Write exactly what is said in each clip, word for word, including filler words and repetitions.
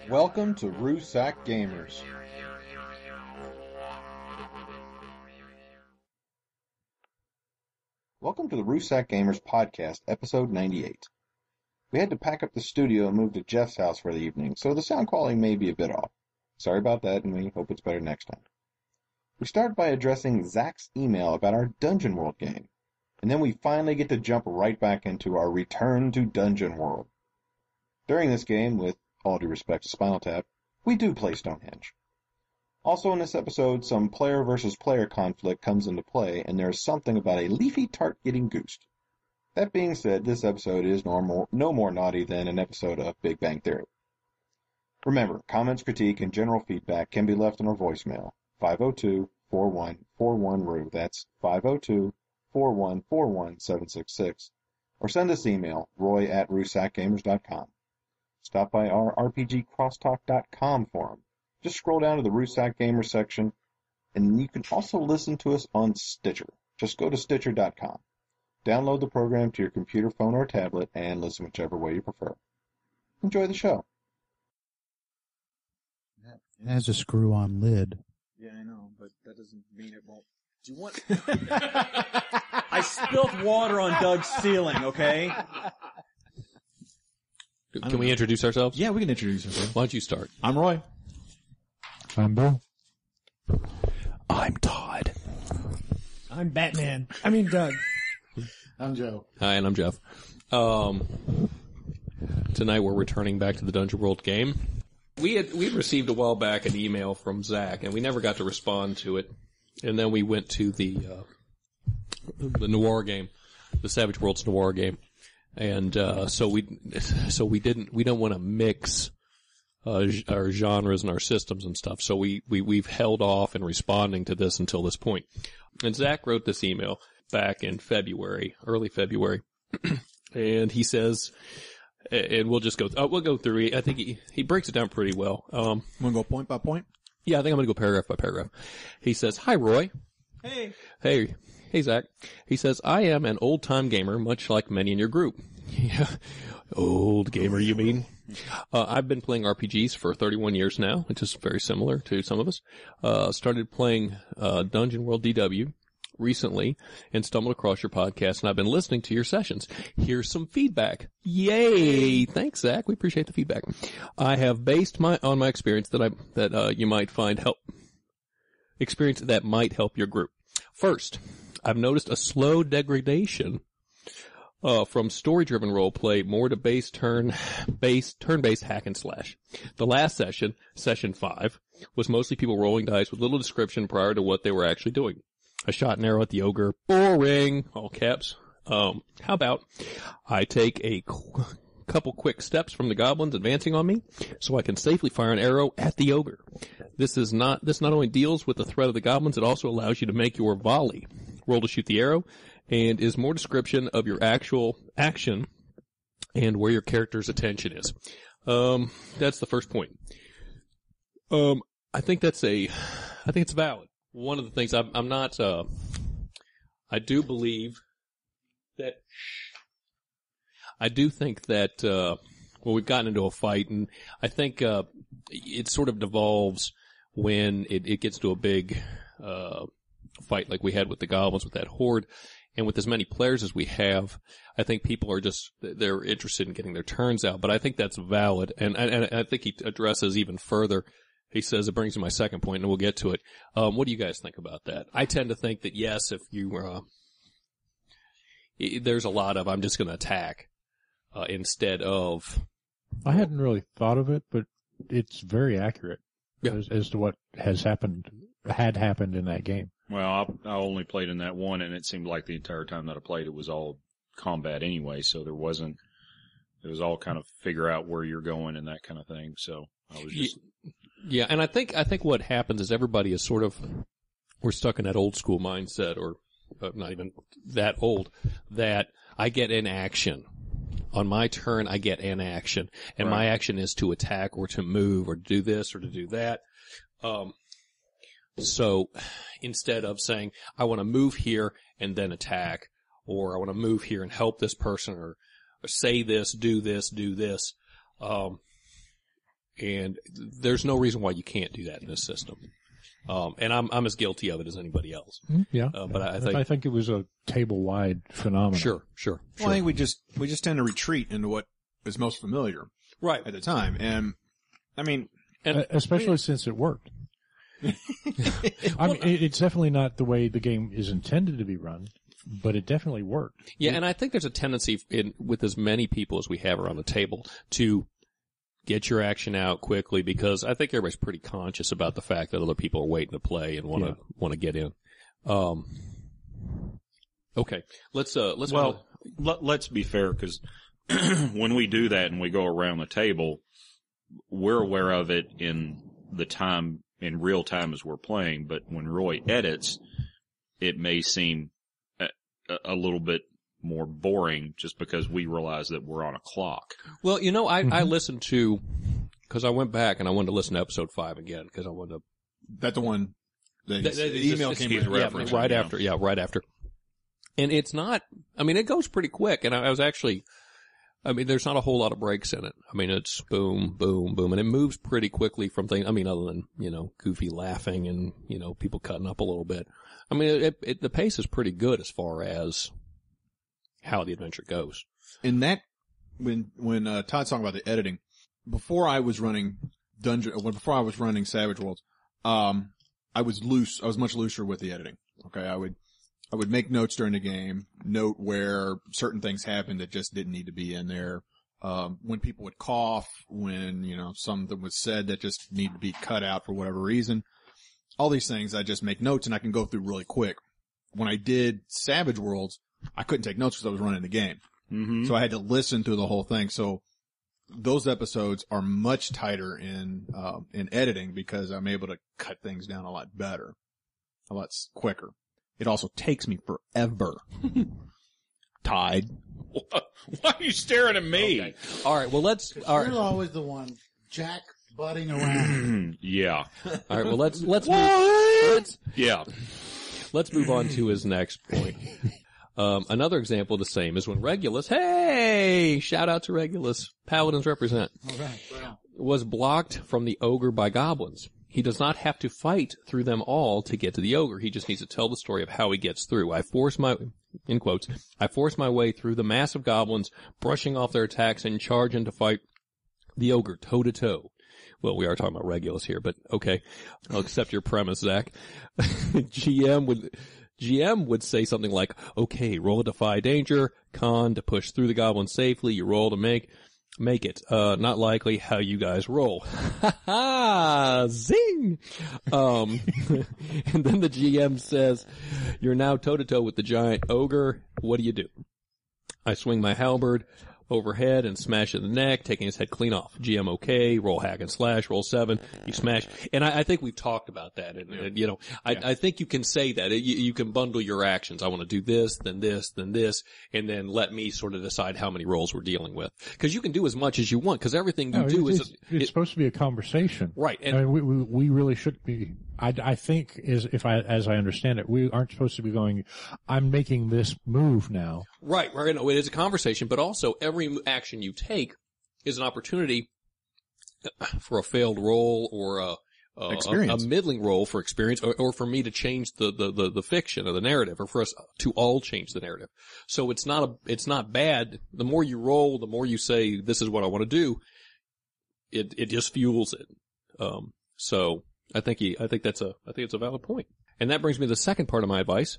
Welcome to Rusak Gamers. Welcome to the Rusak Gamers podcast, episode ninety-eight. We had to pack up the studio and move to Jeff's house for the evening, so the sound quality may be a bit off. Sorry about that, and we hope it's better next time. We start by addressing Zach's email about our Dungeon World game, and then we finally get to jump right back into our return to Dungeon World. During this game, with all due respect to Spinal Tap, we do play Stonehenge. Also in this episode, some player versus player conflict comes into play, and there's something about a leafy tart getting goosed. That being said, this episode is normal, no more naughty than an episode of Big Bang Theory. Remember, comments, critique, and general feedback can be left in our voicemail, five oh two, four one four one, R U. That's five oh two, four one four one, seven six six. Or send us email, roy at rusak gamers dot com. Stop by our R P G crosstalk dot com forum. Just scroll down to the Rusak Gamer section, and you can also listen to us on Stitcher. Just go to stitcher dot com. Download the program to your computer, phone, or tablet, and listen whichever way you prefer. Enjoy the show. It has a screw-on lid. Yeah, I know, but that doesn't mean it won't. Do you want... I spilt water on Doug's ceiling, okay? Can we introduce ourselves? Yeah, we can introduce ourselves. Why don't you start? I'm Roy. I'm Bill. I'm Todd. I'm Batman. I mean Doug. I'm Joe. Hi, and I'm Jeff. Um, tonight we're returning back to the Dungeon World game. We had we received a while back an email from Zach, and we never got to respond to it. And then we went to the uh, the Noir game, the Savage Worlds Noir game, and uh, so we so we didn't we don't want to mix uh, our genres and our systems and stuff. So we we we've held off in responding to this until this point. And Zach wrote this email back in February, early February, and he says, and we'll just go, oh, we'll go through it. I think he, he breaks it down pretty well. Um, Want to go point by point? yeah, I think I'm going to go paragraph by paragraph. He says, hi, Roy. Hey. Hey, hey, Zach. He says, I am an old-time gamer, much like many in your group. Yeah, old gamer, you mean? Uh, I've been playing R P Gs for thirty-one years now, which is very similar to some of us. Uh, started playing, uh, Dungeon World D W recently and stumbled across your podcast, and I've been listening to your sessions. Here's some feedback. Yay! Thanks, Zach. We appreciate the feedback. I have based my, on my experience that I, that, uh, you might find help, experience that might help your group. First, I've noticed a slow degradation Uh, from story-driven roleplay more to base turn, base, turn-based hack and slash. The last session, session five, was mostly people rolling dice with little description prior to what they were actually doing. A shot and arrow at the ogre. Boring! All caps. Um, how about I take a qu- couple quick steps from the goblins advancing on me so I can safely fire an arrow at the ogre. This is not, this not only deals with the threat of the goblins, it also allows you to make your volley. Roll to shoot the arrow, and is more description of your actual action and where your character's attention is. Um, that's the first point. Um, I think that's a, I think it's valid. One of the things I'm, I'm not, uh, I do believe that, I do think that, uh, well, we've gotten into a fight, and I think, uh, it sort of devolves when it, it gets to a big, uh, fight like we had with the goblins, with that horde. And with as many players as we have, I think people are just, they're interested in getting their turns out. But I think that's valid. And, and, and I think he addresses even further. He says, it brings to my second point, and we'll get to it. Um, what do you guys think about that? I tend to think that, yes, if you, uh, there's a lot of, I'm just going to attack, uh, instead of. I hadn't really thought of it, but it's very accurate Yeah. as, as to what has happened, had happened in that game. Well, I, I only played in that one, and it seemed like the entire time that I played, it was all combat anyway. So there wasn't. It was all kind of figure out where you're going and that kind of thing. So I was just. Yeah, and I think I think what happens is everybody is sort of, we're stuck in that old school mindset, or uh, not even that old, that I get in action. On my turn, I get in action, and Right. my action is to attack or to move or to do this or to do that. Um. So instead of saying, I want to move here and then attack, or I want to move here and help this person, or, or say this, do this, do this, um, And there's no reason why you can't do that in this system. Um, and I'm I'm as guilty of it as anybody else. Yeah, Uh, but I, I think I think it was a table-wide phenomenon. sure, sure, Well, sure. I think we just we just tend to retreat into what is most familiar Right. at the time, and I mean, Uh, especially since it worked. I mean, it, it's definitely not the way the game is intended to be run, but it definitely worked. Yeah, and I think there's a tendency in with as many people as we have around the table to get your action out quickly because I think everybody's pretty conscious about the fact that other people are waiting to play and want to Yeah. want to get in. Um, okay, let's uh let's Well, let, let's be fair, because when we do that and we go around the table, we're aware of it in the time, in real time as we're playing, but when Roy edits, it may seem a, a little bit more boring just because we realize that we're on a clock. well, you know, I Mm-hmm. I listened to because I went back and I wanted to listen to episode five again because I wanted to that's the one. That That- that- the email it's- came he's in. yeah, referencing, right yeah. after, yeah, right after. And it's not, I mean, it goes pretty quick, and I, I was actually, I mean, there's not a whole lot of breaks in it. I mean, it's boom, boom, boom, and it moves pretty quickly from things, I mean, other than, you know, Goofy laughing and, you know, people cutting up a little bit. I mean, it, it, the pace is pretty good as far as how the adventure goes. In that, when when uh, Todd's talking about the editing, before I was running Dungeon, when before I was running Savage Worlds, um, I was loose. I was much looser with the editing. Okay, I would I would make notes during the game, note where certain things happened that just didn't need to be in there. Um, when people would cough, when you know something was said that just needed to be cut out for whatever reason. All these things, I just make notes and I can go through really quick. When I did Savage Worlds, I couldn't take notes because I was running the game. Mm-hmm. So I had to listen through the whole thing. So those episodes are much tighter in, uh, in editing because I'm able to cut things down a lot better, a lot s- quicker. It also takes me forever. Tide. Why are you staring at me? Okay. All right, well, let's, all You're right, always the one, Jack, butting around. yeah. all right, well, let's, let's move, let's, Yeah. let's move on to his next point. Um, another example of the same is when Regulus, hey, shout out to Regulus, Paladins represent, All right. Well, was blocked from the ogre by goblins. He does not have to fight through them all to get to the ogre. He just needs to tell the story of how he gets through. I force my, in quotes, I force my way through the mass of goblins, brushing off their attacks and charge in to fight the ogre toe to toe. Well, we are talking about Regulus here, but okay. I'll accept your premise, Zach. G M would, G M would say something like, okay, roll to defy danger, con to push through the goblin safely, you roll to make, make it. Uh, not likely how you guys roll. Ha ha! Zing! Um, and then the G M says, you're now toe to toe with the giant ogre. What do you do? I swing my halberd overhead and smash it in the neck, taking his head clean off. G M okay, roll hack and slash, roll seven, you smash. And I, I think we've talked about that. And, and you know, I, I think you can say that. You, you can bundle your actions. I want to do this, then this, then this, and then let me sort of decide how many rolls we're dealing with. Because you can do as much as you want, because everything you No, do it's, is... it's, it's it- supposed to be a conversation. right. And I mean, we, we, we really should be, I, I think is, if I, as I understand it, we aren't supposed to be going, I'm making this move now. Right, right. No, it is a conversation, but also every action you take is an opportunity for a failed roll or a, a, a, Experience. a middling roll for experience, or, or for me to change the, the, the, the fiction or the narrative, or for us to all change the narrative. So it's not a, it's not bad. The more you roll, the more you say, this is what I want to do. It, it just fuels it. Um, so I think he, I think that's a, I think it's a valid point. And that brings me to the second part of my advice.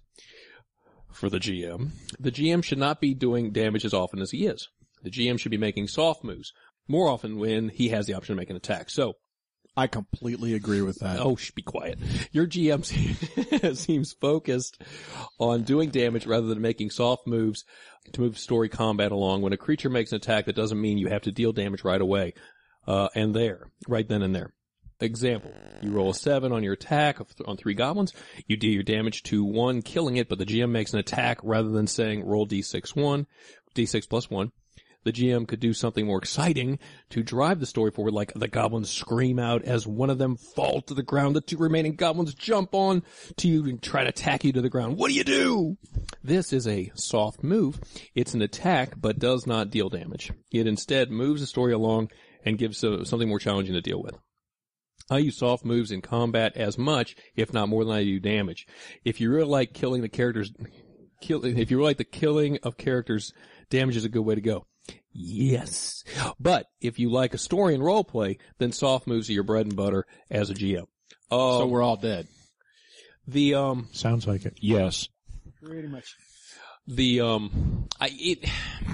For the G M, the G M should not be doing damage as often as he is. The G M should be making soft moves more often when he has the option to make an attack. So, I completely agree with that. oh, shh, be quiet. Your G M seems focused on doing damage rather than making soft moves to move story combat along. When a creature makes an attack, that doesn't mean you have to deal damage right away. Uh, and there, right then and there. Example, you roll a seven on your attack of th- on three goblins, you deal your damage to one, killing it, but the G M makes an attack rather than saying roll d six one, d six plus one. The G M could do something more exciting to drive the story forward, like the goblins scream out as one of them fall to the ground, the two remaining goblins jump on to you and try to tack you to the ground. What do you do? This is a soft move. It's an attack, but does not deal damage. It instead moves the story along and gives uh, something more challenging to deal with. I use soft moves in combat as much, if not more than I do damage. If you really like killing the characters, kill, if you really like the killing of characters, damage is a good way to go. Yes. But if you like a story and role play, then soft moves are your bread and butter as a G M. Uh, So we're all dead. the, um, Sounds like it. Yes. Pretty much. the, um, I, it,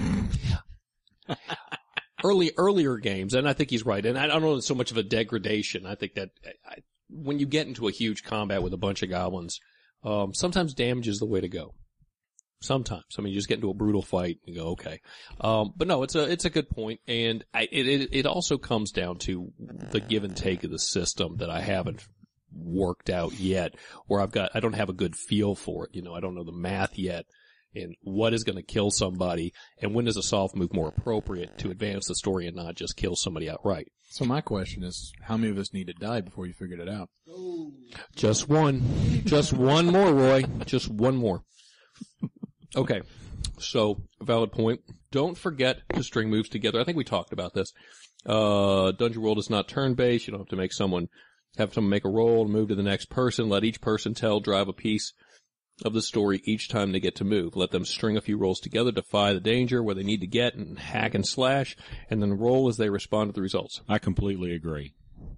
early, earlier games, and I think he's right, and I don't know it's so much of a degradation. I think that I, when you get into a huge combat with a bunch of goblins, um, sometimes damage is the way to go. Sometimes. I mean, you just get into a brutal fight and you go, okay. Um, but no, it's a, it's a good point, and I, it, it, it also comes down to the give and take of the system that I haven't worked out yet, where I've got, I don't have a good feel for it. You know, I don't know the math yet, and what is going to kill somebody, and when is a soft move more appropriate to advance the story and not just kill somebody outright. So my question is, how many of us need to die before you figured it out? Just one. Just one more, Roy. Just one more. Okay. So, valid point. Don't forget to string moves together. I think we talked about this. Uh, Dungeon World is not turn-based. You don't have to make someone, have someone make a roll and move to the next person. Let each person tell, drive a piece of the story each time they get to move. Let them string a few rolls together, defy the danger where they need to get, and hack and slash, and then roll as they respond to the results. I completely agree.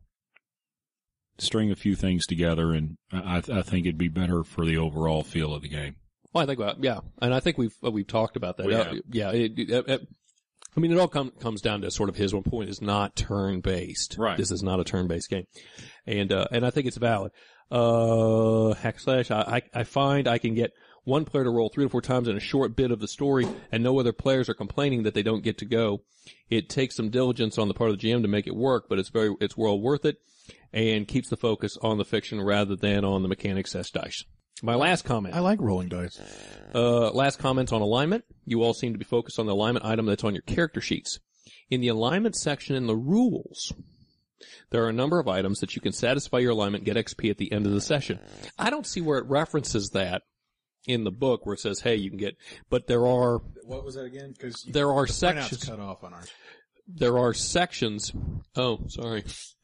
String a few things together, and I, I think it'd be better for the overall feel of the game. Well, I think, well, yeah, and I think we've uh, we've talked about that. We Uh, have. yeah, it, it, it, I mean, it all com- comes down to sort of his one point is not turn based. Right. This is not a turn based game, and uh, and I think it's valid. Uh, hack slash. I, I I find I can get one player to roll three to four times in a short bit of the story, and no other players are complaining that they don't get to go. It takes some diligence on the part of the G M to make it work, but it's very it's well worth it, and keeps the focus on the fiction rather than on the mechanics as dice. My last comment. I like rolling dice. Uh, last comment on alignment. You all seem to be focused on the alignment item that's on your character sheets. In the alignment section in the rules, there are a number of items that you can satisfy your alignment, get X P at the end of the session. I don't see where it references that in the book where it says, hey, you can get, but there are, What was that again? Because there are the sections, printouts cut off on ours. there are sections, oh, sorry.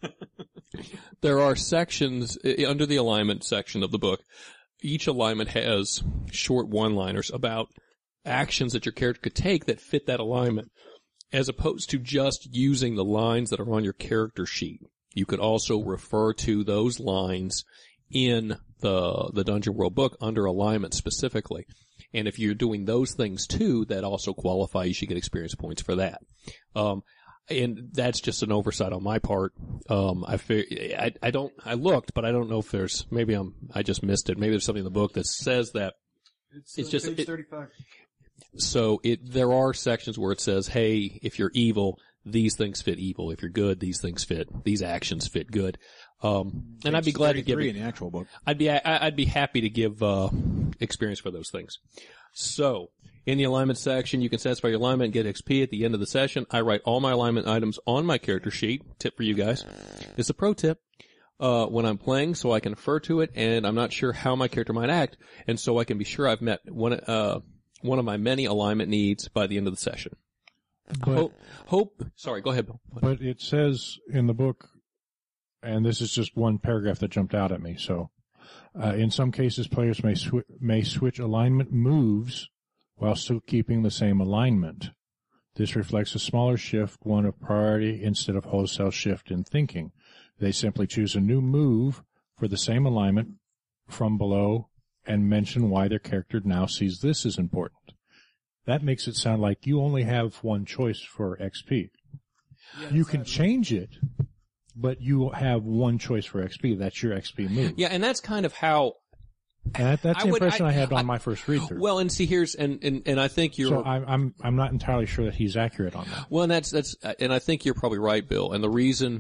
There are sections uh, under the alignment section of the book. Each alignment has short one-liners about actions that your character could take that fit that alignment, as opposed to just using the lines that are on your character sheet. You could also refer to those lines in the the Dungeon World book under alignment specifically. And if you're doing those things too, that also qualifies. You should get experience points for that. Um, and that's just an oversight on my part. Um, I, fi- I, I don't, I looked, but I don't know if there's, maybe I'm, I just missed it. Maybe there's something in the book that says that. It's, It's uh, just- page it- thirty-five. So it, there are sections where it says, hey, if you're evil, these things fit evil. If you're good, these things fit, these actions fit good. Um, and I'd be glad to give thirty-three it, in the actual book. I'd be, I, I'd be happy to give, uh, experience for those things. So, in the alignment section, you can satisfy your alignment and get X P at the end of the session. I write all my alignment items on my character sheet. Tip for you guys. It's a pro tip. Uh, when I'm playing, so I can refer to it, and I'm not sure how my character might act, and so I can be sure I've met one, uh, one of my many alignment needs by the end of the session. But, Hope, hope, sorry, go ahead, Bill. but it says in the book, and this is just one paragraph that jumped out at me. So, uh, in some cases, players may swi- may switch alignment moves while still keeping the same alignment. This reflects a smaller shift, one of priority instead of wholesale shift in thinking. They simply choose a new move for the same alignment from below and mention why their character now sees this as important. That makes it sound like you only have one choice for X P. You can change it, but you have one choice for X P. That's your X P move. Yeah, and that's kind of how, And that, that's I the would- impression I, I- had on I- my first read through. well, and see, here's, and, and, and I think you're, so I'm, I'm, I'm not entirely sure that he's accurate on that. well, and that's, that's, and I think you're probably right, Bill. And the reason,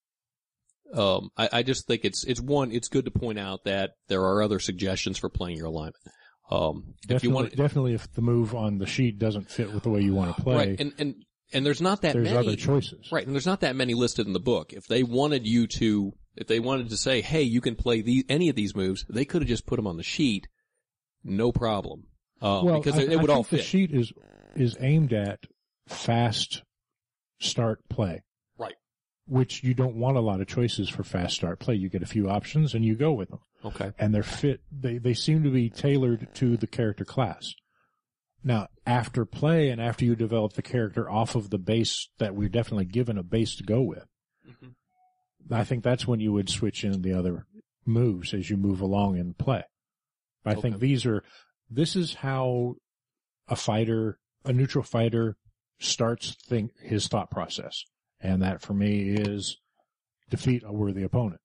um, I, I just think it's, it's one, it's good to point out that there are other suggestions for playing your alignment. Um, if Definitely, you want, definitely if the move on the sheet doesn't fit with the way you want to play, right, and, and, and there's not that there's many. other choices. Right, and there's not that many listed in the book. If they wanted you to, if they wanted to say, hey, you can play these, any of these moves, they could have just put them on the sheet, no problem. Um, Well, because I, it, it I would think all fit. the sheet is, is aimed at fast start play. Right. which you don't want a lot of choices for fast start play. You get a few options and you go with them. Okay. And they're fit, they, they seem to be tailored to the character class. Now, after play and after you develop the character off of the base that we're definitely given a base to go with, mm-hmm. I think that's when you would switch in the other moves as you move along in play. I okay. think these are, this is how a fighter, a neutral fighter starts think his thought process. And that for me is defeat a worthy opponent.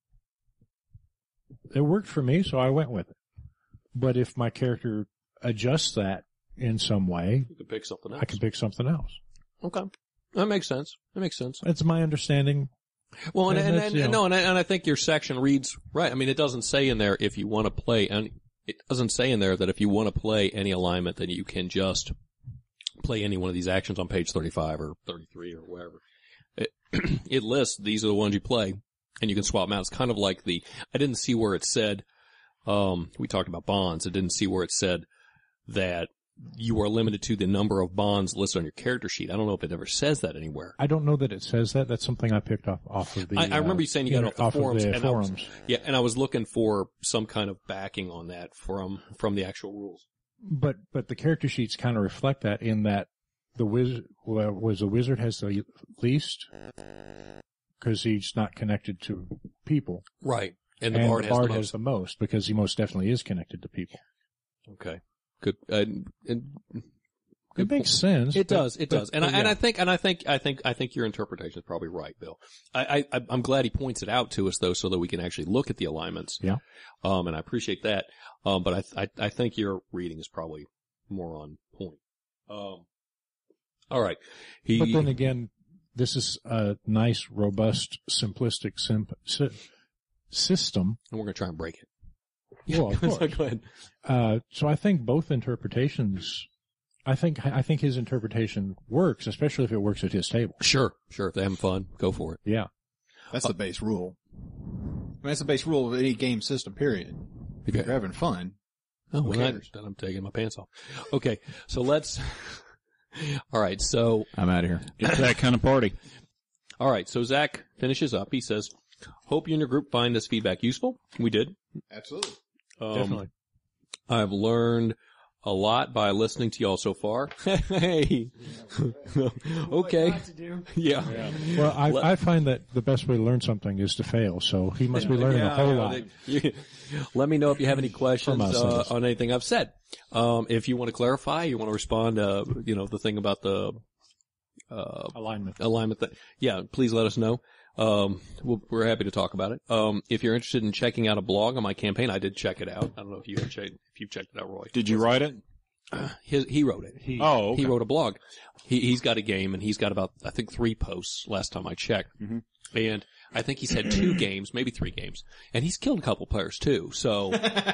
It worked for me, so I went with it. But if my character adjusts that in some way, you can pick something else. I can pick something else. Okay. That makes sense. That makes sense. That's my understanding. Well, and, and, and, and, you and know, no, and I, and I think your section reads right. I mean, it doesn't say in there if you want to play, and it doesn't say in there that if you want to play any alignment, then you can just play any one of these actions on page thirty-five or thirty-three or wherever. It, it lists these are the ones you play, and you can swap them out. It's kind of like the, I didn't see where it said, um, we talked about bonds. I didn't see where it said that you are limited to the number of bonds listed on your character sheet. I don't know if it ever says that anywhere. I don't know that it says that. That's something I picked up off of the. I, I remember you saying you got it off the off forums. Of the and forums. I was, yeah, and I was looking for some kind of backing on that from from the actual rules. But but the character sheets kind of reflect that in that the wizard well, was the wizard has the least because he's not connected to people, right? And the and bard, the has, bard the has the most because he most definitely is connected to people. Okay, good. Uh, and, It makes sense. It but, does. It but, does. And but, I, and yeah. I think, and I think, I think, I think your interpretation is probably right, Bill. I, I, I'm glad he points it out to us though, so that we can actually look at the alignments. Yeah. Um, and I appreciate that. Um, but I, I, I think your reading is probably more on point. Um, all right. He, But then again, this is a nice, robust, simplistic sim- si- system. and we're going to try and break it. Well, of course. So go ahead. Uh, so I think both interpretations, I think, I think his interpretation works, especially if it works at his table. Sure. Sure. If they're having fun, go for it. Yeah. That's the base rule. I mean, that's the base rule of any game system, period. If Okay. you're having fun. Oh, Who well, I, cares? then I'm taking my pants off. Okay. So let's, all right. So, I'm out of here. It's that kind of party. all right. So Zach finishes up. He says, hope you and your group find this feedback useful. We did. Absolutely. Um, Definitely. I've learned a lot by listening to y'all so far. Hey. Okay. What to do. Yeah. Well, I, Let- I find that the best way to learn something is to fail, so he must be learning Yeah, a whole yeah, lot. they- Let me know if you have any questions From us, uh, yes. on anything I've said. Um, if you want to clarify, you want to respond, uh, you know, the thing about the uh, Alignment. alignment thing. Yeah, please let us know. Um, we'll, we're happy to talk about it. Um, if you're interested in checking out a blog on my campaign, I did check it out. I don't know if you have checked, if you've checked it out, Roy. Did you write it? His, he wrote it. He, Oh, okay. He wrote a blog. He, he's got a game and he's got about, I think, three posts last time I checked. Mhm. And I think he's had two games, maybe three games. And he's killed a couple players too. So,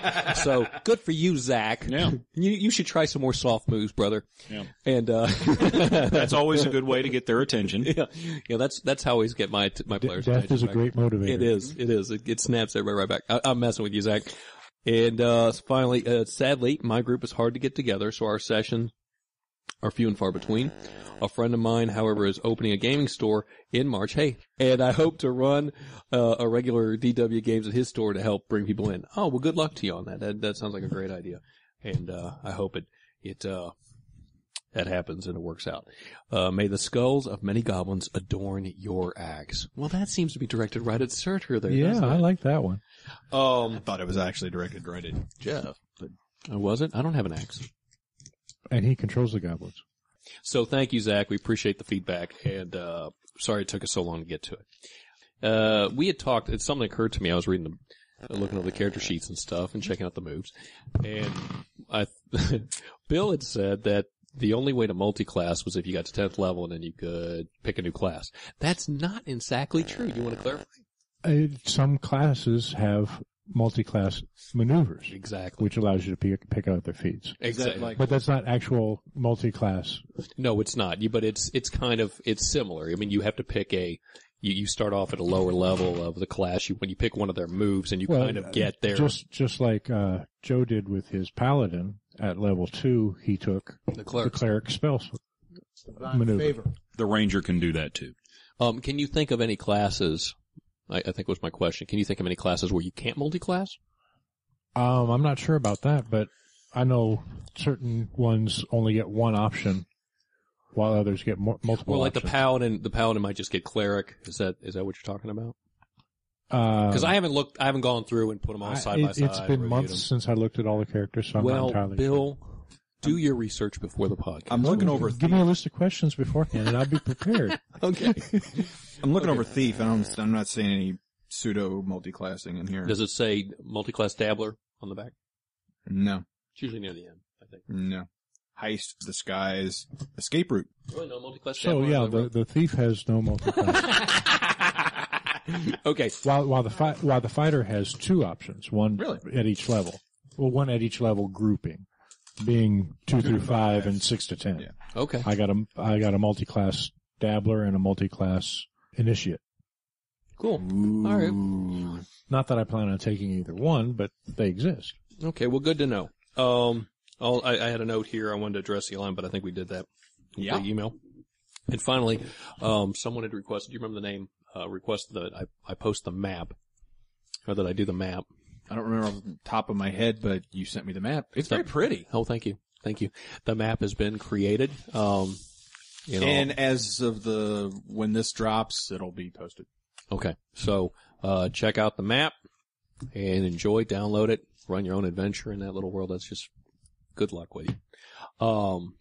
so good for you, Zach. Yeah. You, you should try some more soft moves, brother. Yeah. And, uh, That's always a good way to get their attention. yeah, yeah, that's, that's how I always get my, my de- players' death attention is a back. great motivator. It is. It is. It, it snaps everybody right back. I, I'm messing with you, Zach. And, uh, finally, uh, sadly, my group is hard to get together, so our sessions are few and far between. A friend of mine, however, is opening a gaming store in March. Hey, and I hope to run, uh, a regular D W games at his store to help bring people in. Oh, well, good luck to you on that. That, that sounds like a great idea. And, uh, I hope it, it, uh, that happens and it works out. Uh, may the skulls of many goblins adorn your axe. Well, that seems to be directed right at Surtur there. Yeah, doesn't I it? like that one. Um, I thought it was actually directed right at Jeff. But oh, was it? I don't have an axe. And he controls the goblins. So thank you, Zach. We appreciate the feedback, and uh, sorry it took us so long to get to it. Uh, we had talked. It's something that occurred to me. I was reading the, uh, looking over the character sheets and stuff, and checking out the moves. And I, Bill had said that the only way to multi-class was if you got to tenth level, and then you could pick a new class. That's not exactly true. Do you want to clarify? Uh, some classes have multi-class maneuvers, Exactly. which allows you to pick, pick out their feats. Exactly. But that's not actual multi-class. No, it's not. You, but it's it's kind of it's similar. I mean, you have to pick a. You, you start off at a lower level of the class. You when you pick one of their moves, and you Well, kind of get there. Just just like uh, Joe did with his paladin at level two, he took The cleric. the cleric spell Divine maneuver. favor. The ranger can do that too. Um, can you think of any classes? I, I think was my question. Can you think of any classes where you can't multi-class? Um, I'm not sure about that, but I know certain ones only get one option, while others get more, multiple. Well, like options. the paladin, the paladin might just get cleric. Is that is that what you're talking about? Because uh, I haven't looked, I haven't gone through and put them all side it, by side. It's been months them. since I looked at all the characters, so I'm well, not entirely Bill, sure. do your research before the podcast. I'm looking over Give Thief. me a list of questions beforehand, and I'll be prepared. Okay. I'm looking over Thief, and I'm, I'm not seeing any pseudo multi-classing in here. Does it say multi-class dabbler on the back? No, It's usually near the end, I think. no. Heist, disguise, escape route. Really, no multi-class So dabbler. yeah, on the, the thief has no multi-class. Okay. while while the fi- while the fighter has two options, one Really? at each level. Well, one at each level grouping, being two through five and six to ten. Yeah. Okay. I got a I got a multi-class dabbler and a multi-class initiate. Cool. All right. Not that I plan on taking either one, but they exist. Okay. Well, good to know. Um, I'll, I, I had a note here. I wanted to address the line, but I think we did that. with Yeah. The email. And finally, um, someone had requested. Do you remember the name? Uh, requested that I I post the map, or that I do the map. I don't remember off the top of my head, but you sent me the map. It's very pretty. Oh, thank you, thank you. The map has been created. Um, you know, And as of the when this drops, it'll be posted. okay. So uh, check out the map and enjoy. Download it. Run your own adventure in that little world. That's just good luck with you. Um,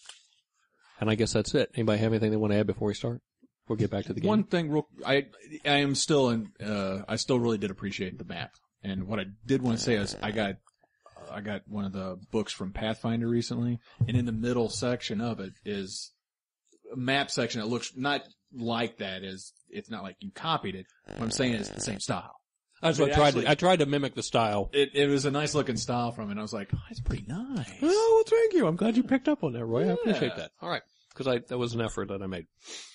and I guess that's it. Anybody have anything they want to add before we start? We'll get back to the game. One thing, real, I I am still in. Uh, I still really did appreciate the map. And what I did want to say is, I got uh, I got one of the books from Pathfinder recently, and in the middle section of it is a map section that looks not like that. Is it's not like you copied it. What I'm saying is the same style. That's But what I tried. actually- to, I tried to mimic the style. It it was a nice looking style from it. And I was like, oh, it's pretty nice. Oh, well, thank you. I'm glad you picked up on that, Roy. I Yeah. appreciate that. All right, because I that was an effort that I made.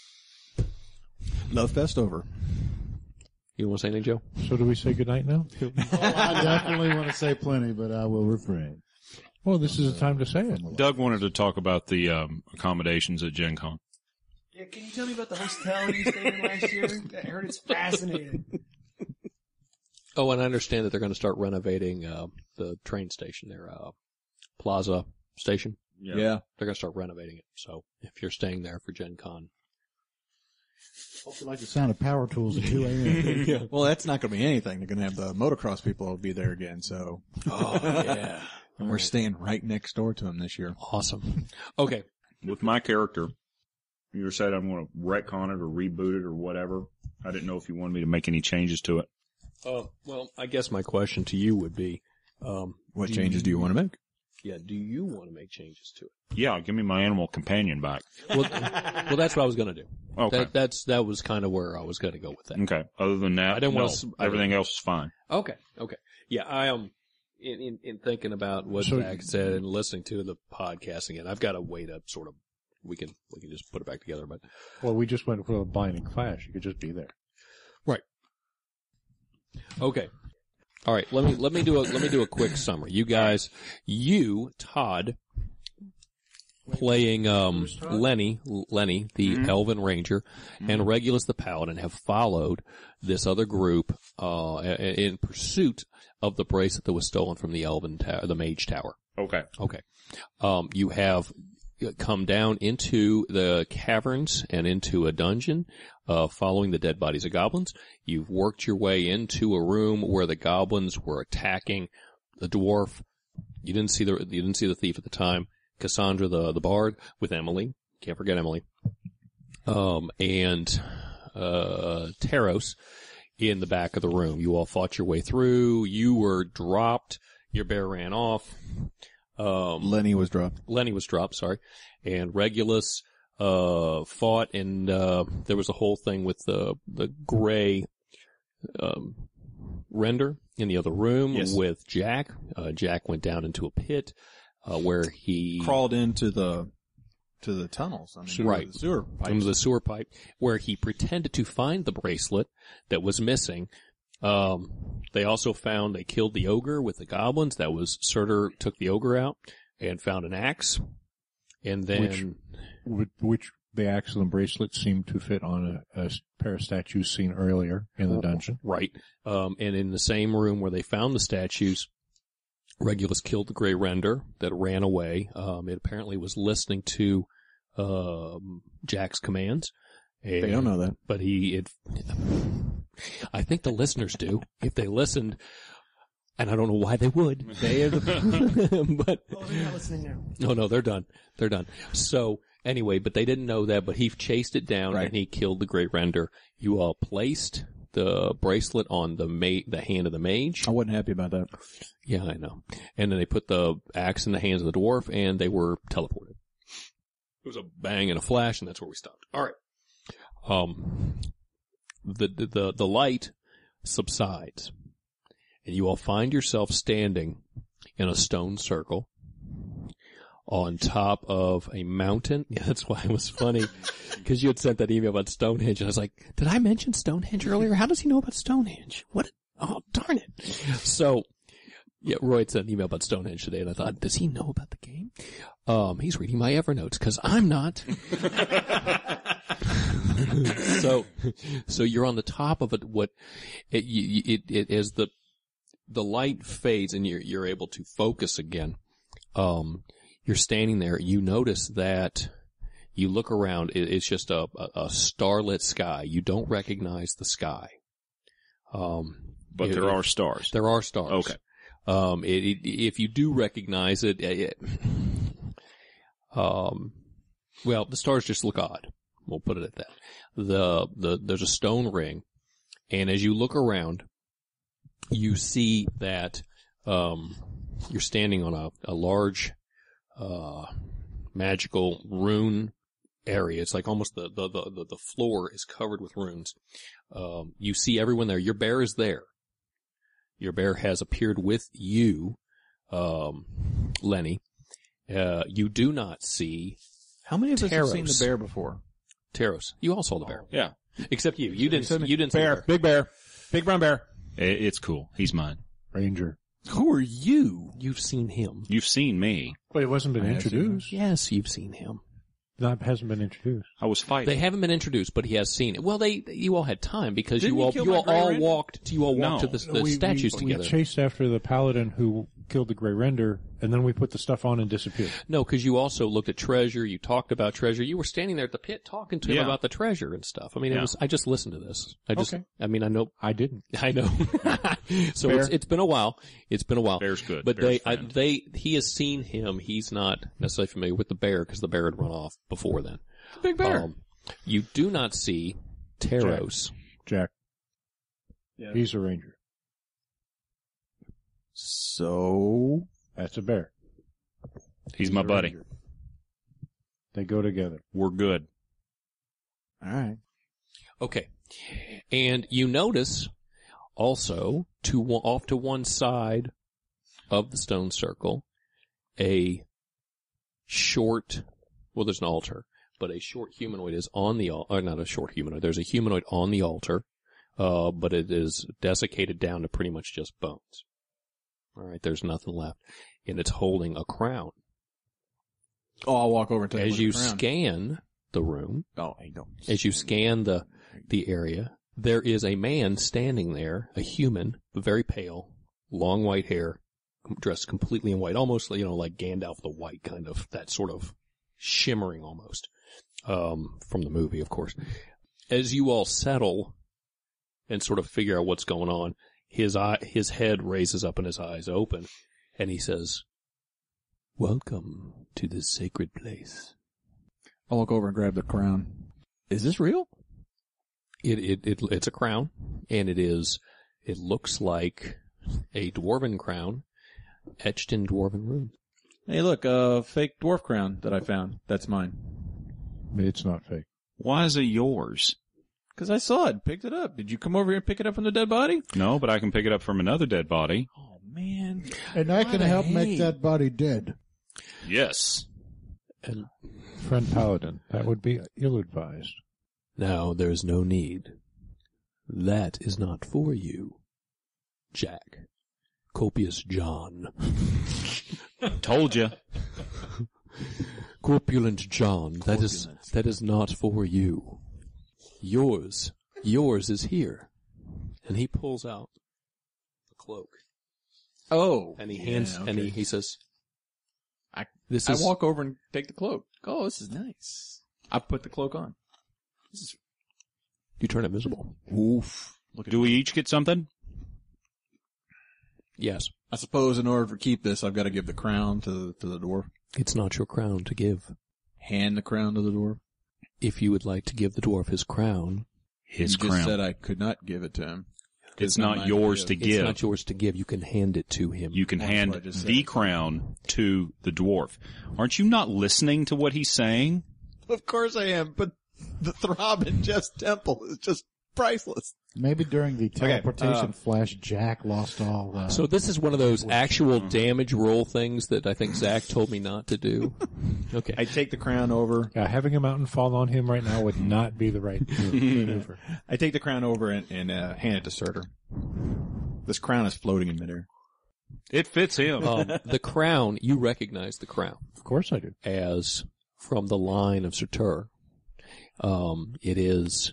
Love Fest over. You want to say anything, Joe? So do we say goodnight now? Oh, I definitely want to say plenty, but I will refrain. Well, this is the time to say it. Doug wanted to talk about the um, accommodations at Gen Con. Yeah, can you tell me about the hotel you stayed in last year? I heard it's fascinating. Oh, and I understand that they're going to start renovating uh, the train station there, uh, Plaza Station. Yeah. They're going to start renovating it. So if you're staying there for Gen Con, Hope you like the sound of power tools at two a.m. Well, that's not going to be anything. They're going to have the motocross people will be there again. So oh yeah, and we're staying right next door to them this year. awesome. Okay, With my character, you said I'm going to retcon it or reboot it or whatever. I didn't know if you wanted me to make any changes to it. uh, well, I guess my question to you would be, um, What do changes do you want to make? Yeah, do you want to make changes to it? Yeah, give me my animal companion back. Well, well, that's what I was going to do. Okay. That, that's that was kind of where I was going to go with that. Okay. Other than that, I didn't no, wanna s- I everything else is fine. Okay, okay, yeah. I am in, in, in thinking about what So- Zach said and listening to the podcast again. I've got a way to sort of we can we can just put it back together, but Well, we just went for a blinding flash. You could just be there. okay. All right, let me let me do a let me do a quick summary. You guys, you Todd, playing um Lenny Lenny the Elven Ranger, and Regulus the Paladin have followed this other group uh in in pursuit of the bracelet that was stolen from the Elven Tower, the Mage Tower. Okay. Okay, um, you have come down into the caverns and into a dungeon, uh, following the dead bodies of goblins. You've worked your way into a room where the goblins were attacking the dwarf. You didn't see the, you didn't see the thief at the time. Cassandra, the, the bard, with Emily. Can't forget Emily. Um, and, uh, Taros in the back of the room. You all fought your way through. You were dropped. Your bear ran off. Um, Lenny was dropped. Lenny was dropped, sorry, and Regulus uh fought, and uh there was a whole thing with the the gray um render in the other room Yes. with Jack. Uh Jack went down into a pit uh where he Crawled into the to the tunnels. I mean, Right. the sewer pipes. into the sewer pipe where he pretended to find the bracelet that was missing. Um, they also found, they killed the ogre with the goblins. That was, Surtur took the ogre out and found an axe. And then, Which, which the axle and bracelet seem to fit on a, a pair of statues seen earlier in the dungeon. Right. Um, and in the same room where they found the statues, Regulus killed the Grey Render that ran away. Um, it apparently was listening to um, Jack's commands. And, They don't know that. But he, it, I think the listeners do. If they listened, and I don't know why they would. They are the, but, Oh, they're not listening now. no, no, they're done. They're done. So, anyway, but they didn't know that, but he chased it down Right. and he killed the Great Render. You all placed the bracelet on the ma- the hand of the mage. I wasn't happy about that. Yeah, I know. And then they put the axe in the hands of the dwarf and they were teleported. It was a bang and a flash and that's where we stopped. All right. Um, the, the, the, the light subsides and you all find yourself standing in a stone circle on top of a mountain. Yeah, that's why it was funny, because you had sent that email about Stonehenge, and I was like, did I mention Stonehenge earlier? How does he know about Stonehenge? What? Oh, darn it. So, yeah, Roy had sent an email about Stonehenge today, and I thought, does he know about the game? Um, he's reading my Evernotes, because I'm not. so, so you're on the top of it, what, it, it, it, as the, the light fades and you're, you're able to focus again, um, you're standing there, you notice that you look around, it's just a, a, a starlit sky. You don't recognize the sky. Um, But it- there are stars. There are stars. Okay. Um, it, it, if you do recognize it, it, um, well, the stars just look odd. We'll put it at that. The, the, there's a stone ring, and as you look around, you see that, um, you're standing on a, a large, uh, magical rune area. It's like almost the, the, the, the floor is covered with runes. Um, you see everyone there. Your bear is there. Your bear has appeared with you, um, Lenny. Uh, you do not see How many of us have seen Taros. the bear before? Taros. You all saw the bear. Yeah. Except you. You didn't, you didn't see the Bear, bear. big bear, big brown bear. It, it's cool. He's mine. Ranger. Who are you? You've seen him. You've seen me. But it wasn't been I have seen introduced. Yes, you've seen him. That hasn't been introduced. I was fighting. They haven't been introduced, but he has seen it. Well, they, you all had time because Didn't you he all, kill you my all, Grey all Render? walked, you all walked No. to the, the we, statues we, together. We chased after the paladin who killed the Grey Render, and then we put the stuff on and disappeared. No, because you also looked at treasure. You talked about treasure. You were standing there at the pit talking to him Yeah. about the treasure and stuff. I mean, it Yeah. was. I just listened to this. I just. Okay. I mean, I know. I didn't. I know. so Fair. it's it's been a while. It's been a while. Bear's good. But Bear's they, I, friend. they, he has seen him. He's not necessarily familiar with the bear because the bear had run off before then. Big bear. Um, you do not see Taros. Jack. Yeah. He's a ranger. So That's a bear. He's my a buddy. ranger. They go together. We're good. all right. Okay. And you notice also to one- off to one side of the stone circle, a short, well, there's an altar, but a short humanoid is on the altar, or not a short humanoid, there's a humanoid on the altar, uh, but it is desiccated down to pretty much just bones. Alright, there's nothing left. And it's holding a crown. Oh, I'll walk over and take As you scan the room, Oh, I don't. as you scan the the area, there is a man standing there, a human, but very pale, long white hair, dressed completely in white, almost, you know, like Gandalf the White, kind of, that sort of shimmering almost, um, from the movie, of course. As you all settle and sort of figure out what's going on, his eye, his head raises up and his eyes open, and he says, "Welcome to this sacred place." I'll walk over and grab the crown. Is this real? It, it, it, it's a crown, and it is, it looks like a dwarven crown etched in dwarven runes. Hey, look, a fake dwarf crown that I found. That's mine. It's not fake. Why is it yours? Because I saw it, picked it up. Did you come over here and pick it up from the dead body? No, but I can pick it up from another dead body. Oh, man. And I can What a help make hate. that body dead. Yes. And Friend Paladin, that would be ill-advised. now there is no need. That is not for you, Jack. Copious John. Told you. Corpulent John, that is, that is not for you. Yours, yours is here. And he pulls out the cloak. Oh. And he hands, yeah, okay. and he, he says, I, this I is, walk over and take the cloak. Oh, this is nice. I put the cloak on. This is, you turn invisible. oof. Look at Do we each get something? Yes. I suppose in order to keep this, I've got to give the crown to the, to the dwarf. It's not your crown to give. Hand the crown to the dwarf. If you would like to give the dwarf his crown, His you crown. just said I could not give it to him. It's not yours to it's give. not yours to give. You can hand it to him. You can That's hand what I just the said. crown to the dwarf. Aren't you not listening to what he's saying? Of course I am, but the throb in Jeff's temple is just priceless. Maybe during the teleportation uh, flash, Jack lost all. Uh, So this is one of those actual damage roll things that I think Zach told me not to do. Okay. I take the crown over. Yeah, having a mountain fall on him right now would not be the right maneuver. I take the crown over and, and uh, hand it to Surtur. This crown is floating in midair. It fits him. Um, the crown, you recognize the crown Of course I do. as from the line of Surtur. Um, it is,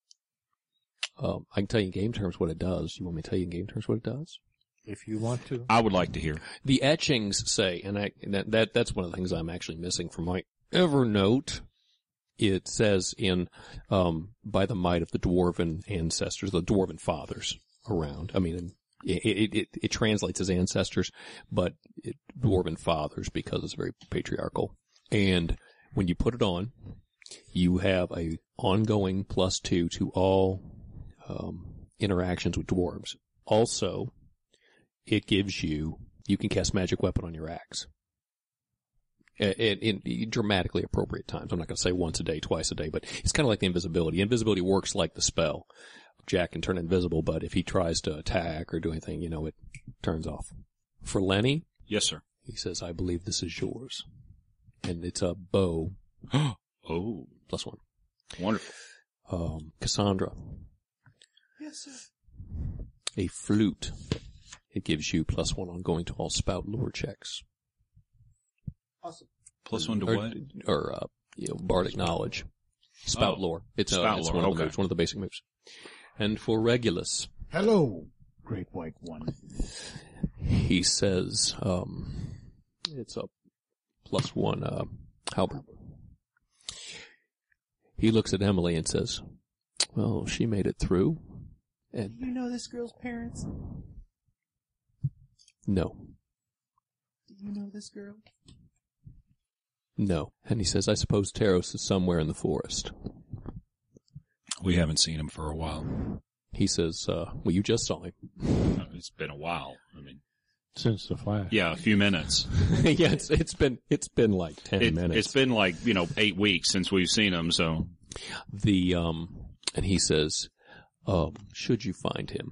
um, I can tell you in game terms what it does. You want me to tell you in game terms what it does? If you want to. I would like to hear. The etchings say, and I, and that, that, that's one of the things I'm actually missing from my Evernote. It says in, um, by the might of the dwarven ancestors, the dwarven fathers around. I mean, it, it, it, it translates as ancestors, but it, dwarven fathers because it's very patriarchal. And when you put it on, you have a ongoing plus two to all, um, interactions with dwarves. Also, it gives you, you can cast magic weapon on your axe. In, in, in dramatically appropriate times. I'm not going to say once a day, twice a day, but it's kind of like the invisibility. Invisibility works like the spell. Jack can turn invisible, but if he tries to attack or do anything, you know, it turns off. For Lenny, Yes, sir. he says, I believe this is yours. And it's a bow, Oh, plus one. wonderful. Um, Cassandra, Yes, sir. a flute. It gives you plus one on going to all spout lore checks. Awesome. Plus one to or, what? Or, uh, you know, bardic knowledge. Spout Oh. lore. It's, uh, Spout it's lore, one of the okay. moves, one of the basic moves. And for Regulus, hello, great white one. he says, um, it's a plus one, uh, halberd. He looks at Emily and says, well, she made it through. And You know this girl's parents? no, Do you know this girl? no. And he says, I suppose Taros is somewhere in the forest. We haven't seen him for a while. He says, uh, well, you just saw him. It's been a while. I mean, Since the flash. yeah, a few minutes. yeah, it's, it's been, it's been like ten It, minutes. it's been like, you know, eight weeks since we've seen him, so. The, um, and he says, um, should you find him,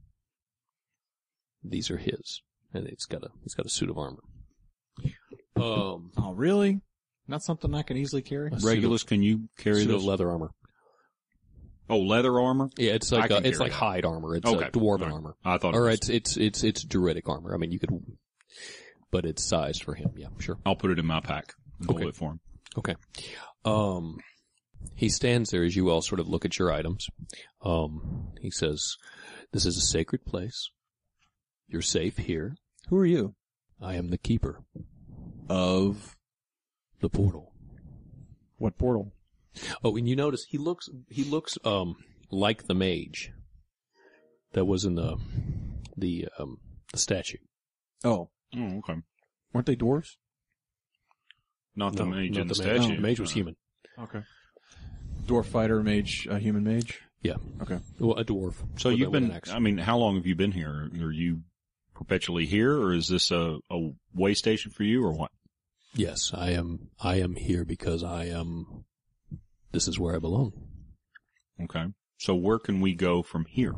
these are his. And it's got a, it's got a suit of armor. Um, Oh, really? Not something I can easily carry? a suit Regulus, can you of, carry suit this? of leather armor. Oh, leather armor? Yeah, it's I like, can uh, it's carry like that. hide armor. It's Okay. uh, dwarven All right. armor. I thought it Or was. it's, it's, it's, it's druidic armor. I mean, you could, but it's sized for him. Yeah, sure. I'll put it in my pack. and Hold Okay. it for him. Okay. Um, he stands there as you all sort of look at your items. Um, he says, this is a sacred place. You're safe here. Who are you? I am the keeper, Of the portal. what portal? Oh, and you notice he looks, he looks, um, like the mage that was in the, the, um, the statue. Oh, Oh, okay. weren't they dwarves? Not the No, mage not in the, the mage. statue. No, the mage was Uh, human. Okay. Dwarf fighter, mage, uh, human mage? Yeah. Okay. Well, a dwarf. So with you've a- with an been, axe. I mean, how long have you been here? Are you perpetually here, or is this a, a way station for you, or what? Yes, I am, I am here because I am, this is where I belong. Okay. So where can we go from here?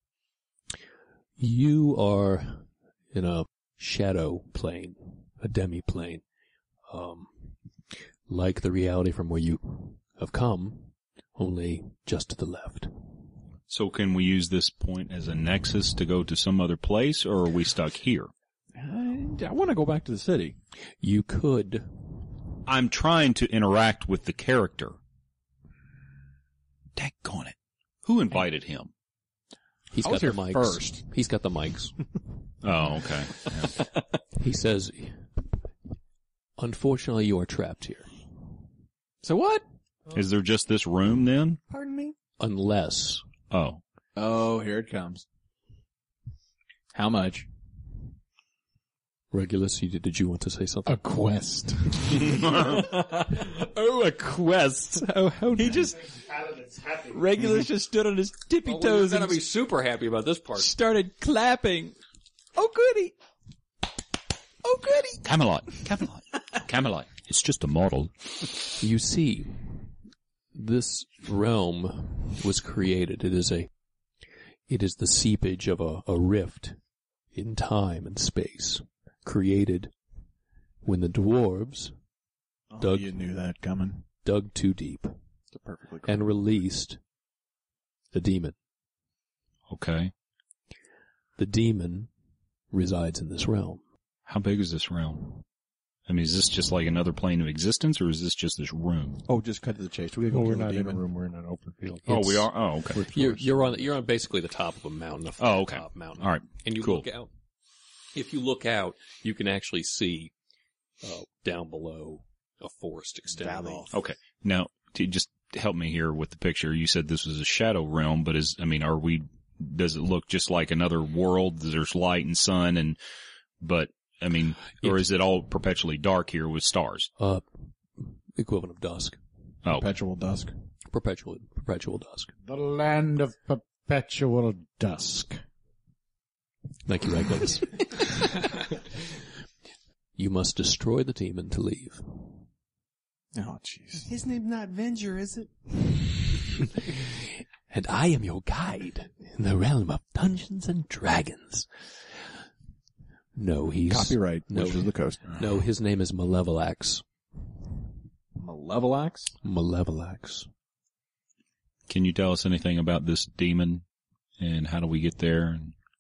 You are in a shadow plane, a demi-plane, um, like the reality from where you have come, only just to the left. So can we use this point as a nexus to go to some other place, or are we stuck here? I, I want to go back to the city. You could, I'm trying to interact with the character. Daggone it. Who invited him? He's I got was the here mics. first. He's got the mics. Oh, okay. Yeah. He says, unfortunately, you are trapped here. So what? Is there just this room then? Pardon me? Unless Oh. Oh, here it comes. How much? Regulus, you, did you want to say something? A quest. Oh, a quest. Oh, how he just Regulus just stood on his tippy toes and be super happy about this part. started clapping. Oh, goody. Oh, goody. Camelot. Camelot. Camelot. It's just a model. You see, this realm was created. It is a, it is the seepage of a, a rift in time and space, created when the dwarves Oh, Doug- you knew that coming. dug too deep It's perfectly cool. and released the demon. Okay. The demon resides in this realm. How big is this realm? I mean, is this just like another plane of existence, or is this just this room? Oh, just cut to the chase. We gotta go Well, we're kill the not in a demon. room. We're in an open field. Oh, It's- we are? Oh, okay. You're, you're on you're on basically the top of a mountain. A Oh, okay. top mountain. All right. And you Cool. look out. If you look out, you can actually see uh, down below a forest extending Valley. off. Okay. Now, to just help me here with the picture, you said this was a shadow realm, but is, I mean, are we, does it look just like another world? There's light and sun and, but, I mean, or is it all perpetually dark here with stars? Uh, equivalent of dusk. Oh, Perpetual dusk. Perpetual, perpetual dusk. The land of perpetual dusk. Thank you, Regulus. You must destroy the demon to leave. Oh, jeez. His name's not Venger, is it? And I am your guide in the realm of Dungeons and Dragons. No, he's... Copyright. No. Wizards of the Coast. No, his name is Malevolax. Malevolax? Malevolax. can you tell us anything about this demon and how do we get there?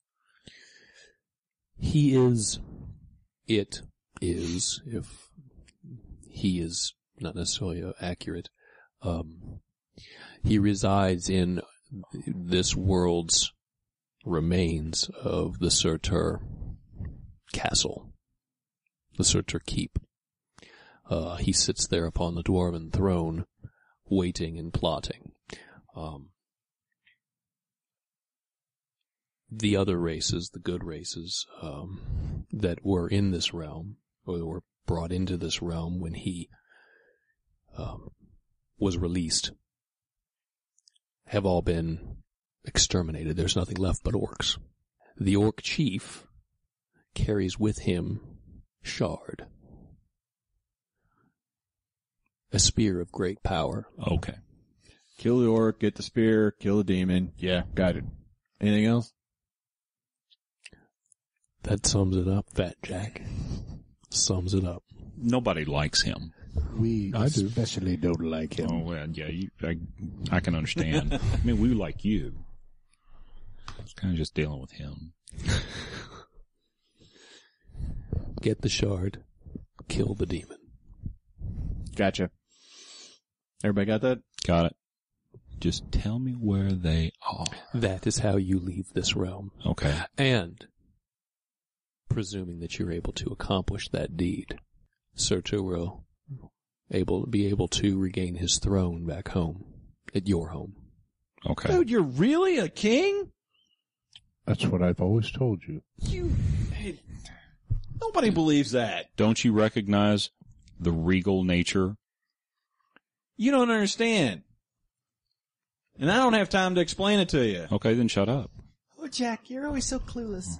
He is, it is, if he is not necessarily uh, accurate, um, he resides in this world's remains of the Surtur castle, the Surtur keep. Uh, he sits there upon the dwarven throne, waiting and plotting. Um, the other races, the good races, um, that were in this realm, or that were brought into this realm when he, um, was released, have all been exterminated. There's nothing left but orcs. The orc chief carries with him Shard, a spear of great power. Okay. Kill the orc, get the spear, kill the demon. Yeah, got it. Anything else? That sums it up, Fat Jack. Sums it up. Nobody likes him. We I do. especially don't like him. Oh, well, yeah, you, I, I can understand. I mean, we like you. It's kind of just dealing with him. Get the shard. Kill the demon. Gotcha. Everybody got that? Got it. Just tell me where they are. That is how you leave this realm. Okay. And, presuming that you're able to accomplish that deed, Surtur will able be able to regain his throne back home, at your home. Okay. Dude, you're really a king? That's what I've always told you. You, hey, nobody believes that. Don't you recognize the regal nature? You don't understand. And I don't have time to explain it to you. Okay, then shut up. Oh, Jack, you're always so clueless.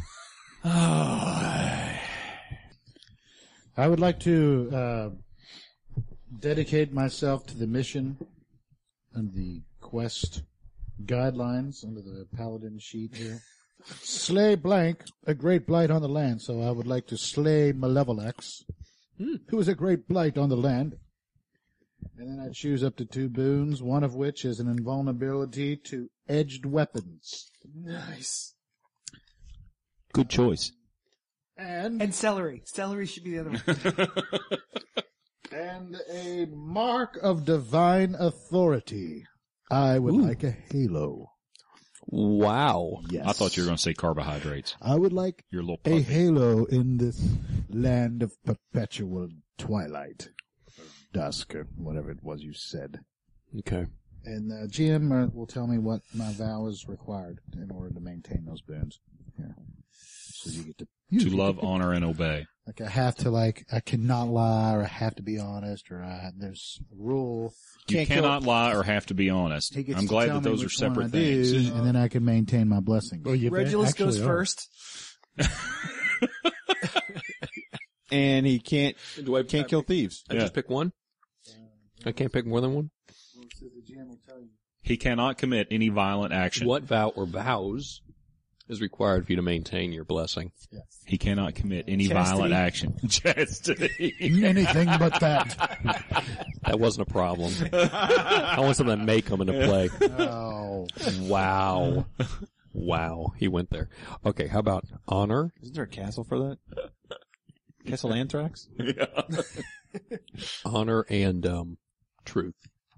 I would like to uh, dedicate myself to the mission and the quest guidelines under the paladin sheet here. Slay blank, a great blight on the land, so I would like to slay Malevolax, who is a great blight on the land. And then I choose up to two boons, one of which is an invulnerability to edged weapons. Nice. Good choice. And And celery. Celery should be the other one. And a mark of divine authority. I would Ooh. like a halo. Wow. Yes. I thought you were going to say carbohydrates. I would like Your little a puppy. halo in this land of perpetual twilight. Or dusk, or whatever it was you said. Okay. And uh, G M uh, will tell me what my vow is required in order to maintain those boons. Here. So you get to... You To get love, pick- honor, and obey. Like I have to like, I cannot lie, or I have to be honest, or I, there's a rule. You Can't kill- cannot lie or have to be honest. He gets I'm to glad tell that me those are which one separate I do, things. and then I can maintain my blessings. Well, you Regulus goes actually are. first. And he can't Do I can't kill thieves. I just pick one? I can't pick more than one? He cannot commit any violent action. What vow or vows is required for you to maintain your blessing? He cannot commit any Chastity. violent action. Chastity. Anything but that. That wasn't a problem. I want something that may come into play. Oh. Wow. Wow. He went there. Okay, how about honor? Isn't there a castle for that? Castle Anthrax? Honor and um, truth.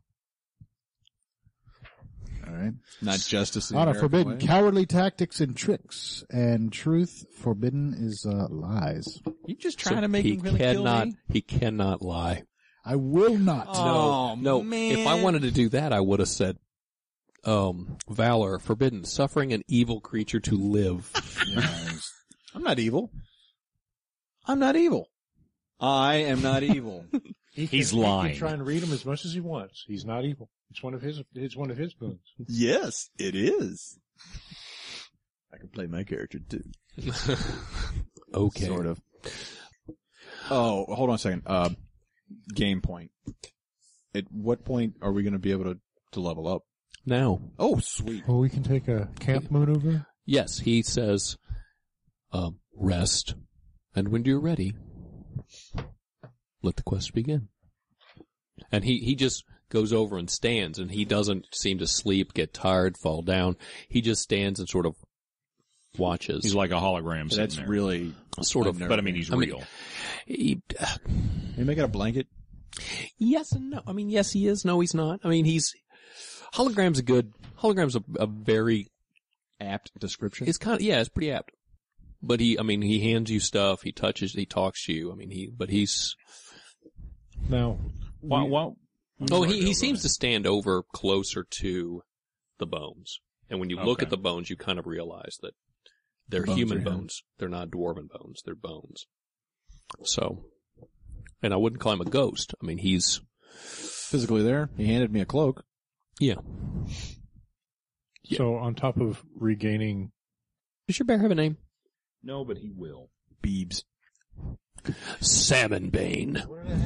All right. Not justice. in the Honor American forbidden way. cowardly tactics and tricks, and truth forbidden is uh, lies. You just So trying to make he him really cannot, kill me? He cannot lie. I will not. Oh, no, man. if I wanted to do that, I would have said, um, valor, forbidden, suffering an evil creature to live. I'm not evil. I'm not evil. I am not evil. He He's can, He lying. can try and read them as much as he wants. He's not evil. It's one of his. It's one of his boons. Yes, it is. I can play my character too. Okay. Sort of. Oh, hold on a second. Uh, game point. At what point are we going to be able to, to level up? Now, Oh, sweet. Well, we can take a camp maneuver. yes, he says, um, rest, and when you're ready, let the quest begin. And he, he just goes over and stands, and he doesn't seem to sleep, get tired, fall down. He just stands and sort of watches. He's like a hologram sitting That's there. really sort of. But I mean, he's I mean, real. He, Can you make it a blanket? yes and no. I mean, yes, he is. No, he's not. I mean, he's hologram's a good hologram's a, a very Apt description. it's kind of yeah, it's pretty apt. But he, I mean, he hands you stuff. He touches. He talks to you. I mean, he. But he's. Now, Why, why, Oh, he he seems to stand over closer to the bones, and when you look Okay. at the bones, you kind of realize that they're Bones human are him. bones. They're not dwarven bones. They're bones. So, and I wouldn't call him a ghost. I mean, he's Physically there. He handed me a cloak. yeah. so on top of regaining, Does your bear have a name? No, but he will. Beebs. Salmon Bane.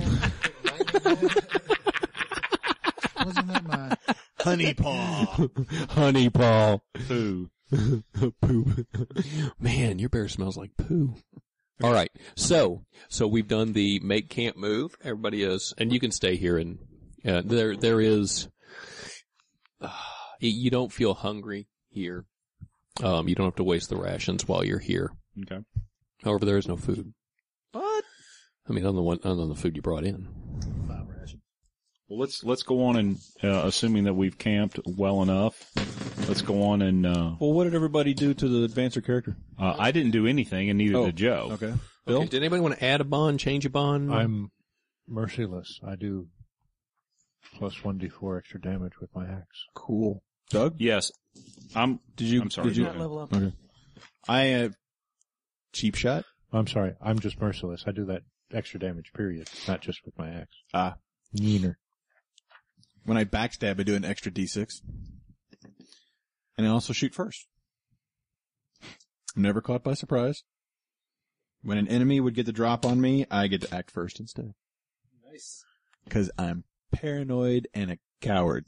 Wasn't that my... Honey paw. Honey Paw. Pooh. Poo. Man, your bear smells like poo. All right. So, so we've done the make camp move. Everybody is, and you can stay here and, uh, there, there is, uh, you don't feel hungry here. Um, you don't have to waste the rations while you're here. Okay. However, there is no food. What? I mean, other than, one, other than the food you brought in. Well, let's let's go on and uh, assuming that we've camped well enough, let's go on and. Uh, Well, what did everybody do to the advance their character? uh, I didn't do anything, and neither Oh, did Joe. Okay. Bill? Okay, did anybody want to add a bond, change a bond? I'm merciless. I do plus one d four extra damage with my axe. Cool. Doug? Yes, I'm. Did you? I'm sorry. Did you? go ahead. Level up. Okay. I have cheap shot. I'm sorry. I'm just merciless. I do that extra damage. Period. Not just with my axe. Ah. Neener. When I backstab, I do an extra d six. And I also shoot first. I'm never caught by surprise. When an enemy would get the drop on me, I get to act first instead. Nice. Because I'm paranoid and a coward.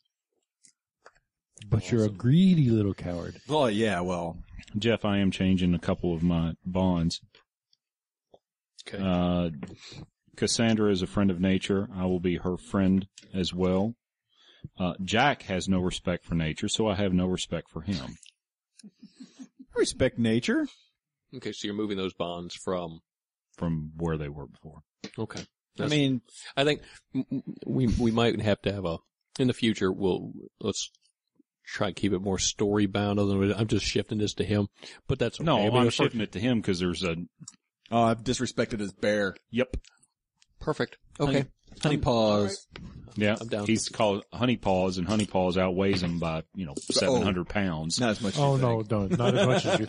But you're a greedy little coward. Well, yeah, well. Jeff, I am changing a couple of my bonds. Okay. Uh, Cassandra is a friend of nature. I will be her friend as well. Uh, Jack has no respect for nature, so I have no respect for him. I respect nature. Okay, so you're moving those bonds from, From where they were before. okay. I mean, I think mm, mm, we we might have to have a in the future. We'll let's try and keep it more story bound. Other than I'm just shifting this to him, but that's okay. No, I mean, I'm it's shifting it to him because there's a. oh, I've disrespected his bear. Yep. perfect. Okay, Honey paws. Yeah. I'm down. He's called Honey Paws, and Honey Paws outweighs him by you know seven hundred pounds. Not as much as Oh you no, think. don't not as much as you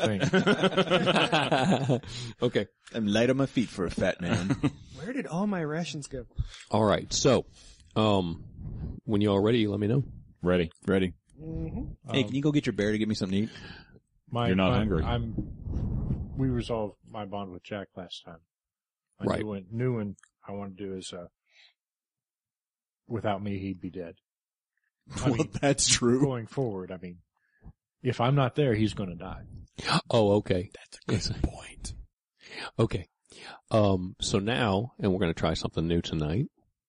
think. okay. I'm light on my feet for a fat man. Where did all my rations go? All right. So, um, when you're all ready, let me know. Ready? Ready? Mm-hmm. Hey, can you go get your bear to get me something to eat? My, You're not my- hungry. I'm. We resolved my bond with Jack last time. I Right. Knew one, knew one I want to do is, uh, without me, he'd be dead. I Well, mean, that's true. going forward, I mean, if I'm not there, he's going to die. Oh, okay. That's a good point. Okay. Um, so now, and we're going to try something new tonight.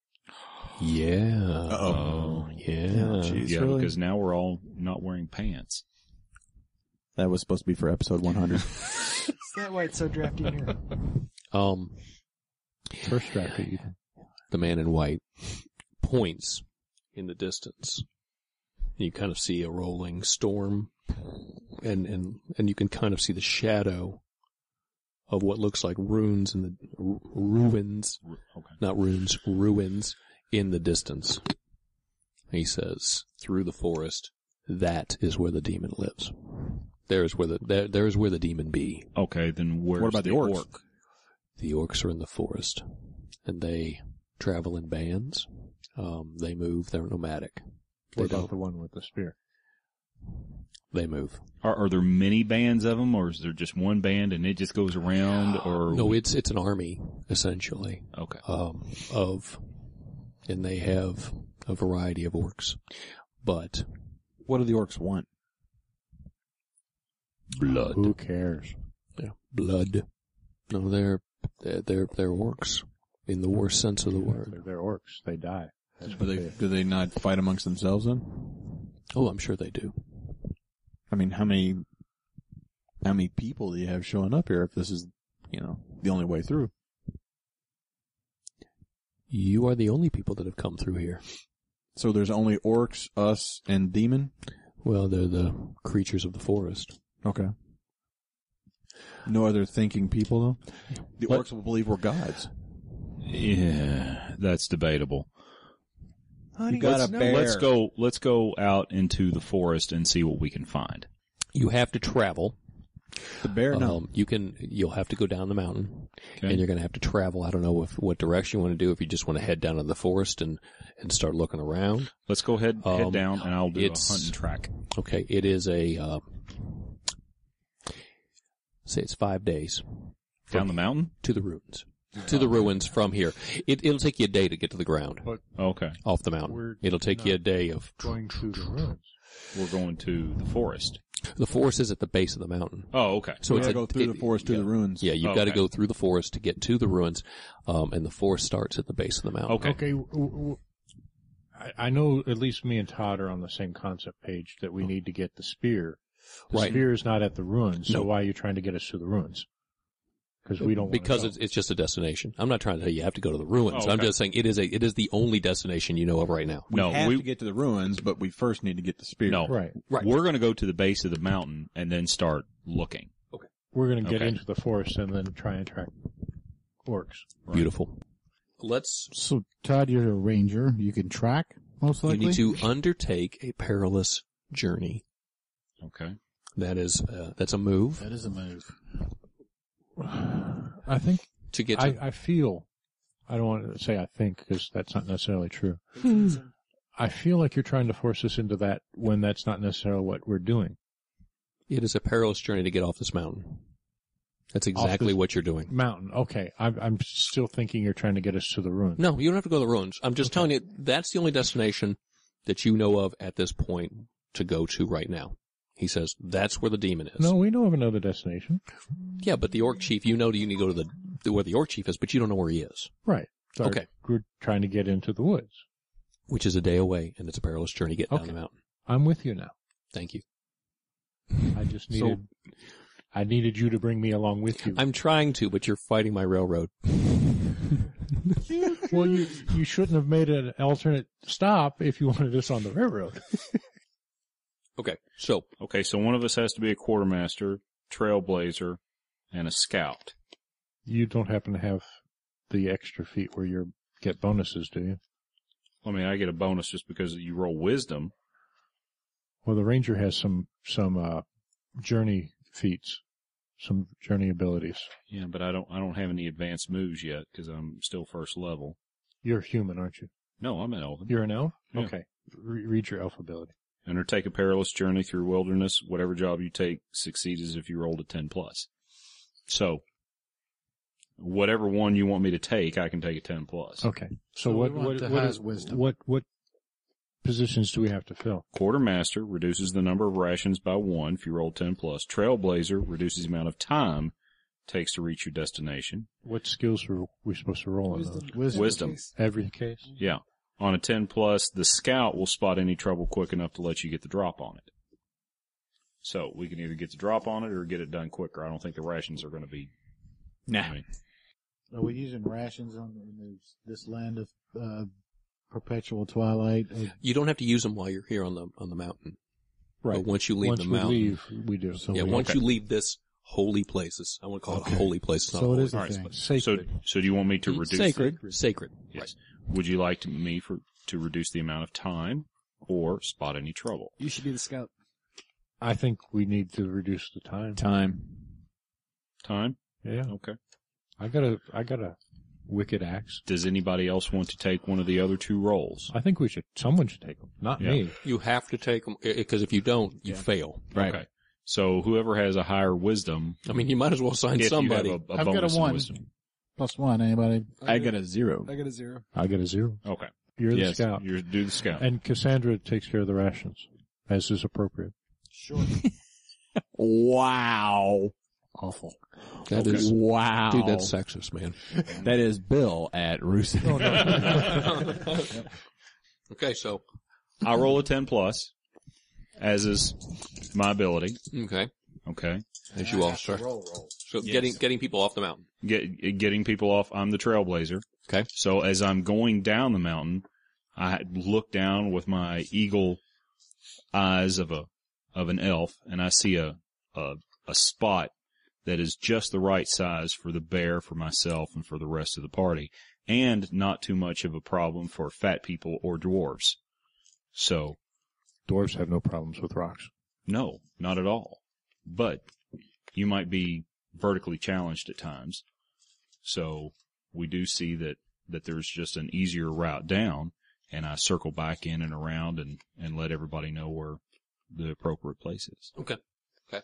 Yeah. Uh-oh. Yeah. Jeez, yeah, really? because now we're all not wearing pants. That was supposed to be for episode one hundred. Is that why it's so drafty in here? Um, First draft, Ethan. the man in white points in the distance. You kind of see a rolling storm, and, and, and you can kind of see the shadow of what looks like runes in the ru- ruins, Okay. not runes, ruins in the distance. He says, through the forest, that is where the demon lives. There is where the there, there is where the demon be. Okay, then where's What about the orcs? orc? The orcs are in the forest, and they travel in bands. Um, they move. They're nomadic. They What about don't. the one with the spear? They move. Are, are there many bands of them, or is there just one band and it just goes around? Or No, it's it's an army essentially. okay. Um, of, and they have a variety of orcs, but What do the orcs want? blood. Who cares? Yeah, blood. No, they're they're they're, they're orcs in the worst sense of the word. They're, they're orcs. They die. That's Do what they, they, do they not fight amongst themselves then? Oh, I'm sure they do. I mean, how many, how many people do you have showing up here if this is, you know, the only way through? You are the only people that have come through here. So there's only orcs, us, and demon? Well, they're the creatures of the forest. Okay. No other thinking people though? The What? orcs will believe we're gods. Yeah, that's debatable. Honey, You got it's a no- bear. Let's go. Let's go out into the forest and see what we can find. You have to travel. The bear, no. Um, you can. You'll have to go down the mountain, Okay. and you're going to have to travel. I don't know if, what direction you want to do. If you just want to head down to the forest and and start looking around. Let's go ahead Um, head down, and I'll do a it's- hunting track. Okay, it is a. Uh, say it's five days Down the mountain? to the ruins. To the ruins from here. It, it'll take you a day to get to the ground Okay. off the mountain. We're It'll take you a not day of. going to the ruins. We're going to the forest. The forest is at the base of the mountain. Oh, okay. So we it's gotta a, go through it- the forest to yeah. the ruins. Yeah, you've got to Okay. go through the forest to get to the ruins, um, and the forest starts at the base of the mountain. Okay. Okay. w- w- I, I know at least me and Todd are on the same concept page that we need to get the spear. The Right. spear is not at the ruins, so No. why are you trying to get us to the ruins? Because we don't. wanna Because go. it's it's just a destination. I'm not trying to tell you you have to go to the ruins. Oh, I'm okay. just saying it is a it is the only destination you know of right now. We No, have we- to get to the ruins, but we first need to get the spear. No. right. Right. We're going to go to the base of the mountain and then start looking. We're going to get Okay. into the forest and then try and track orcs. Beautiful. Let's. So, Todd, you're a ranger. You can track, most You likely. need to undertake a perilous journey. Okay. That is uh, that's a move That is a move. I think to get to. I, I feel. I don't want to say I think because that's not necessarily true. I feel like you're trying to force us into that when that's not necessarily what we're doing. It is a perilous journey to get off this mountain. That's exactly this- what you're doing. Mountain. Okay. I'm, I'm still thinking you're trying to get us to the ruins. No, you don't have to go to the ruins. I'm just telling you that's the only destination that you know of at this point to go to right now. He says that's where the demon is. No, we know of another destination. Yeah, but the orc chief, you know, you need to go to the, the where the orc chief is, but you don't know where he is, Right. So Okay. We're trying to get into the woods. which is a day away, and it's a perilous journey getting down Okay. the mountain. I'm with you now. Thank you. I just needed, I needed you to bring me along with you. I'm trying to, but you're fighting my railroad. Well, you you shouldn't have made an alternate stop if you wanted us on the railroad. Okay, so Okay, so one of us has to be a quartermaster, trailblazer, and a scout. You don't happen to have the extra feat where you get bonuses, do you? I mean, I get a bonus just because you roll wisdom. Well, the ranger has some some uh, journey feats, some journey abilities. Yeah, but I don't. I don't have any advanced moves yet because I'm still first level. You're human, aren't you? No, I'm an elven. You're an elf? Yeah. Okay. Re- read your elf ability. Undertake a perilous journey through wilderness. Whatever job you take succeeds as if you rolled a ten plus. So, whatever one you want me to take, I can take a ten plus. Okay. So, So what we want what the what, highest is- wisdom. what what positions do we have to fill? Quartermaster reduces the number of rations by one if you roll ten plus. Trailblazer reduces the amount of time it takes to reach your destination. What skills are we supposed to roll in those? Wisdom. Wisdom. Every case. Yeah. On a ten plus, the scout will spot any trouble quick enough to let you get the drop on it. So we can either get the drop on it or get it done quicker. I don't think the rations are going to be. Nah. I mean, Are we using rations on in this, this land of uh, perpetual twilight? Uh, you don't have to use them while you're here on the on the mountain. But once you leave Once the we mountain, leave, we do. So yeah, we- once okay. you leave this holy places, I want to call it Okay. a holy place. It's not So a it holy is a all right, thing. so, Sacred. so do you want me to reduce sacred, sacred. Yes. Would you like to, me for to reduce the amount of time or spot any trouble? You should be the scout. I think we need to reduce the time. Time. Time? Yeah. Okay. I got a I got a wicked axe. Does anybody else want to take one of the other two roles? I think we should. Someone should take them. Not Yeah. me. You have to take them because if you don't, you fail. Right. Okay. So whoever has a higher wisdom, I mean, you might as well sign if somebody. you have a, a I've got a bonus in one. wisdom. Plus one. Anybody? I got a zero. I got a zero. I get a zero. Okay. You're the Yes. scout. You do the scout. And Cassandra takes care of the rations, as is appropriate. Sure. Wow. Awful. That Okay. is Wow. dude, that's sexist, man. That is Bill at Russo. Okay, so I roll a ten plus, as is my ability. okay, Okay. as you all start. So getting getting people off the mountain. Get, getting people off, I'm the trailblazer. Okay. So as I'm going down the mountain, I look down with my eagle eyes of a, of an elf, and I see a, a, a spot that is just the right size for the bear, for myself, and for the rest of the party, and not too much of a problem for fat people or dwarves. So, Dwarves have no problems with rocks. no, not at all. But you might be vertically challenged at times. So we do see that, that there's just an easier route down, and I circle back in and around and, and let everybody know where the appropriate place is. Okay. Okay.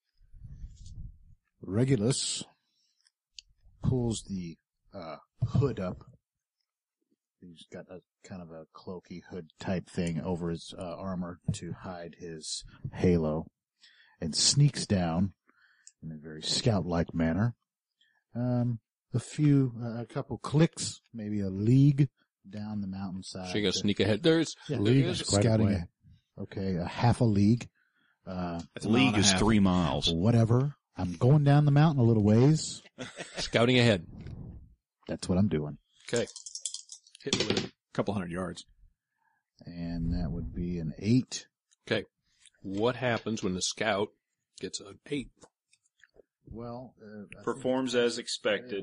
Regulus pulls the uh, hood up. He's got a kind of a cloaky hood type thing over his uh, armor to hide his halo, and sneaks down in a very scout-like manner. Um, a few, uh, a couple clicks, maybe a league down the mountainside. So you're gonna sneak ahead. There's Yeah, there league is- is scouting. A, okay, a half a league. Uh, That's a mile League and a is half. three miles. whatever. I'm going down the mountain a little ways. scouting ahead. That's what I'm doing. Okay. Hit me with it. couple hundred yards. And that would be an eight. Okay. What happens when the scout gets an eight? Well, uh, I Performs as expected.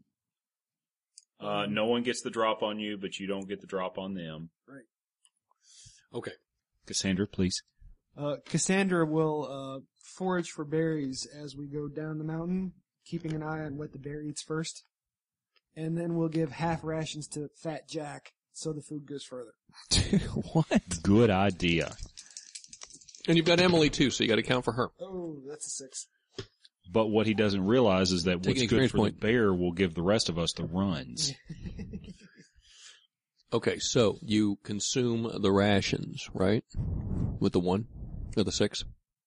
Uh, no one gets the drop on you, but you don't get the drop on them. Okay. Cassandra, please. Uh, Cassandra will uh, forage for berries as we go down the mountain, keeping an eye on what the bear eats first. And then we'll give half rations to Fat Jack so the food goes further. What? Good idea. And you've got Emily too, so you got to count for her. Oh, that's a six. But what he doesn't realize is that Take what's an good experience for point. the bear will give the rest of us the runs. Okay, so you consume the rations, right? With the one? Or the six?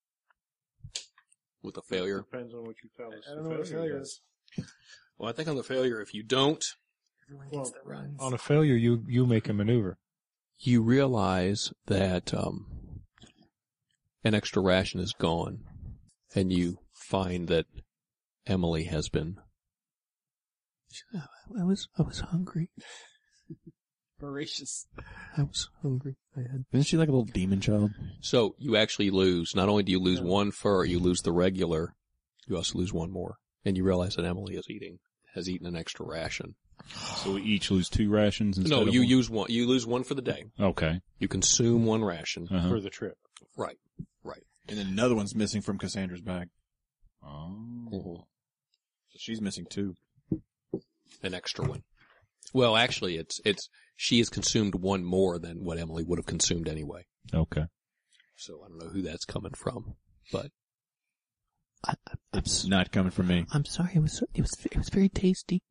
With the failure? Depends on what you tell us. I don't know what failure is. Well, I think on the failure, if you don't, Everyone gets the runs. On a failure, you, you make a maneuver. you realize that um, an extra ration is gone, and you find that Emily has been I was, I was hungry. Voracious. I was hungry. I had. Isn't she like a little demon child? So you actually lose. Not only do you lose one fur, you lose the regular. You also lose one more, and you realize that Emily is eating has eaten an extra ration. So we each lose two rations instead No, of you one? use one. You lose one for the day. Okay. You consume one ration Uh-huh. For the trip. Right. Right. And then another one's missing from Cassandra's bag. Oh. Mhm. So she's missing two. An extra one. Well, actually, it's it's she has consumed one more than what Emily would have consumed anyway. Okay. So I don't know who that's coming from, but I, I, I'm, It's not coming from me. I'm sorry. It was it was it was very tasty.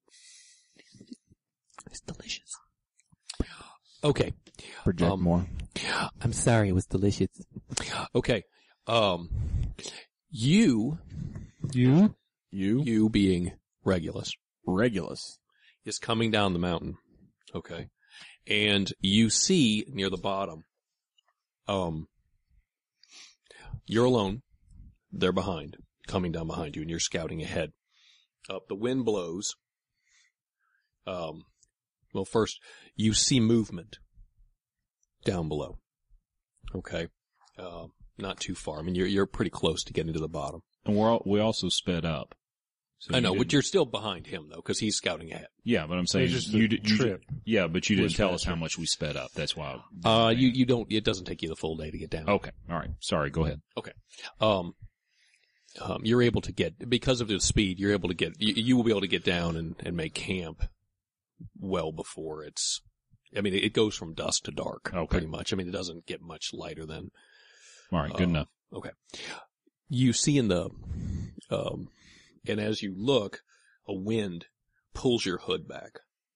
It's delicious. okay. Project Um, more. I'm sorry. It was delicious. Okay. Um, you, You? You? you being Regulus, Regulus. is coming down the mountain. Okay. And you see near the bottom, um, you're alone. They're behind, coming down behind you, and you're scouting ahead. Uh, the wind blows. Um, well, first, you see movement down below. Okay. Uh, not too far. I mean, you're, you're pretty close to getting to the bottom. And we're all, we also sped up. So I know, you but didn't- you're still behind him though, because he's scouting ahead. Yeah, but I'm saying It's just the you did, you trip did, yeah, but you didn't was tell us faster. how much we sped up. That's why. Uh, you, you don't, it doesn't take you the full day to get down. Okay. All right. Sorry. Go ahead. Um, um, you're able to get, because of the speed, you're able to get, you, you will be able to get down and, and make camp well before it's, I mean, it, it goes from dusk to dark, Okay. pretty much. I mean, it doesn't get much lighter than, All right. Good Uh, enough. okay. You see in the, um, and as you look, a wind pulls your hood back.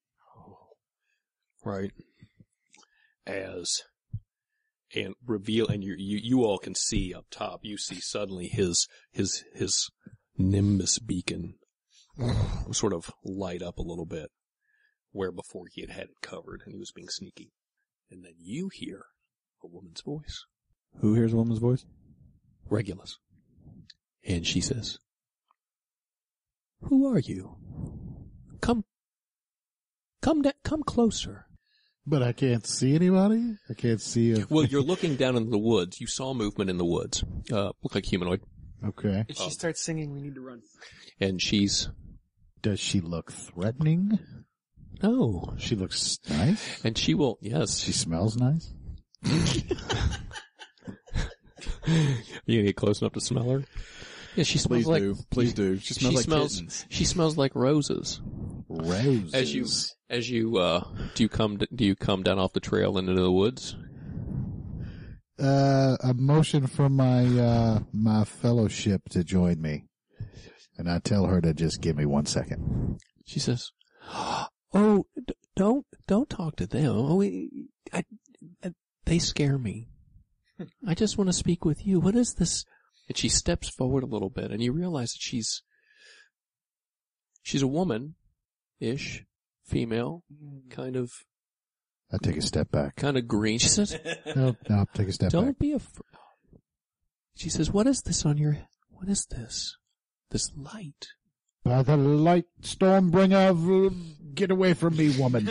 Right. As, and reveal, and you, you, you all can see up top, you see suddenly his, his, his Nimbus beacon sort of light up a little bit, where before he had had it covered and he was being sneaky. And then you hear a woman's voice. Who hears a woman's voice? Regulus. And she says, "Who are you? Come, come, da- come closer." But I can't see anybody? I can't see a... Well, you're looking down into the woods. You saw movement in the woods. Uh, look like humanoid. Okay. If she Oh. starts singing, we need to run. And she's, Does she look threatening? no. She looks nice? And she will, yes. She smells nice? You gonna get close enough to smell her? Yeah, she smells Please like, do. Please do. She smells she like smells, kittens. she smells like roses. Roses. As you, as you, uh, do you come, do you come down off the trail and into the woods? Uh, a motion from my, uh, my fellowship to join me. And I tell her to just give me one second. She says, "Oh, d- don't, don't talk to them. Oh, we, I, I, they scare me. I just want to speak with you. What is this?" And she steps forward a little bit, and you realize that she's, she's a woman-ish, female, kind of, I take a step back. kind of green. She says, No, no, take a step "Don't back. be afraid." She says, "What is this on your, what is this? This light?" By the light, Stormbringer, get away from me, woman.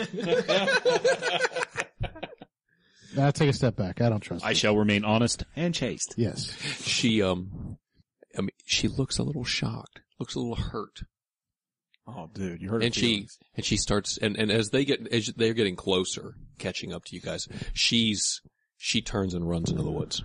I take a step back. I don't trust I her. shall remain honest and chaste. Yes. She, um, I mean, she looks a little shocked, looks a little hurt. Oh, dude, you heard her And she, feelings. and she starts, and, and as they get, as they're getting closer, catching up to you guys, she's, she turns and runs into the woods.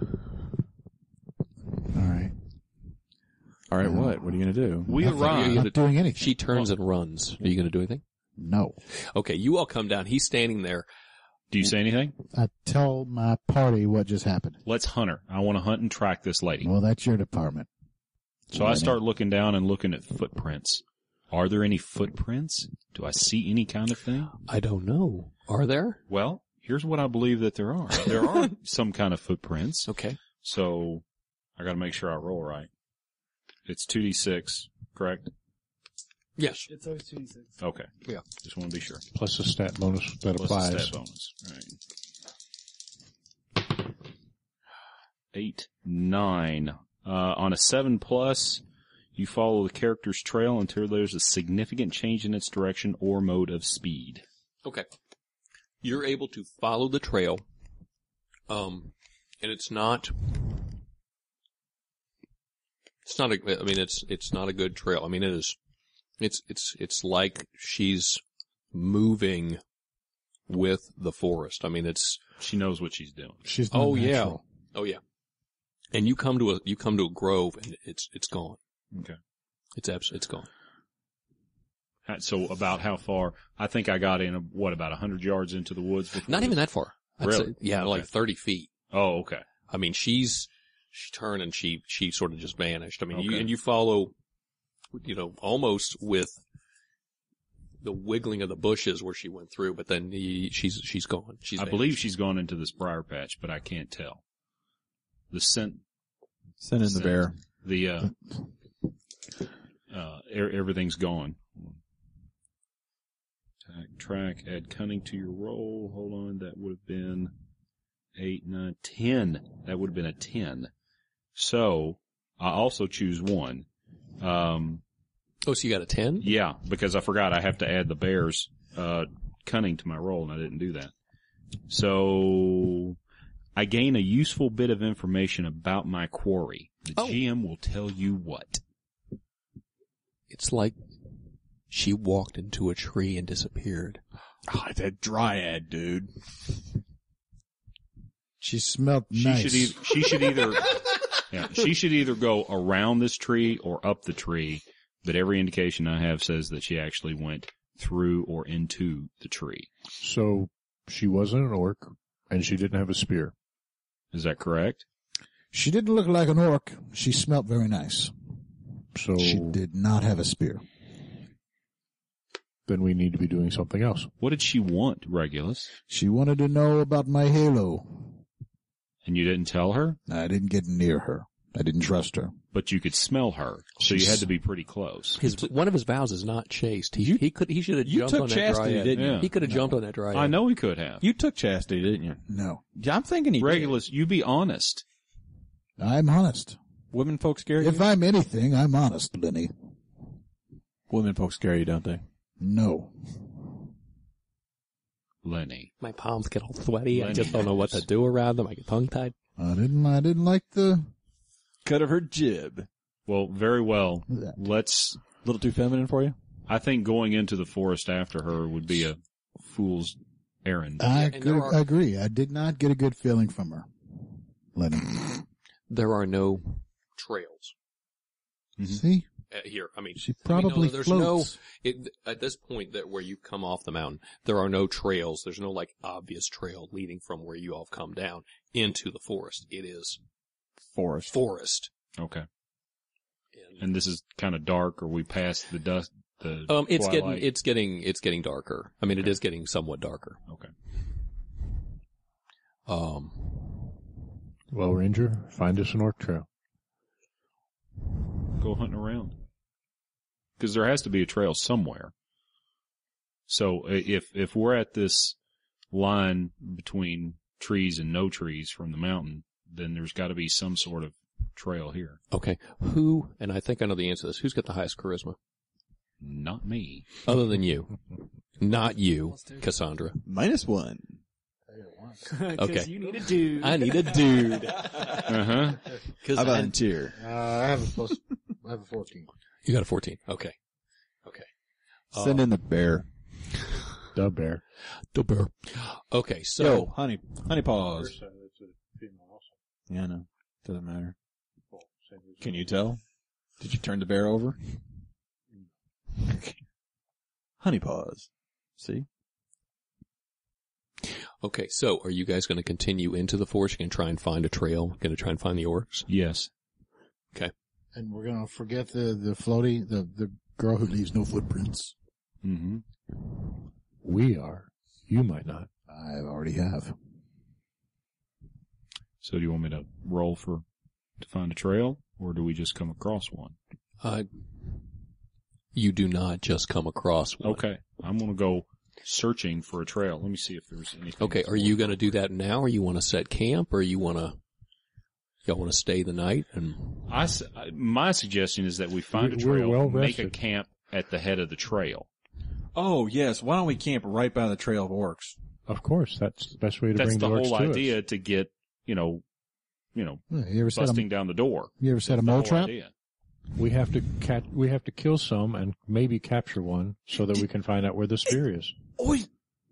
All right. All right, what? What are you going to do? We Nothing. arrive. I'm not doing anything. She turns and runs. Are you going to do anything? No. Okay, you all come down. He's standing there. Do you say anything? I tell my party what just happened. Let's hunt her. I want to hunt and track this lady. Well, that's your department. So I start looking down and looking at footprints. Are there any footprints? Do I see any kind of thing? I don't know. Are there? Well, here's what I believe that there are. There are some kind of footprints. Okay. So I got to make sure I roll right. It's two d six, correct? Yes. It's always two d six. Okay. Yeah. Just want to be sure. Plus a stat bonus that Plus applies. the stat bonus. All right. Eight, nine. Uh, on a seven plus, You follow the character's trail until there's a significant change in its direction or mode of speed. Okay. You're able to follow the trail, um, and it's not, it's not a, I mean, it's, it's not a good trail. I mean, it is, it's, it's, it's like she's moving with the forest. I mean, it's, She knows what she's doing. She's not oh yeah, natural. oh yeah. And you come to a, you come to a grove and it's, it's gone. Okay. It's abs- it's gone. So about how far? I think I got in, what, about one hundred yards into the woods? Before Not this? even that far. I'd Really? say- yeah, Okay. like thirty feet. Oh, okay. I mean, she's, she turned and she, she sort of just vanished. I mean, you, Okay. and you follow, you know, almost with the wiggling of the bushes where she went through, but then he, she's, she's gone. She's I vanished. believe she's gone into this briar patch, but I can't tell. The scent, Send in the scent, bear. The, uh, uh, er- everything's gone. Attack, track, add cunning to your roll. Hold on, that would have been eight, nine, ten. That would have been a ten. So, I also choose one. Um, Oh, so you got a ten? yeah, because I forgot I have to add the bear's, uh, cunning to my roll, and I didn't do that. So, I gain a useful bit of information about my quarry. The Oh. G M will tell you what. It's like she walked into a tree and disappeared. Oh, that dryad, dude. She smelled She nice. should either, she should either, yeah, she should either go around this tree or up the tree, but every indication I have says that she actually went through or into the tree. So she wasn't an orc, and she didn't have a spear. Is that correct? She didn't look like an orc. She smelled very nice. So She did not have a spear. then we need to be doing something else. What did she want, Regulus? She wanted to know about my halo. And you didn't tell her? I didn't get near her. I didn't trust her. But you could smell her, so you had to be pretty close. His one of his vows is not chaste. He he could he should have you jumped took on that chastity, dryad. didn't you? Yeah. He could have jumped on that dryad. I know he could have. You took chastity, didn't you? No. I'm thinking he did. Regulus, you be honest. I'm honest. Women folks scare If you? I'm anything, I'm honest, Lenny. Women folks scare you, don't they? No. Lenny. My palms get all sweaty. I Lenny just don't know what to knows. do around them. I get tongue tied. I didn't, I didn't like the, Cut of her jib. Well, very well. that. Let's, A little too feminine for you? I think going into the forest after her would be a fool's errand. I and could, there are- agree. I did not get a good feeling from her. Lenny. There are no trails See? uh, here. I mean, She I mean, no, probably there's floats. no it, at this point that where you come off the mountain. There are no trails. There's no like obvious trail leading from where you all have come down into the forest. It is Forest. forest. Okay. And, And this is kind of dark, or we passed the dust, the um, it's twilight? getting it's getting it's getting darker. I mean, it is getting somewhat darker. Okay. Um, Well, Ranger, find us an orc trail. Go hunting around. Because there has to be a trail somewhere. So i- if if we're at this line between trees and no trees from the mountain, then there's got to be some sort of trail here. okay, who? And I think I know the answer to this. Who's got the highest charisma? Not me. Other than you, not you, Cassandra. Minus one. Because Okay. you need a dude. I need a dude. Uh huh. Because I volunteer. Uh, I have a plus, I have a fourteen. you got a fourteen. Okay. Okay. Send in the bear. The bear. The bear. Okay, so Yo, honey, honey paws. Yeah, I know. Doesn't matter. Can you tell? Did you turn the bear over? Honey paws. See? okay, so are you guys going to continue into the forest? You're going to try and find a trail? Going to try and find the orcs? Yes. And we're gonna forget the, the floaty, the, the girl who leaves no footprints. Mm-hmm. We are. You might not. I already have. So do you want me to roll for to find a trail, or do we just come across one? Uh, you do not just come across one. Okay. I'm going to go searching for a trail. Let me see if there's anything. Okay, are you going to do that now, or you want to set camp, or you want to? Y'all want to stay the night? And I, s- my suggestion is that we find a We're trail, well make a rested. camp at the head of the trail. Oh, yes. Why don't we camp right by the Trail of Orcs? Of course, that's the best way to That's bring the the orcs whole to idea us. to get, you know, you know, Yeah, you ever set busting a, down the door. you ever set a That's the mole whole trap? idea. We have to catch. We have to kill some and maybe capture one so that we can find out where the spear is. Oi!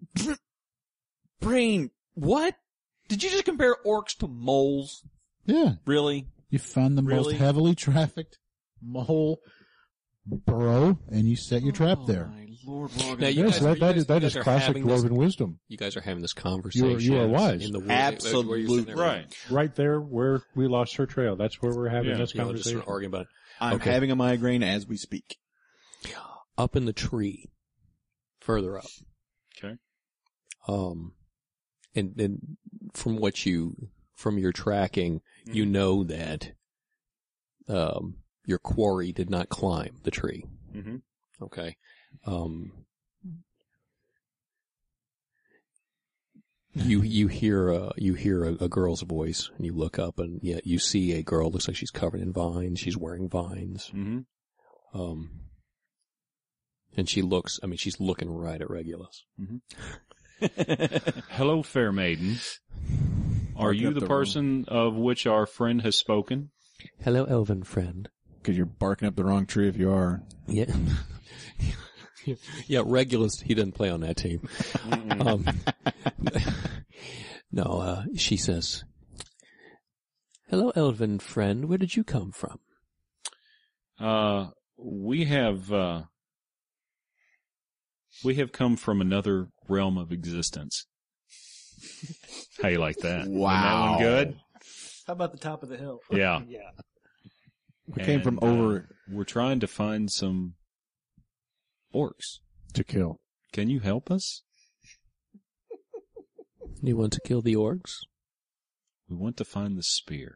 Brain, what? Did you just compare orcs to moles? Yeah. Really? You found the Really? most heavily trafficked mole burrow, and you set your trap there. Oh, my Lord, Lord. Now, you Yes, guys, that, you that guys- is that you is guys are classic having this- dwarven wisdom. You guys are having this conversation. you are wise. In the where- Absolutely. where you're sitting there. Right. Right there where we lost her trail. That's where we're having Yeah. this You know, just conversation. sort of arguing about it. I'm Okay. having a migraine as we speak. Up in the tree, further up. Okay. Um, and, and from what you, from your tracking, you know that, um, your quarry did not climb the tree. Mm-hmm. Okay. Um, you, you hear, uh, you hear a, a girl's voice and you look up and yeah, you see a girl, looks like she's covered in vines. She's wearing vines. Mm-hmm. Um, and she looks, I mean, she's looking right at Regulus. Hello, fair maiden. Are Barking you up the the person of which our friend has spoken? Hello, elven friend. Because you're barking up the wrong tree if you are. Yeah. Yeah, Regulus, he doesn't play on that team. um, no, uh, she says, hello, elven friend, where did you come from? Uh, we have, uh, we have come from another realm of existence. How you like that? Wow. Isn't that one good? How about the top of the hill? Yeah. Yeah. We came from And, uh, over. we're trying to find some orcs. To kill. Can you help us? You want to kill the orcs? We want to find the spear.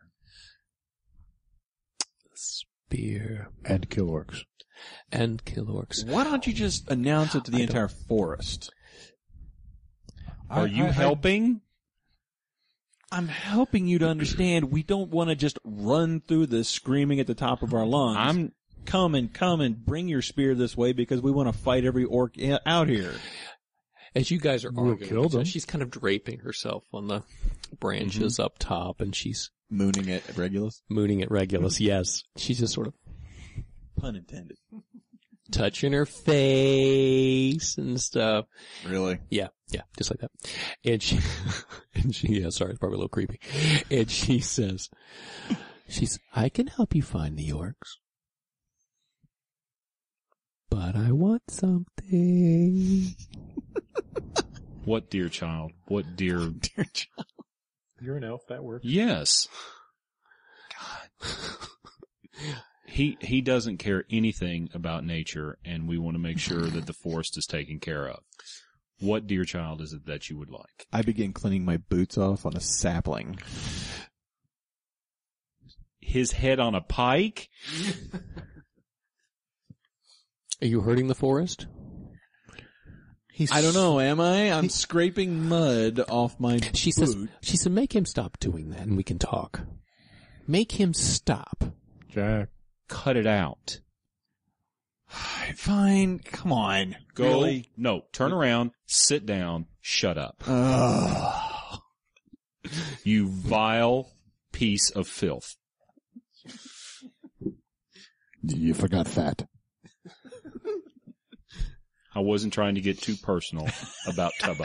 Spear. And kill orcs. And kill orcs. Why don't you just announce it to the I entire forest? Are I- you I- I- helping? I'm helping you to understand we don't want to just run through this screaming at the top of our lungs. I'm come and come and bring your spear this way because we want to fight every orc i- out here. As you guys are We'll arguing, kill them. she's kind of draping herself on the branches up top, and she's Mooning at Regulus? mooning at Regulus. Yes, she's just sort of Pun intended. touching her face and stuff. Really? Yeah, yeah, just like that. And she, and she, yeah, sorry, it's probably a little creepy. And she says, she's, I can help you find the orcs. But I want something. what, dear child? What, dear? Dear child. You're an elf, that works. Yes. God. He he doesn't care anything about nature, and we want to make sure that the forest is taken care of. What, dear child, is it that you would like? I begin cleaning my boots off on a sapling. His head on a pike? Are you hurting the forest? He's, I don't know, am I? I'm scraping mud off my She boot. says, she said, make him stop doing that and we can talk. Make him stop. Jack. Cut it out. Fine, come on. Go. Really? No, turn around, sit down, shut up. Ugh. You vile piece of filth. You forgot fat. I wasn't trying to get too personal about Tubbo.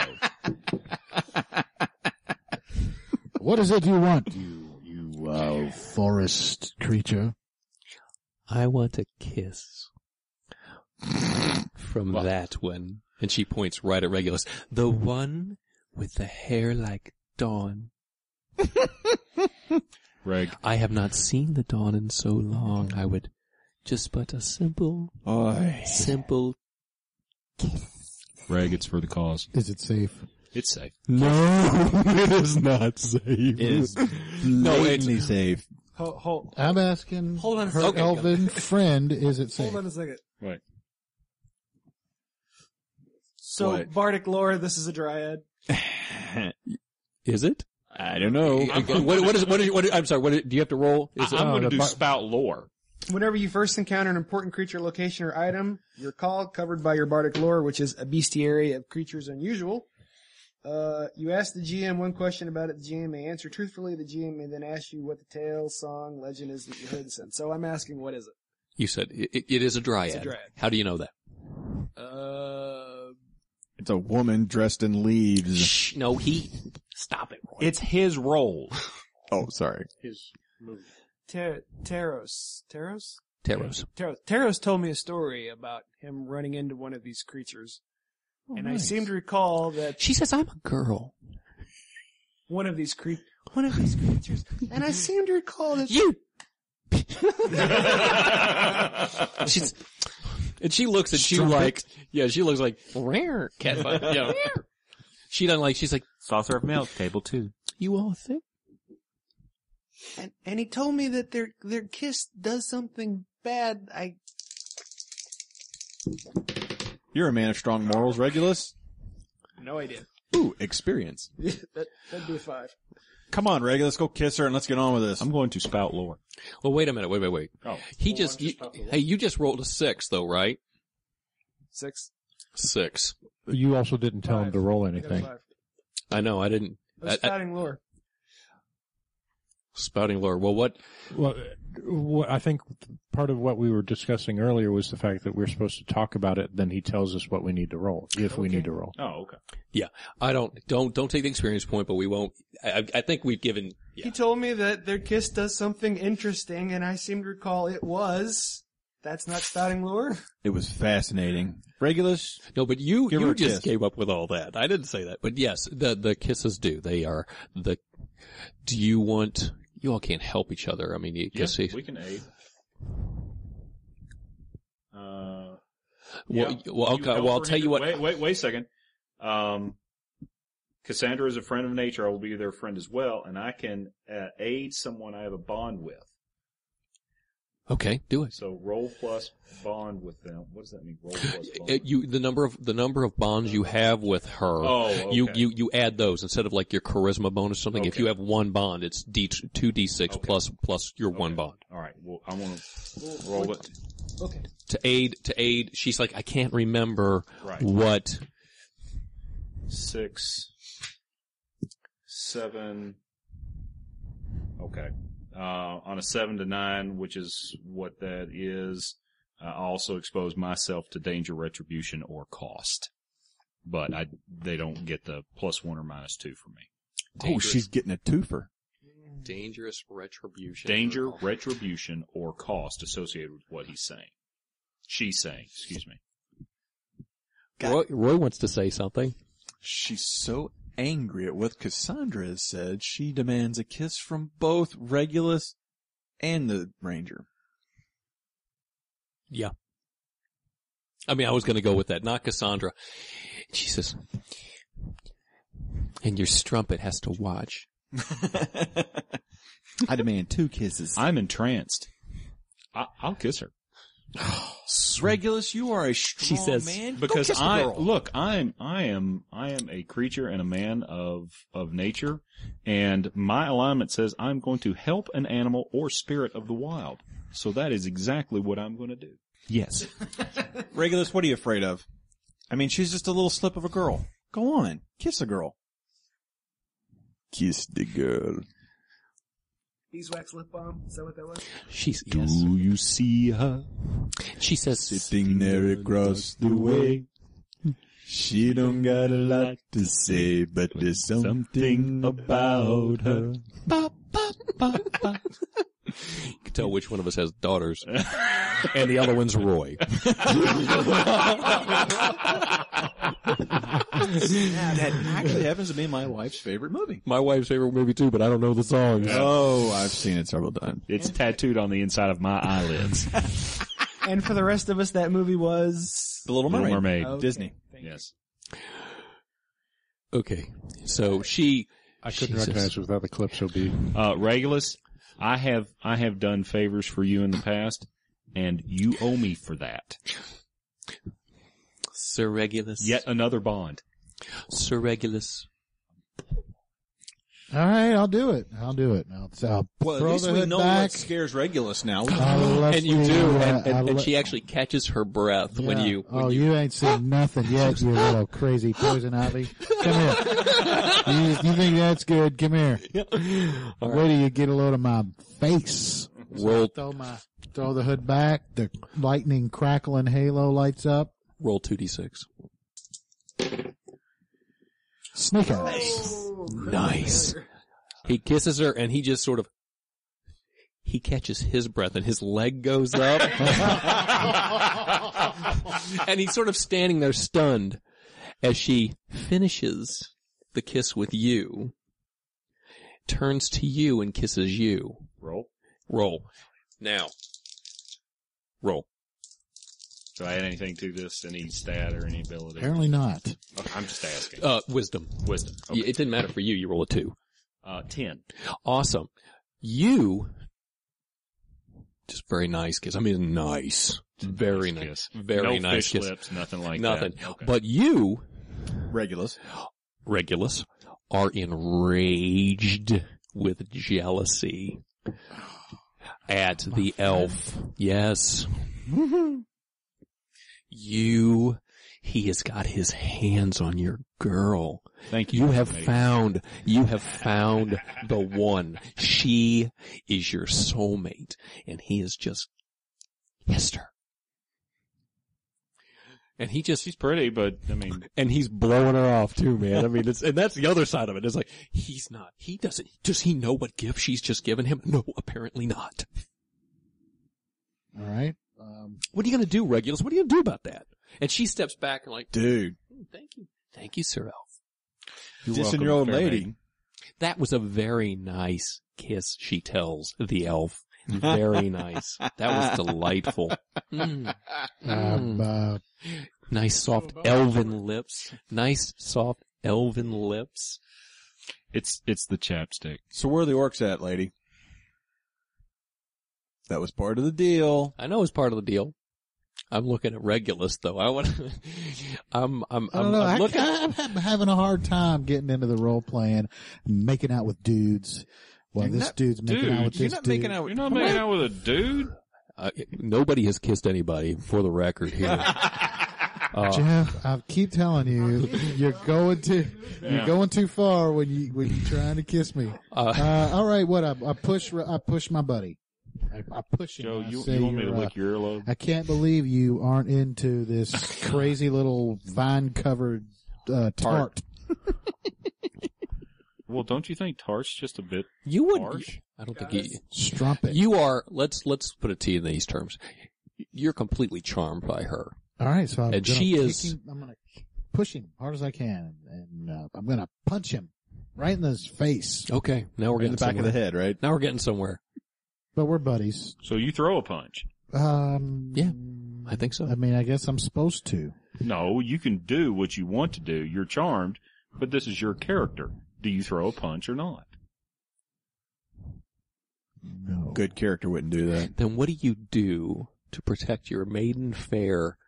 What is it you want, you, you, uh, forest creature? I want a kiss. From Well- that one. And she points right at Regulus. The one with the hair like dawn. Reg, I have not seen the dawn in so long. I would just but a simple, Oy. simple Reg, it's for the cause. Is it safe? It's safe. No, it is not safe. It is blatantly safe. Hold, hold, I'm asking Hold on a her second. elven friend, is it safe? hold on a second. Right. So, What? Bardic lore, this is a dryad. Is it? I don't know. what, what is what is what is, I'm sorry. What is, do you have to roll? Is I'm it, going to the do bar- spout lore. Whenever you first encounter an important creature, location, or item, you're called, covered by your bardic lore, which is a bestiary of creatures unusual. Uh, you ask the G M one question about it. The G M may answer truthfully. The G M may then ask you what the tale, song, legend is that you heard this in. So I'm asking, what is it? You said it, it is a dryad. It's a dryad. How do you know that? Uh, It's a woman dressed in leaves. Shh, no, he. Stop it, Roy. It's his role. Oh, sorry. His movie. Ter- Taros. Taros? Taros. Taros. Taros told me a story about him running into one of these creatures. Oh, and nice. I seem to recall that She says I'm a girl. one of these cre- one of these creatures, and I seem to recall that You. She's, and she looks at you like, yeah, she looks like rare cat. You know, she doesn't like. She's like Saucer of milk, table two. you all think. And, and he told me that their their kiss does something bad. I You're a man of strong morals, Regulus. no idea. Ooh, experience. that that'd be a five. Come on, Regulus, go kiss her and let's get on with this. I'm going to spout lore. Well, wait a minute. Wait, wait, wait. Oh. He just. You, hey, you just rolled a six, though, right? Six. Six. You also didn't tell him Five. to roll I got a anything. five. I know. I didn't. I was I, I, spouting lore. spouting lore. Well, what? Well, uh, what, I think part of what we were discussing earlier was the fact that we're supposed to talk about it. Then he tells us what we need to roll, if we Okay. need to roll. Oh, okay. Yeah. I don't. Don't. Don't take the experience point, but we won't. I, I think we've given. Yeah. He told me that their kiss does something interesting, and I seem to recall it was. That's not spouting lore. It was fascinating. Regulus, No, but you Give her you a just kiss. came up with all that. I didn't say that. But yes, the the kisses do. They are the. Do you want? You all can't help each other. I mean, you Yeah, guess he- we can aid. Uh, Well, yeah. well, okay. You help Well, I'll her tell in- you what. Wait, wait, wait a second. Um, Cassandra is a friend of nature. I will be their friend as well, and I can uh, aid someone I have a bond with. Okay, do it. So roll plus bond with them. What does that mean? Roll plus bond. It- you the number of the number of bonds you have with her. Oh, okay. You you you add those instead of like your charisma bonus or something. If Okay. you have one bond, it's d two d six Okay. plus plus your one Okay. bond All right. Well, I want to roll it. Okay. to aid to aid. She's like, I can't remember Right. what. Six, seven. Okay. Uh, on a seven to nine, which is what that is, I also expose myself to danger, retribution, or cost. But I, they don't get the plus one or minus two from me. oh, Dangerous. she's getting a twofer. Dangerous retribution. Danger, retribution, or cost associated with what he's saying. She's saying, excuse me. Roy, Roy wants to say something. She's so angry at what Cassandra has said, she demands a kiss from both Regulus and the Ranger. Yeah. I mean, I was going to go with that, not Cassandra. She says, and your strumpet has to watch. I demand two kisses. I'm entranced. I, I'll kiss her. Regulus, you are a strong She says- man. Go Because kiss the I girl. look, I'm I am I am a creature and a man of of nature, and my alignment says I'm going to help an animal or spirit of the wild. So that is exactly what I'm going to do. Yes. Regulus, what are you afraid of? I mean, she's just a little slip of a girl. Go on, kiss a girl. Kiss the girl. Beeswax lip balm. Is that what that was? She's, Do yes. you see her She says, sitting there across the way? She don't got a lot to say, but there's something about her. Ba, ba, ba, ba. you can tell which one of us has daughters. And the other one's Roy. That actually happens to be my wife's favorite movie. My wife's favorite movie too, but I don't know the songs. Oh, I've seen it several times. It's tattooed on the inside of my eyelids. And for the rest of us, that movie was. The Little Little Mermaid. Mermaid. Okay, Disney. thank you. Yes. Okay. So she, I couldn't Jesus. recognize it without the Calypso beat. Uh, Regulus, I have I have done favors for you in the past, and you owe me for that. Sir Regulus. Yet another bond. Sir Regulus. All right, I'll do it. I'll do it. I'll, I'll Well, throw at least the we hood know back. what scares Regulus now. I'll let And you the, do, uh, and, I'll and, and let- she actually catches her breath when Yeah. you. When oh, you, you ain't seen nothing yet, you little crazy poison ivy. Come here. You, you think that's good? Come here. All Wait till you get a load of my face. roll, Throw my, throw the hood back. The lightning crackling halo lights up. roll two d six. Snake eyes. Nice. He kisses her, and he just sort of. He catches his breath, and his leg goes up, and he's sort of standing there stunned as she finishes the kiss with you, turns to you and kisses you. Roll. Roll. Now. Roll. Do I add anything to this? Any stat or any ability? Apparently not. Okay, I'm just asking. Uh, wisdom. Wisdom. Y- Okay. It didn't matter for you. You roll a two. Uh, ten. Awesome. You, just very nice kiss. I mean, nice. Very nice. Kiss. Very no nice fish kiss. lips, nothing like Nothing. that. Okay. But you, Regulus. Regulus, are enraged with jealousy at the elf. Yes. You, he has got his hands on your girl. Thank you. You have Nate. found, you have found the one. She is your soulmate, and he has just kissed her. And he just, She's pretty, but I mean, and he's blowing her off too, man. I mean, it's, and that's the other side of it. It's like, he's not, he doesn't, does he know what gift she's just given him? No, apparently not. All right. Um, What are you going to do, Regulus? What are you going to do about that? And she steps back and like, Dude. "Hmm, thank you. Thank you, Sir Elf. you're Dissing welcome, your old fair lady. maiden. That was a very nice kiss, she tells the elf. Very nice. That was delightful. Mm. um, uh, Nice soft elven lips. Nice soft elven lips. It's it's the chapstick. So where are the orcs at, lady? That was part of the deal. I know it's part of the deal. I'm looking at Regulus though. I want. I'm. I'm. I don't I'm, know. I'm I, looking. I'm ha- having a hard time getting into the role playing, making out with dudes. Well, You're this not- dude's making out with dudes, You're this not dude. making out You're with not making out with a dude. Uh, nobody has kissed anybody, for the record here. Uh, Jeff, I keep telling you, you're going too, you're Yeah. going too far when you when you're trying to kiss me. uh, Uh, all right, what I, I push, I push my buddy. I, I push him. Joe, I you, say you want me to you're, uh, lick your earlobe? I can't believe you aren't into this crazy little vine-covered uh, tart. Well, don't you think Tart's just a bit you would. harsh? I don't think you. Strumpet. You are. Let's let's put it to you in these terms. You're completely charmed by her. All right, so I'm And gonna she kick is- him- I'm gonna push him hard as I can, and uh, I'm gonna punch him right in his face. Okay, now we're in getting the back somewhere. of the head, right? Now we're getting somewhere. But we're buddies. So you throw a punch. Um, Yeah, I think so. I mean, I guess I'm supposed to. No, you can do what you want to do. You're charmed, but this is your character. Do you throw a punch or not? No. Good character wouldn't do that. Then what do you do to protect your maiden fair?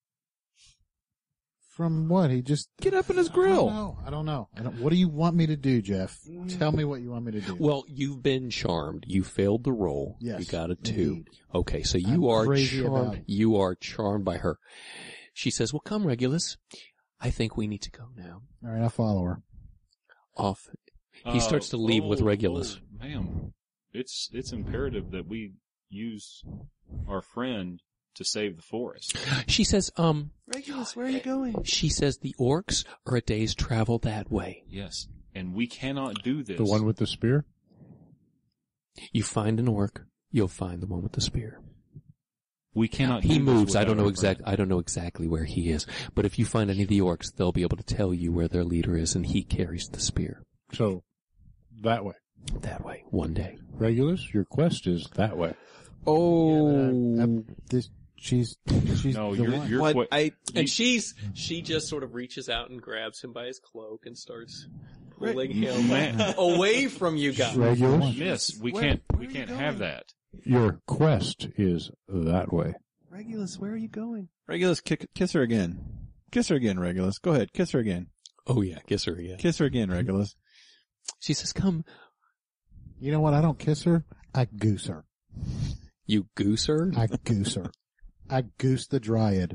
From what? He just Get up in his I grill. don't know. I don't know. I don't, what do you want me to do, Jeff? Tell me what you want me to do. Well, you've been charmed. You failed the roll. Yes, You got a two. indeed. Okay, so you I'm are crazy charmed. about it. You are charmed by her. She says, well, come, Regulus. I think we need to go now. All right, I'll follow her. Off. He Uh, starts to leave with oh, Regulus. oh, ma'am, it's it's imperative that we use our friend to save the forest. She says, um, Regulus, where are you going? she says the orcs are a day's travel that way. Yes, and we cannot do this. The one with the spear? You find an orc, you'll find the one with the spear. we cannot. He do this moves. I without don't know our exact. friend. I don't know exactly where he is. But if you find any of the orcs, they'll be able to tell you where their leader is, and he carries the spear. So, that way. That way, one day. Regulus, your quest is that way. Oh. I, I, this, she's she's No, the you're one. you're What? qui- I, And she's she just sort of reaches out and grabs him by his cloak and starts pulling him Man. away from you guys. Regulus. Miss, we Where- can't where we are you can't going? have that. Your quest is that way. Regulus, where are you going? Regulus, kick, kiss her again. Kiss her again, Regulus. Go ahead, kiss her again. Oh yeah, kiss her again. Kiss her again, Regulus. She says, come. You know what? I don't kiss her. I goose her. You goose her? I goose her. I goose the dryad.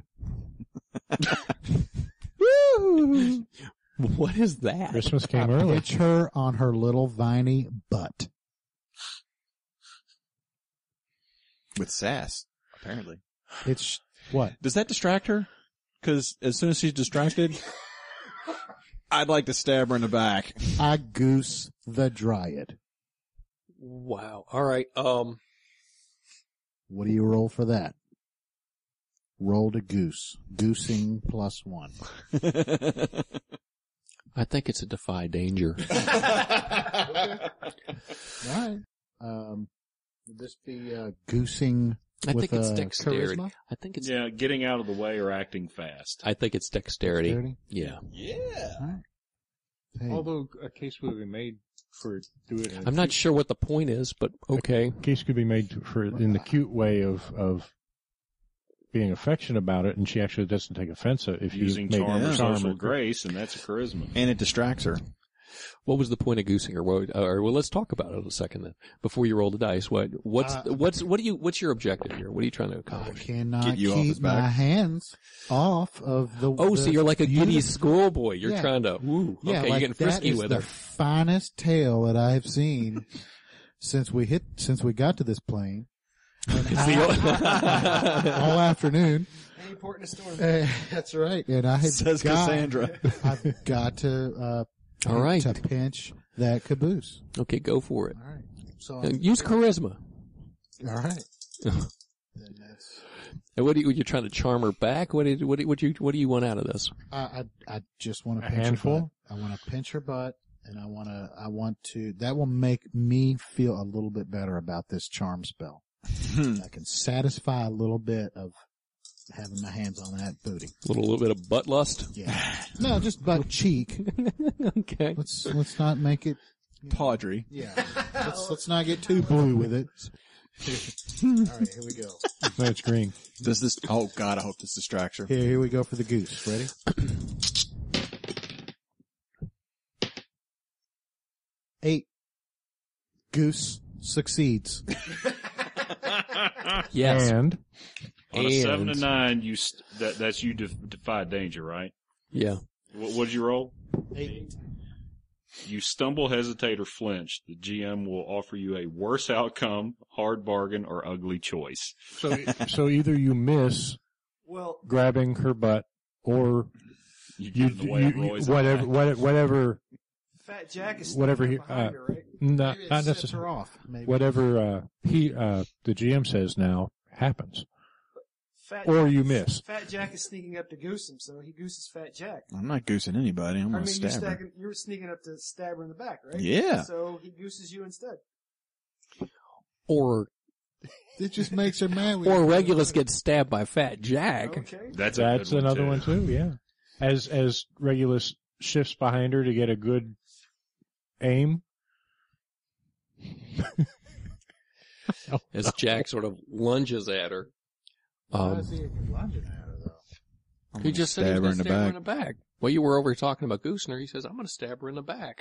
What is that? Christmas came I early. pitch her on her little viney butt. With sass, apparently. It's what? Does that distract her? Because as soon as she's distracted, I'd like to stab her in the back. I goose the dryad. Wow. All right. Um. What do you roll for that? Roll to goose. Goosing plus one. I think it's a defy danger. All right. Um, would this be uh, goosing I with think it's uh, dexterity. charisma? I think it's. Yeah, getting out of the way or acting fast. I think it's dexterity. Dexterity? Yeah. Yeah. All right. Hey, Although a case would be made for do it. In a I'm not cute- sure what the point is, but okay. A case could be made to- for in the cute way of of being affectionate about it, and she actually doesn't take offense if you Using make charm or charm social or- grace, and that's a charisma. And it distracts her. What was the point of goosing her? What, or well, let's talk about it in a second then. Before you roll the dice, what what's Uh, what's what do you what's your objective here? What are you trying to I accomplish? cannot Get you off his keep my back. hands off of the. Oh, the so you're like a giddy beautiful- schoolboy. You're Yeah. trying to. Ooh, Yeah, okay, like you're getting frisky that is with the her. finest tail that I have seen since we hit since we got to this plane. And I- all afternoon. Any port in a storm. Uh, that's right. And I had Says got, Cassandra. I've got to, uh, All right. to pinch that caboose. Okay, go for it. All right. So, Uh, Use charisma. all right. Then that's, And what do you? You're trying to charm her back. What do you? What do you? What do you, what do you want out of this? I, I, I just want to A pinch handful? her butt. I want to pinch her butt, and I want to, I want to, that will make me feel a little bit better about this charm spell. I can satisfy a little bit of having my hands on that booty. A little, little bit of butt lust. Yeah. No, just butt cheek. Okay. Let's, let's not make it, Tawdry. yeah. Let's, let's not get too blue with it. All right, here we go. No, it's green. Does this? Oh God, I hope this distracts her. Here, here we go for the goose. Ready? Eight. Goose succeeds. Yes. And On a seven to And- nine, you st- that that's you def- defy danger, right? Yeah. What what did you roll? Eight. You stumble, hesitate, or flinch. The G M will offer you a worse outcome, hard bargain, or ugly choice. so so either you miss Well, grabbing her butt, or You you, get in the way you, of you Roy's whatever eye. what- whatever Fat Jack is Whatever sneaking he- up behind uh, her, right? not Maybe it not sets her necessarily off. Maybe. whatever uh, he uh, the G M says now happens, Fat or you miss. Fat Jack is sneaking up to goose him, so he gooses Fat Jack. I'm not goosing anybody. I'm I gonna mean, you're, stab her. stacking, you're sneaking up to stab her in the back, right? Yeah. So he gooses you instead. Or It just makes her mad. when or you- Regulus gets stabbed by Fat Jack. Okay. That's a That's good another one, one too. Yeah, as as Regulus shifts behind her to get a good aim. As Jack sort of lunges at her. Why Um, is he lunging at her, though? I'm he gonna just said he was stab her going in to the stab her back. in the back. Well, you were over here talking about Goosner. He says, I'm going to stab her in the back.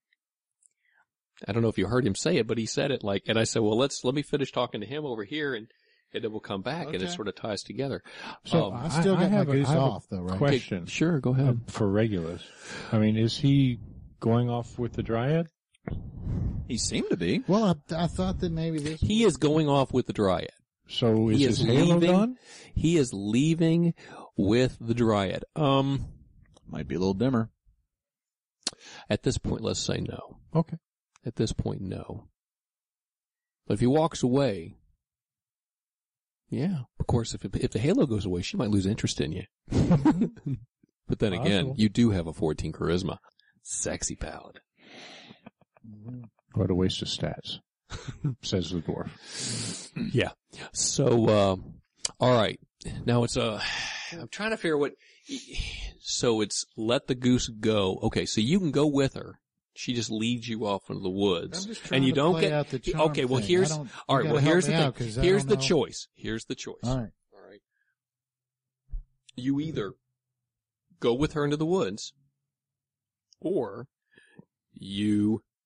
I don't know if you heard him say it, but he said it like, and I said, well, let's, let me finish talking to him over here and, and then we'll come back and it Okay. sort of ties together. So Um, I still got my have a- goose I have a off, though, right? Question Okay, sure, go uh, ahead. for Regulus. I mean, is he going off with the Dryad? He seemed to be. Well, I, I thought that maybe this. He is going off with the Dryad. So is He his is halo leaving. gone? He is leaving with the Dryad. Um, Might be a little dimmer. at this point, let's say no. Okay. At this point, no. But if he walks away, yeah, of course, if it, if the halo goes away, she might lose interest in you. But then again, Possible. you do have a fourteen charisma. Sexy paladin. What a waste of stats, says the dwarf. Yeah. So, uh, all right. Now it's uh, I'm trying to figure what. So it's let the goose go. Okay, so you can go with her. She just leads you off into the woods, I'm just trying and you to don't play get. out the charm okay, well thing. here's I don't- all you right. Well, gotta help here's the me thing. out, 'cause I Here's don't the know. choice. Here's the choice. All right. All right. You either go with her into the woods, or you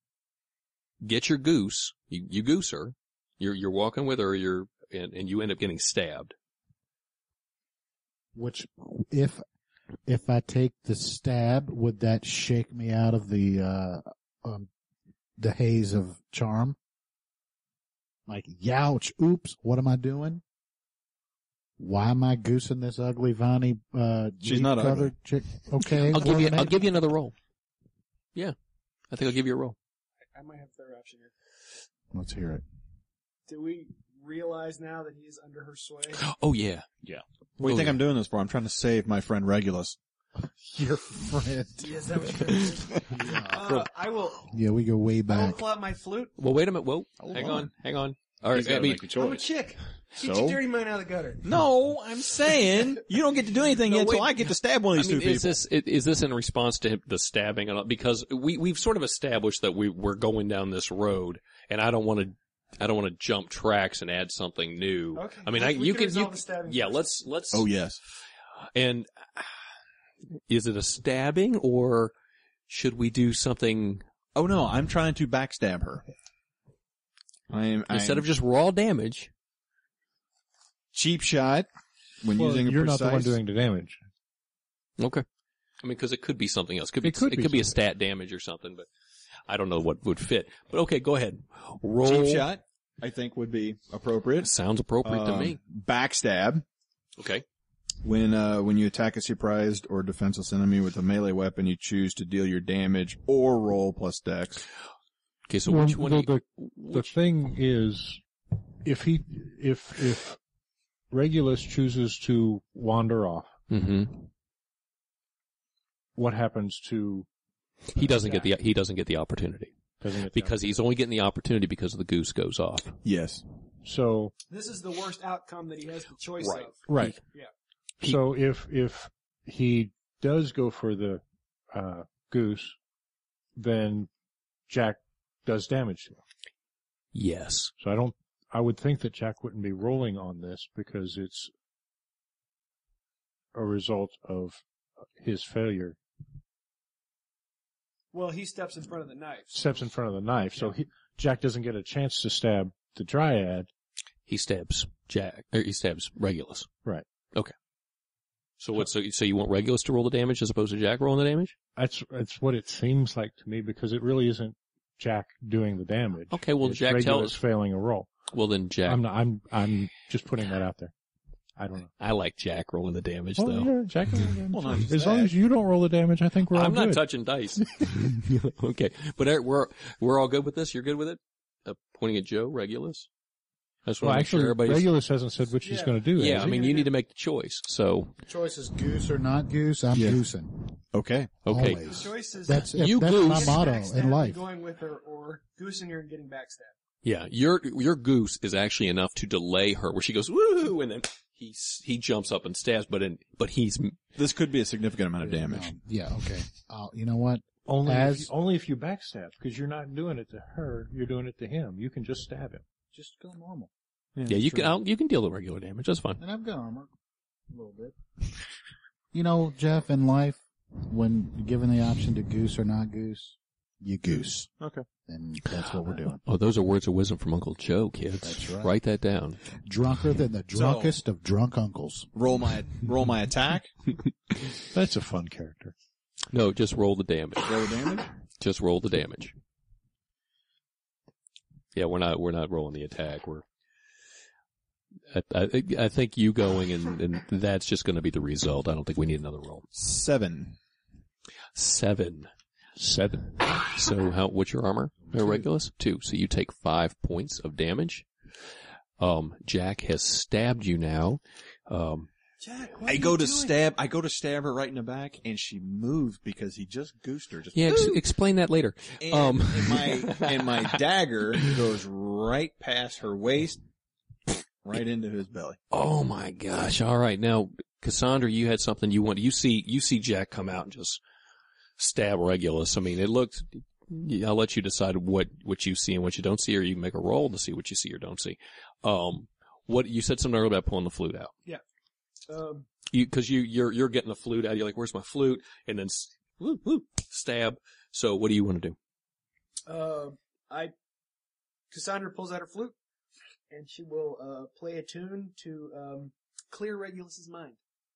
get your goose, you, you goose her, you're, you're walking with her, you're, and, and you end up getting stabbed. Which, if, if I take the stab, would that shake me out of the, uh, um, the haze of charm? Like, youch, oops, what am I doing? Why am I goosing this ugly, viney, uh, She's not colored ugly. chick? Okay. I'll give you, well, I'll give you another roll. Yeah. I think I'll give you a roll. I might have a third option here. Let's hear it. Do we realize now that he is under her sway? Oh, yeah. Yeah. What do you Oh, think yeah. I'm doing this for? I'm trying to save my friend Regulus. Your friend. Is that what you're doing? uh, I will. Yeah, we go way I will back. pull out my flute. Well, wait a minute. Whoa. Hold hang on. on. Hang on. All right. He's I got to mean, make a I'm a choice. chick. Get So? your dirty mind out of the gutter. No, I'm saying you don't get to do anything No, until wait. I get to stab one of I these mean, two people. is this i- is this in response to him- the stabbing? and all- Because we we've sort of established that we we're going down this road, and I don't want to I don't want to jump tracks and add something new. Okay. I mean, We- I we you can can resolve you the stabbing yeah. first. Let's let's Oh yes. and uh, is it a stabbing or should we do something Oh no, I'm trying to backstab her. I am instead I'm of just raw damage? cheap shot when Well, using a you're precise. not the one doing the damage. Okay. I mean, because it could be something else. Could be It could it be could be a something. stat damage or something, but I don't know what would fit. But okay, go ahead. Roll. Cheap shot, I think, would be appropriate. Sounds appropriate to Um, me. Backstab. Okay. When uh, when you attack a surprised or defenseless enemy with a melee weapon, you choose to deal your damage or roll plus dex. Okay, so Well, which one? the, do you- the, the which- thing is, if he, if, if Regulus chooses to wander off, Mhm. what happens to, He doesn't get the he doesn't get the opportunity doesn't it? because he's only getting the opportunity because the goose goes off. Yes. So, This is the worst outcome that he has the choice Right. of. right. Yeah. He- So if, if he does go for the, uh, goose, then Jack does damage to him. Yes. So I don't, I would think that Jack wouldn't be rolling on this because it's a result of his failure. Well, he steps in front of the knife. Steps in front of the knife, so he, Jack doesn't get a chance to stab the Dryad. He stabs Jack. Or he stabs Regulus. Right. Okay. So what? So, so you want Regulus to roll the damage as opposed to Jack rolling the damage? That's, that's what it seems like to me because it really isn't Jack doing the damage. Okay. Well, It's Jack Regulus tells. failing a roll. Well, then Jack. I'm not, I'm, I'm just putting that out there. I don't know. I like Jack rolling the damage Well, though. yeah, Jack will roll the damage. Well, not just as long that. as you don't roll the damage, I think we're all I'm not good. touching dice. Okay, but Eric, we're we're all good with this. You're good with it. Uh, pointing at Joe, Regulus. I just Well, want to make actually, sure everybody's. Regulus hasn't said what she's Yeah. going to do. yeah, has I he? mean, you need to make the choice. So, The choice is goose or not goose. I'm Yeah. goosing. Okay. okay, The Always. choice is That's, You that's goose. my getting motto backstabbed in and life. going with her, or goosing her and getting backstabbed. yeah, your your goose is actually enough to delay her, where she goes woo, and then he he jumps up and stabs, but in but he's This could be a significant amount of damage. Um, yeah, okay. Uh, you know what? Only As- if you, only if you backstab, because you're not doing it to her, you're doing it to him. You can just stab him. Just go normal. yeah, you can I'll, you can deal the regular damage. That's fine. And I've got armor. A little bit. You know, Jeff, in life, when given the option to goose or not goose, you goose. Okay. And that's what we're doing. Oh, those are words of wisdom from Uncle Joe, kids. That's right. Write that down. Drunker than the drunkest of drunk uncles. Roll my roll my attack. That's a fun character. No, just roll the damage. Roll the damage. Just roll the damage. Yeah, we're not we're not rolling the attack. We're I, I, I think you going and, and that's just going to be the result. I don't think we need another roll. Seven. Seven, seven. So how? What's your armor? Uh, Regulus two. So you take five points of damage. Um, Jack has stabbed you now. Um, Jack, what I are go you to doing? stab. I go to stab her right in the back, and she moved because he just goosed her. Just yeah, ex- explain that later. and, Um. and my and my dagger goes right past her waist, right into his belly. Oh my gosh! All right, now Cassandra, you had something you want. You see, you see Jack come out and just stab Regulus. I mean, it looked. I'll let you decide what what you see and what you don't see, or you can make a roll to see what you see or don't see. Um, what you said something earlier about pulling the flute out. Um, You because you you're you're getting the flute out. You're like, "Where's my flute?" And then s- woo, woo, stab. So what do you want to do? uh, I Cassandra pulls out her flute, and she will uh, play a tune to um, clear Regulus's mind.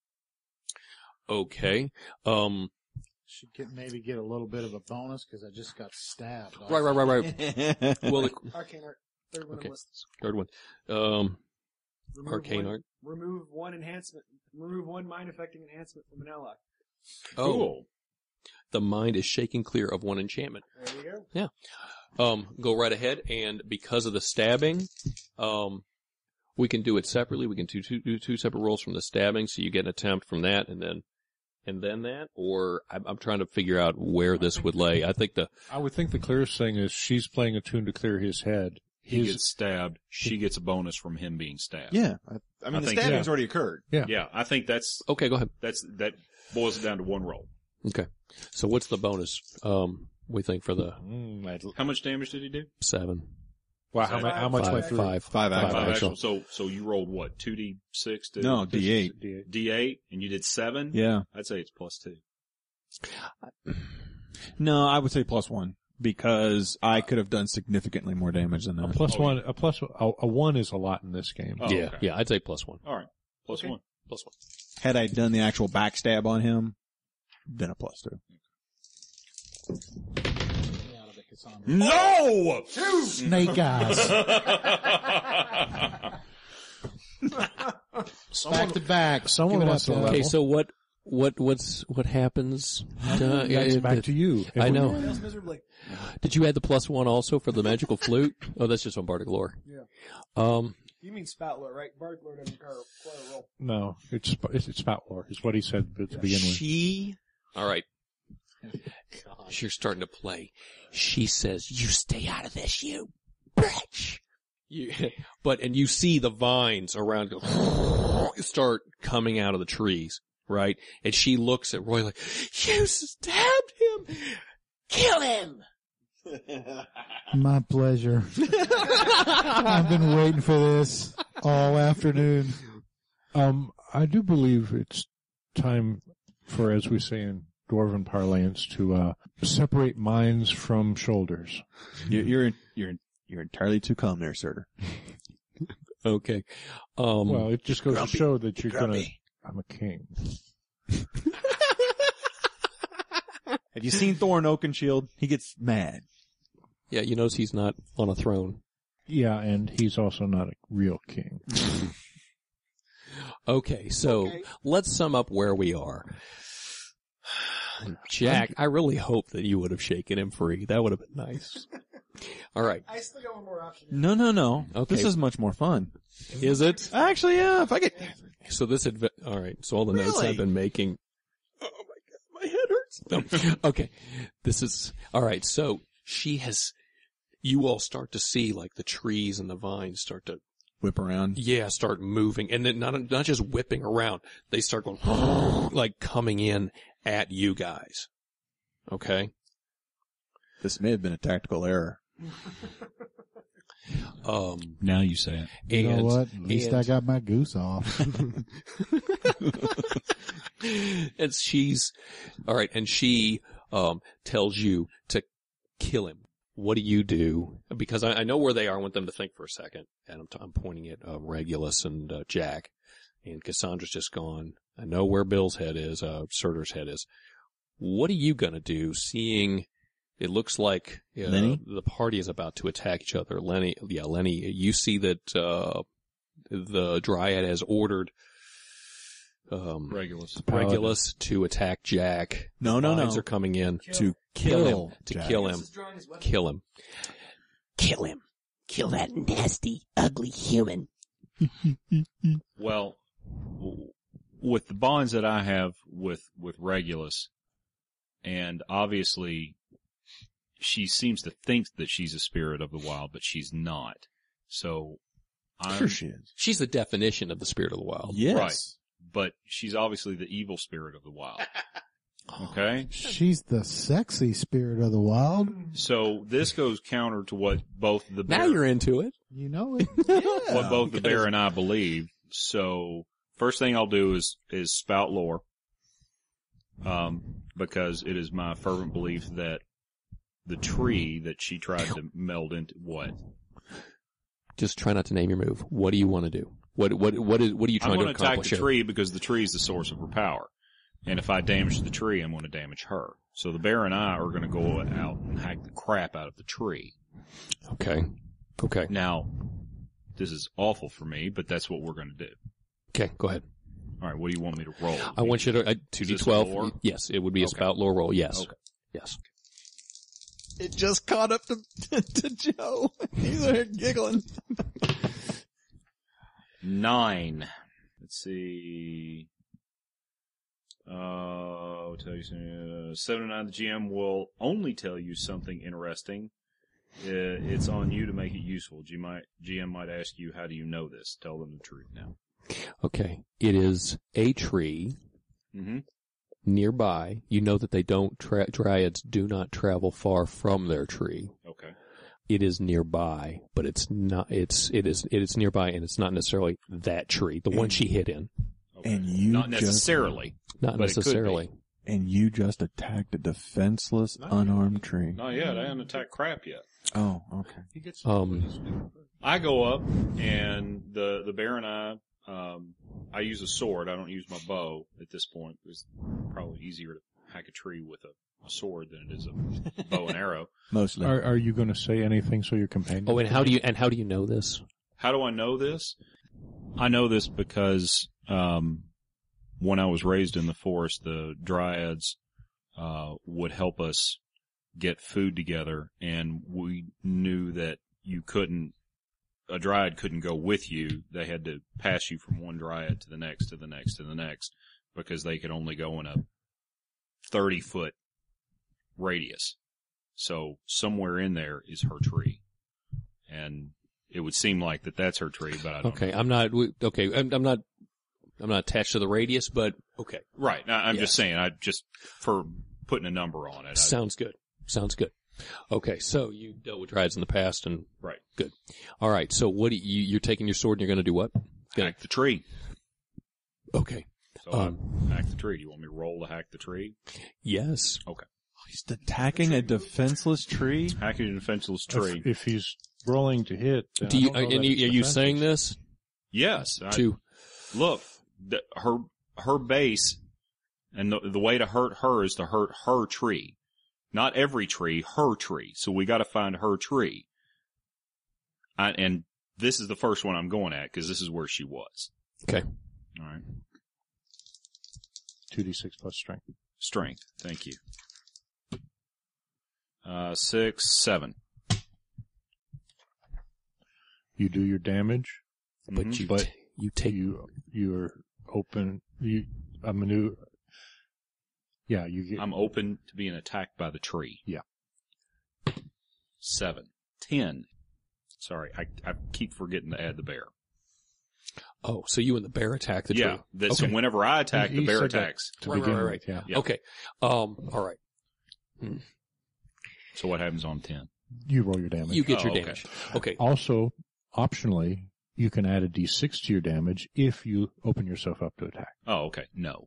Okay. Um, Should get, maybe get a little bit of a bonus because I just got stabbed. right, right, right, right. Well, the, Arcane art, third one okay. on the list. Third one. Um, Remove arcane one, art. Remove one enhancement. Remove one mind affecting enhancement from an ally. Oh, Cool. the mind is shaken clear of one enchantment. There you go. Yeah. Um, go right ahead, and because of the stabbing, um, we can do it separately. We can do two, do two separate rolls from the stabbing, so you get an attempt from that, and then, and then that. Or I'm, I'm trying to figure out where this would lay. I think the I would think the clearest thing is she's playing a tune to clear his head. He His- gets stabbed. She gets a bonus from him being stabbed. Yeah. I, I mean, I the think- stabbing's yeah. already occurred. Yeah. Yeah, I think that's okay. Go ahead. that's that boils it down to one roll. Okay. So what's the bonus? Um, we think for the Mm, I'd- How much damage did he do? seven, wow, how, mu- how much five, went through? five, Five five, actual. Five actual. actual. So so you rolled what? Two d six to No, D eight. D eight. D eight, and you did seven. Yeah. I'd say it's plus two. No, I would say plus one because I could have done significantly more damage than A that. plus Oh, one, a plus, a, a one is a lot in this game. Oh, yeah, okay. yeah. I'd say plus one. All right, plus Okay. one. Plus one. Had I done the actual backstab on him, then a plus two. No. Snake eyes. Back to back. Someone Give it wants up, to Dad. level. Okay, so what, what, what's, what happens? To, That's yeah, back it- to you. If I we- know. Fails miserably. Did you add the plus one also for the magical flute? Oh, that's just on Bardic Lore. Yeah. Um, You mean spout lore, right? Bardic lore doesn't require require a roll. No, it's it's, it's spout lore. Is what he said to begin with. she, all right. You're starting to play. She says, "You stay out of this, you bitch." You, but and you see the vines around go start coming out of the trees, right? And she looks at Roy like, "You stabbed him. Kill him." My pleasure. I've been waiting for this all afternoon. Um, I do believe it's time for, as we say in Dwarven parlance, to uh, separate minds from shoulders. You're, you're, you're, you're entirely too calm there, sir. Okay. Um, Well, it just goes grumpy. to show that you're gonna. Grumpy. I'm a king. Have you seen Thor in Oakenshield? He gets mad. yeah, you notice he's not on a throne. Yeah, and he's also not a real king. Okay, so Okay. let's sum up where we are. Jack, I really hope that you would have shaken him free. That would have been nice. All right. I still got one more option. No, no, no. Okay. This is much more fun. Is it? Actually, yeah, if I get, So this adv- all right. So all the notes Really? I've been making. Oh my god, my head hurts. No. Okay. This is all right. So she has, you all start to see like the trees and the vines start to, whip around. yeah, start moving, and then not not just whipping around. They start going like coming in at you guys. Okay. This may have been a tactical error. Um. Now you say it. You and, know what? At least and- I got my goose off. and she's all right, and she um tells you to kill him. What do you do? Because I, I know where they are. I want them to think for a second, and I'm, t- I'm pointing at uh, Regulus and uh, Jack, and Cassandra's just gone. I know where Bill's head is. Uh, Surtur's head is. What are you gonna do? Seeing it looks like uh, Lenny? the party is about to attack each other. Lenny, yeah, Lenny. You see that uh, the Dryad has ordered. Um, Regulus. Regulus to attack Jack. No, no, Vines no. are coming in To kill kill him. To Jack. kill him. This is drawing his weapon. Kill him. Kill him. Kill that nasty, ugly human. Well, w- with the bonds that I have with with Regulus, and obviously, she seems to think that she's a spirit of the wild, but she's not. So, I'm Sure she is. She's the definition of the spirit of the wild. Yes. Right. But she's obviously the evil spirit of the wild. Okay? She's the sexy spirit of the wild. So this goes counter to what both the Now bear, you're into it. You know it. what both the bear and I believe. So first thing I'll do is, is spout lore. Um, because it is my fervent belief that the tree that she tried to meld into, what? just try not to name your move. What do you want to do? What what what is what are you trying I'm to going to attack accomplish the here? tree because the tree is the source of her power. And if I damage the tree, I'm going to damage her. So the bear and I are going to go out and hack the crap out of the tree. Okay. Okay. Now, this is awful for me, but that's what we're going to do. Okay, go ahead. All right, what do you want me to roll? I want you to uh, two d twelve. Yes, it would be a Okay. spout lore roll. Yes. Okay. Yes. It just caught up to, to Joe. He's there giggling. Nine. Let's see. Uh, I'll tell you something. Uh, seven and nine, the G M will only tell you something interesting. Uh, it's on you to make it useful. G, might, G M might ask you, how do you know this? Tell them the truth now. Okay. It is a tree Mm-hmm. nearby. You know that they don't, tra- dryads do not travel far from their tree. Okay. It is nearby, but it's not, it's, it is, it is nearby and it's not necessarily that tree, the one she hit in. Okay. And you Not just- necessarily. Not But it could necessarily. And you just attacked a defenseless, No. unarmed tree. Not yet. I haven't attacked crap yet. Oh, okay. Um, I go up, and the the bear and I, um, I use a sword. I don't use my bow at this point. It's probably easier to hack a tree with a, a sword than it is a bow and arrow. Mostly. Are, are you going to say anything so your companion? oh, and how do you, and how do you know this? How do I know this? I know this because um, when I was raised in the forest, the dryads uh, would help us get food together, and we knew that you couldn't, a dryad couldn't go with you. They had to pass you from one dryad to the next, to the next, to the next, because they could only go in a thirty foot radius. So somewhere in there is her tree. And it would seem like that that's her tree, but I don't Okay. know. I'm not, we- okay. I'm, I'm not, I'm not attached to the radius, but okay. Right. I, I'm Yeah. just saying, I just, for putting a number on it. I, Sounds good. Sounds good. Okay, so you dealt with dryads in the past, and right. good. All right, so what do you, you're taking your sword and you're going to do what? Gonna- Hack the tree. Okay. So Um, I hack the tree. Do you want me to roll to hack the tree? Yes. Okay. He's attacking a defenseless tree? Hacking a defenseless tree. If, if he's rolling to hit, then Do I you, don't know and that you, it's are you defenseless. saying this Yes. I, to, look, the, her, her base, and the, the way to hurt her is to hurt her tree. Not every tree, her tree. So we gotta find her tree. I, and this is the first one I'm going at, because this is where she was. okay. Alright. two d six plus strength. Strength. Thank you. Uh, six, seven. You do your damage, But Mhm. you, But t- you take, you you're open. You a maneuver. Yeah, you get. I'm open to being attacked by the tree. Yeah. Seven. Ten. Sorry, I, I keep forgetting to add the bear. oh, so you and the bear attack the yeah. tree. That, So Okay. whenever I attack, He- the he bear said that attacks. to Right, begin right, with, right. yeah. Yeah. Okay. Um, all right. So what happens on ten? You roll your damage. You get Oh, your okay. damage. Okay. Also, optionally, you can add a d six to your damage if you open yourself up to attack. Oh, okay. No.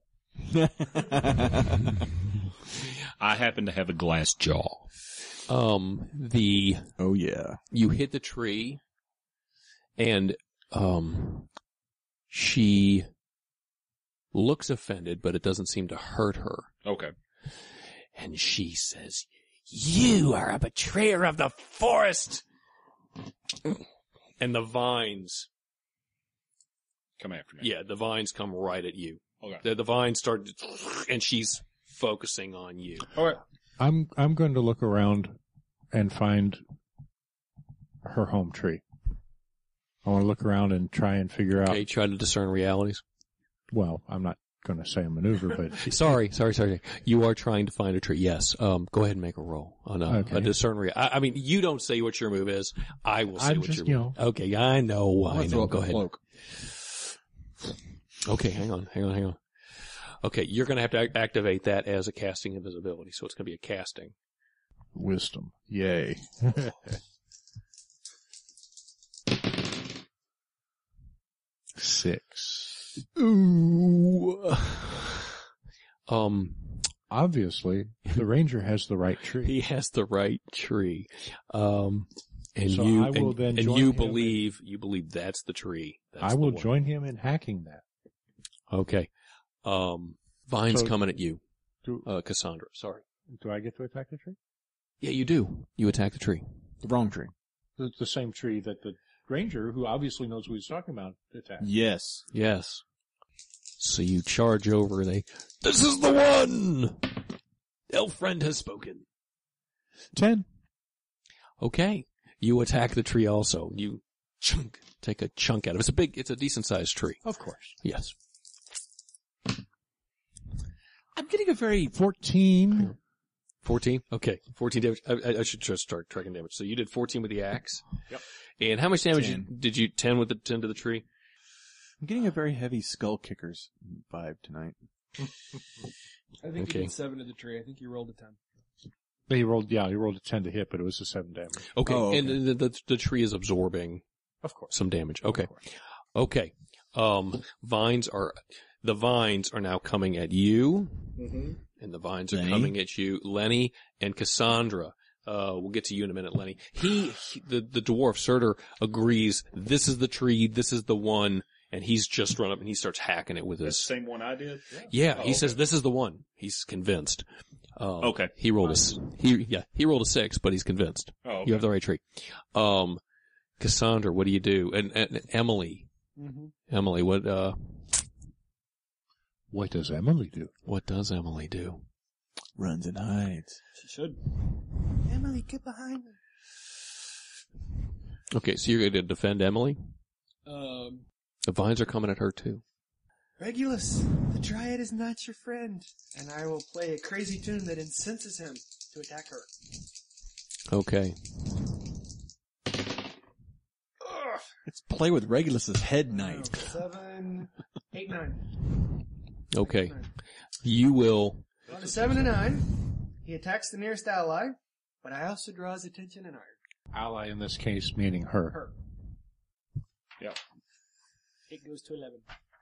I happen to have a glass jaw. Um, the, Oh, yeah. you hit the tree and, um, she looks offended, but it doesn't seem to hurt her. Okay. And she says, "You are a betrayer of the forest." And the vines, Come after me. yeah, the vines come right at you. Okay. The, the vines start, to, and she's focusing on you. All right. I'm I'm going to look around and find her home tree. I want to look around and try and figure out. Okay, try to discern realities. Well, I'm not going to say a maneuver, but Sorry, sorry, sorry. You are trying to find a tree. Yes. Um, go ahead and make a roll on a, Okay. a discern rea- I, I mean, you don't say what your move is. I will say I'm what just, your you move. Okay, I know. I Let's know. throw Go up a ahead. cloak. Okay, hang on, hang on, hang on. Okay, you're going to have to ac- activate that as a casting invisibility, so it's going to be a casting. wisdom. Yay. Six. Ooh. Um, Obviously, the ranger has the right tree. he has the right tree. Um, And So you I will and, then and join you him believe you believe that's the tree. That's I the will one. join him in hacking that. Okay. Um, Vine's So- coming at you, Do, uh, Cassandra. Sorry. do I get to attack the tree? Yeah, you do. You attack the tree. The wrong tree. The, the same tree that the ranger, who obviously knows what he's talking about, attacked. Yes. Yes. So you charge over. They. This is the one. Elf friend has spoken. Ten. Okay. You attack the tree also. You chunk, take a chunk out of it. It's a big, it's a decent sized tree. Of course. Yes. I'm getting a very fourteen. fourteen? Okay. fourteen damage. I, I- I should just start tracking damage. So you did fourteen with the axe. Yep. And how much damage you, ten. did you, ten with the, ten to the tree? I'm getting a very heavy skull kickers vibe tonight. I think Okay. you did seven to the tree. I think you rolled a ten. He rolled, yeah, he rolled a ten to hit, but it was a seven damage. Okay. Oh, okay. And the, the, the tree is absorbing Of course. some damage. Okay. Okay. Um, vines are, the vines are now coming at you. Mm-hmm. And the vines are Lenny? coming at you. Lenny and Cassandra. Uh, we'll get to you in a minute, Lenny. He, he the, the dwarf, Surtur, agrees this is the tree, this is the one, and he's just run up and he starts hacking it with That's his. the same one I did? Yeah, Oh, he okay. says this is the one. He's convinced. Um, Okay. He rolled a, s- he, yeah, he rolled a six, but he's convinced. Oh, okay. You have the right tree. Um, Cassandra, what do you do? And, and Emily, Mm-hmm. Emily, what, uh, What does Emily do? what does Emily do? Runs and hides. She should. Emily, get behind me. Okay, so you're going to defend Emily? Um, The vines are coming at her too. Regulus, the Dryad is not your friend, and I will play a crazy tune that incenses him to attack her. Okay. Ugh. Let's play with Regulus's head night. Seven, eight, nine. Okay. Nine. You will. On a seven and nine, he attacks the nearest ally, but I also draw his attention and iron. Ally in this case meaning her. Her. Yep. It goes to eleven.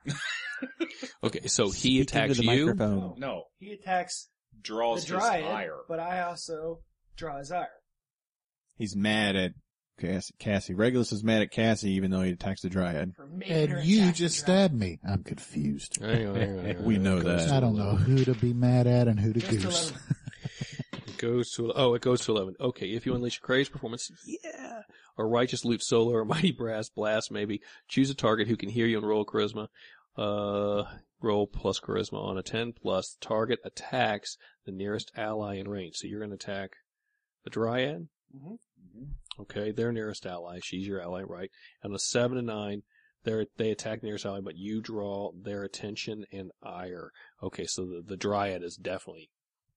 Okay, so he Speak attacks into the you. microphone. No. He attacks Draws the his Dryad, ire. but I also draw his ire. He's mad at Cassie. Cassie. Regulus is mad at Cassie even though he attacks the Dryad. For making her And you attack just the Dryad. stabbed me. I'm confused. Hang on, hang on, hang on. We know It goes that. to I don't know eleven. who to be mad at and who to Goes to goose. eleven. It goes to oh, it goes to eleven. Okay, if you unleash a crazed performance, yeah, or righteous loot solo or mighty brass blast, maybe choose a target who can hear you and roll charisma. Uh, roll plus charisma on a ten plus. Target attacks the nearest ally in range. So you're going to attack the Dryad. Mhm. Okay, their nearest ally. She's your ally, right? And a seven and nine, they they attack the nearest ally, but you draw their attention and ire. Okay, so the the Dryad is definitely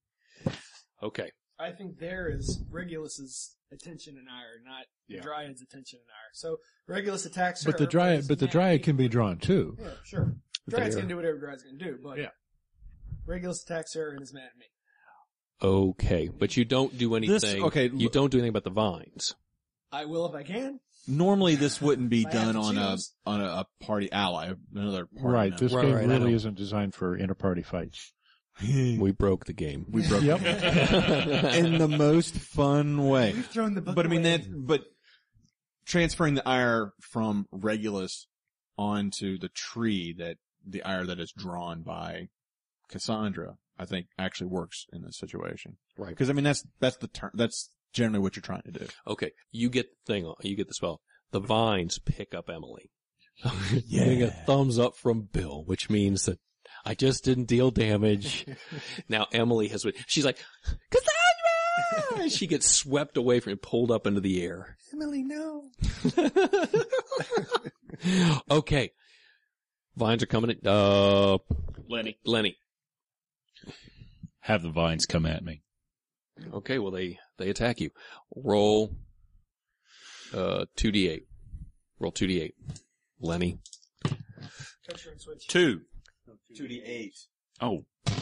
okay. I think there is Regulus's attention and ire, not Yeah. Dryad's attention and ire. So Regulus attacks her. But the dryad, it's but the mad dryad at can me. be drawn too. Yeah, sure. But Dryad's they are- gonna do whatever Dryad's gonna do, but Yeah. Regulus attacks her and is mad at me. Okay, but you don't do anything. This- okay, you l- don't do anything about the vines. I will if I can. Normally this wouldn't be If I have done to on a choose. on a, a party ally, another party Right. member. This Right, game right, I know. really isn't designed for inter-party fights. We broke the game. we broke Yep. in the most fun way. We've thrown the book But I mean away. that. But transferring the ire from Regulus onto the tree that the ire that is drawn by Cassandra, I think actually works in this situation. Right. Because I mean that's that's the term. That's generally what you're trying to do. Okay, you get the thing. You get the spell. The vines pick up Emily. Yeah. Getting a thumbs up from Bill, which means that I just didn't deal damage. Now Emily has. She's like, Cassandra! And she gets swept away from it, pulled up into the air. Emily, no. Okay. Vines are coming at, uh, Lenny. Lenny. Have the vines come at me. Okay, well they, they attack you. Roll, uh, two d eight. Roll two d eight. Lenny. Touch and switch. Two. two d eight. Oh.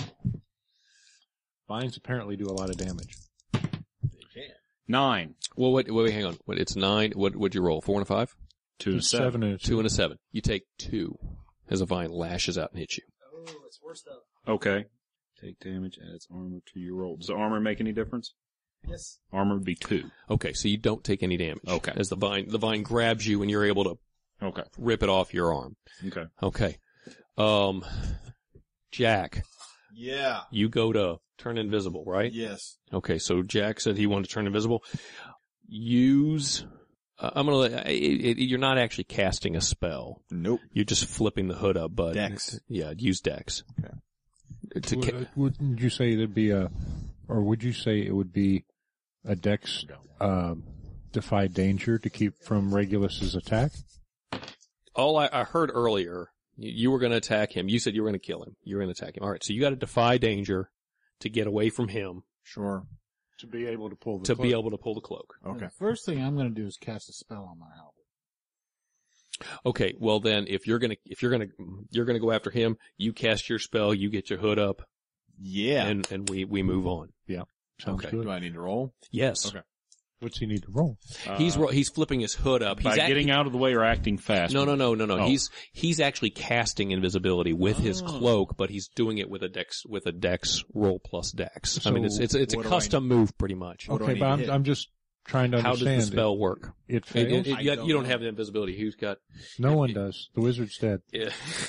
Vines apparently do a lot of damage. Nine. Well, wait, wait, wait, hang on. What, it's nine. What, what'd you roll? Four and a five? Two and seven. Seven and a Two and a seven. You take two as a vine lashes out and hits you. Oh, it's worse though. Okay. Take damage, adds armor to your roll. Does the armor make any difference? Yes. Armor would be two. Okay, so you don't take any damage. Okay. As the vine, the vine grabs you and you're able to Okay. rip it off your arm. Okay. Okay. Um, Jack, Yeah. you go to turn invisible, right? Yes. Okay, so Jack said he wanted to turn invisible. Use, uh, I'm gonna let, it, it, you're not actually casting a spell. Nope. You're just flipping the hood up, but. Dex. Yeah, use Dex. Okay. To ca- Would- Wouldn't you say it'd be a, or would you say it would be a Dex, um, defy danger to keep from Regulus's attack? all I, I heard earlier, you, you were going to attack him. You said you were going to kill him. You were going to attack him. All right, so you got to defy danger to get away from him. Sure. To be able to pull the To cloak. be able to pull the cloak. Okay. The first thing I'm going to do is cast a spell on my album. Okay, well then, if you're gonna, if you're gonna, you're gonna go after him, you cast your spell, you get your hood up, Yeah. and, and we, we move on. Sounds okay. good. Do I need to roll? Yes. Okay. What's he need to roll? He's, Uh, ro- he's flipping his hood up. He's by act- getting out of the way or acting fast. No, no, no, no, no. Oh. He's, he's actually casting invisibility with his Oh. cloak, but he's doing it with a dex, with a dex roll plus dex. I So mean, it's, it's, it's a what do I custom move pretty much. What do I Okay, need but to I'm, hit? I'm just trying to How does understand. the spell work? It, it It, fails? it, it, I you, don't you don't know. have the invisibility. Who's got? no one does. The wizard's dead. Yeah.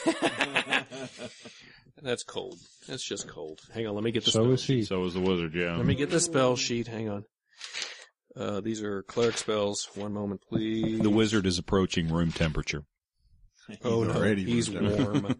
That's cold. That's just cold. Hang on, let me get the So spell is he. So is the wizard, yeah. Let me get the spell sheet. Hang on. Uh, these are cleric spells. One moment, please. The wizard is approaching room temperature. Oh no, already he's moved up. warm.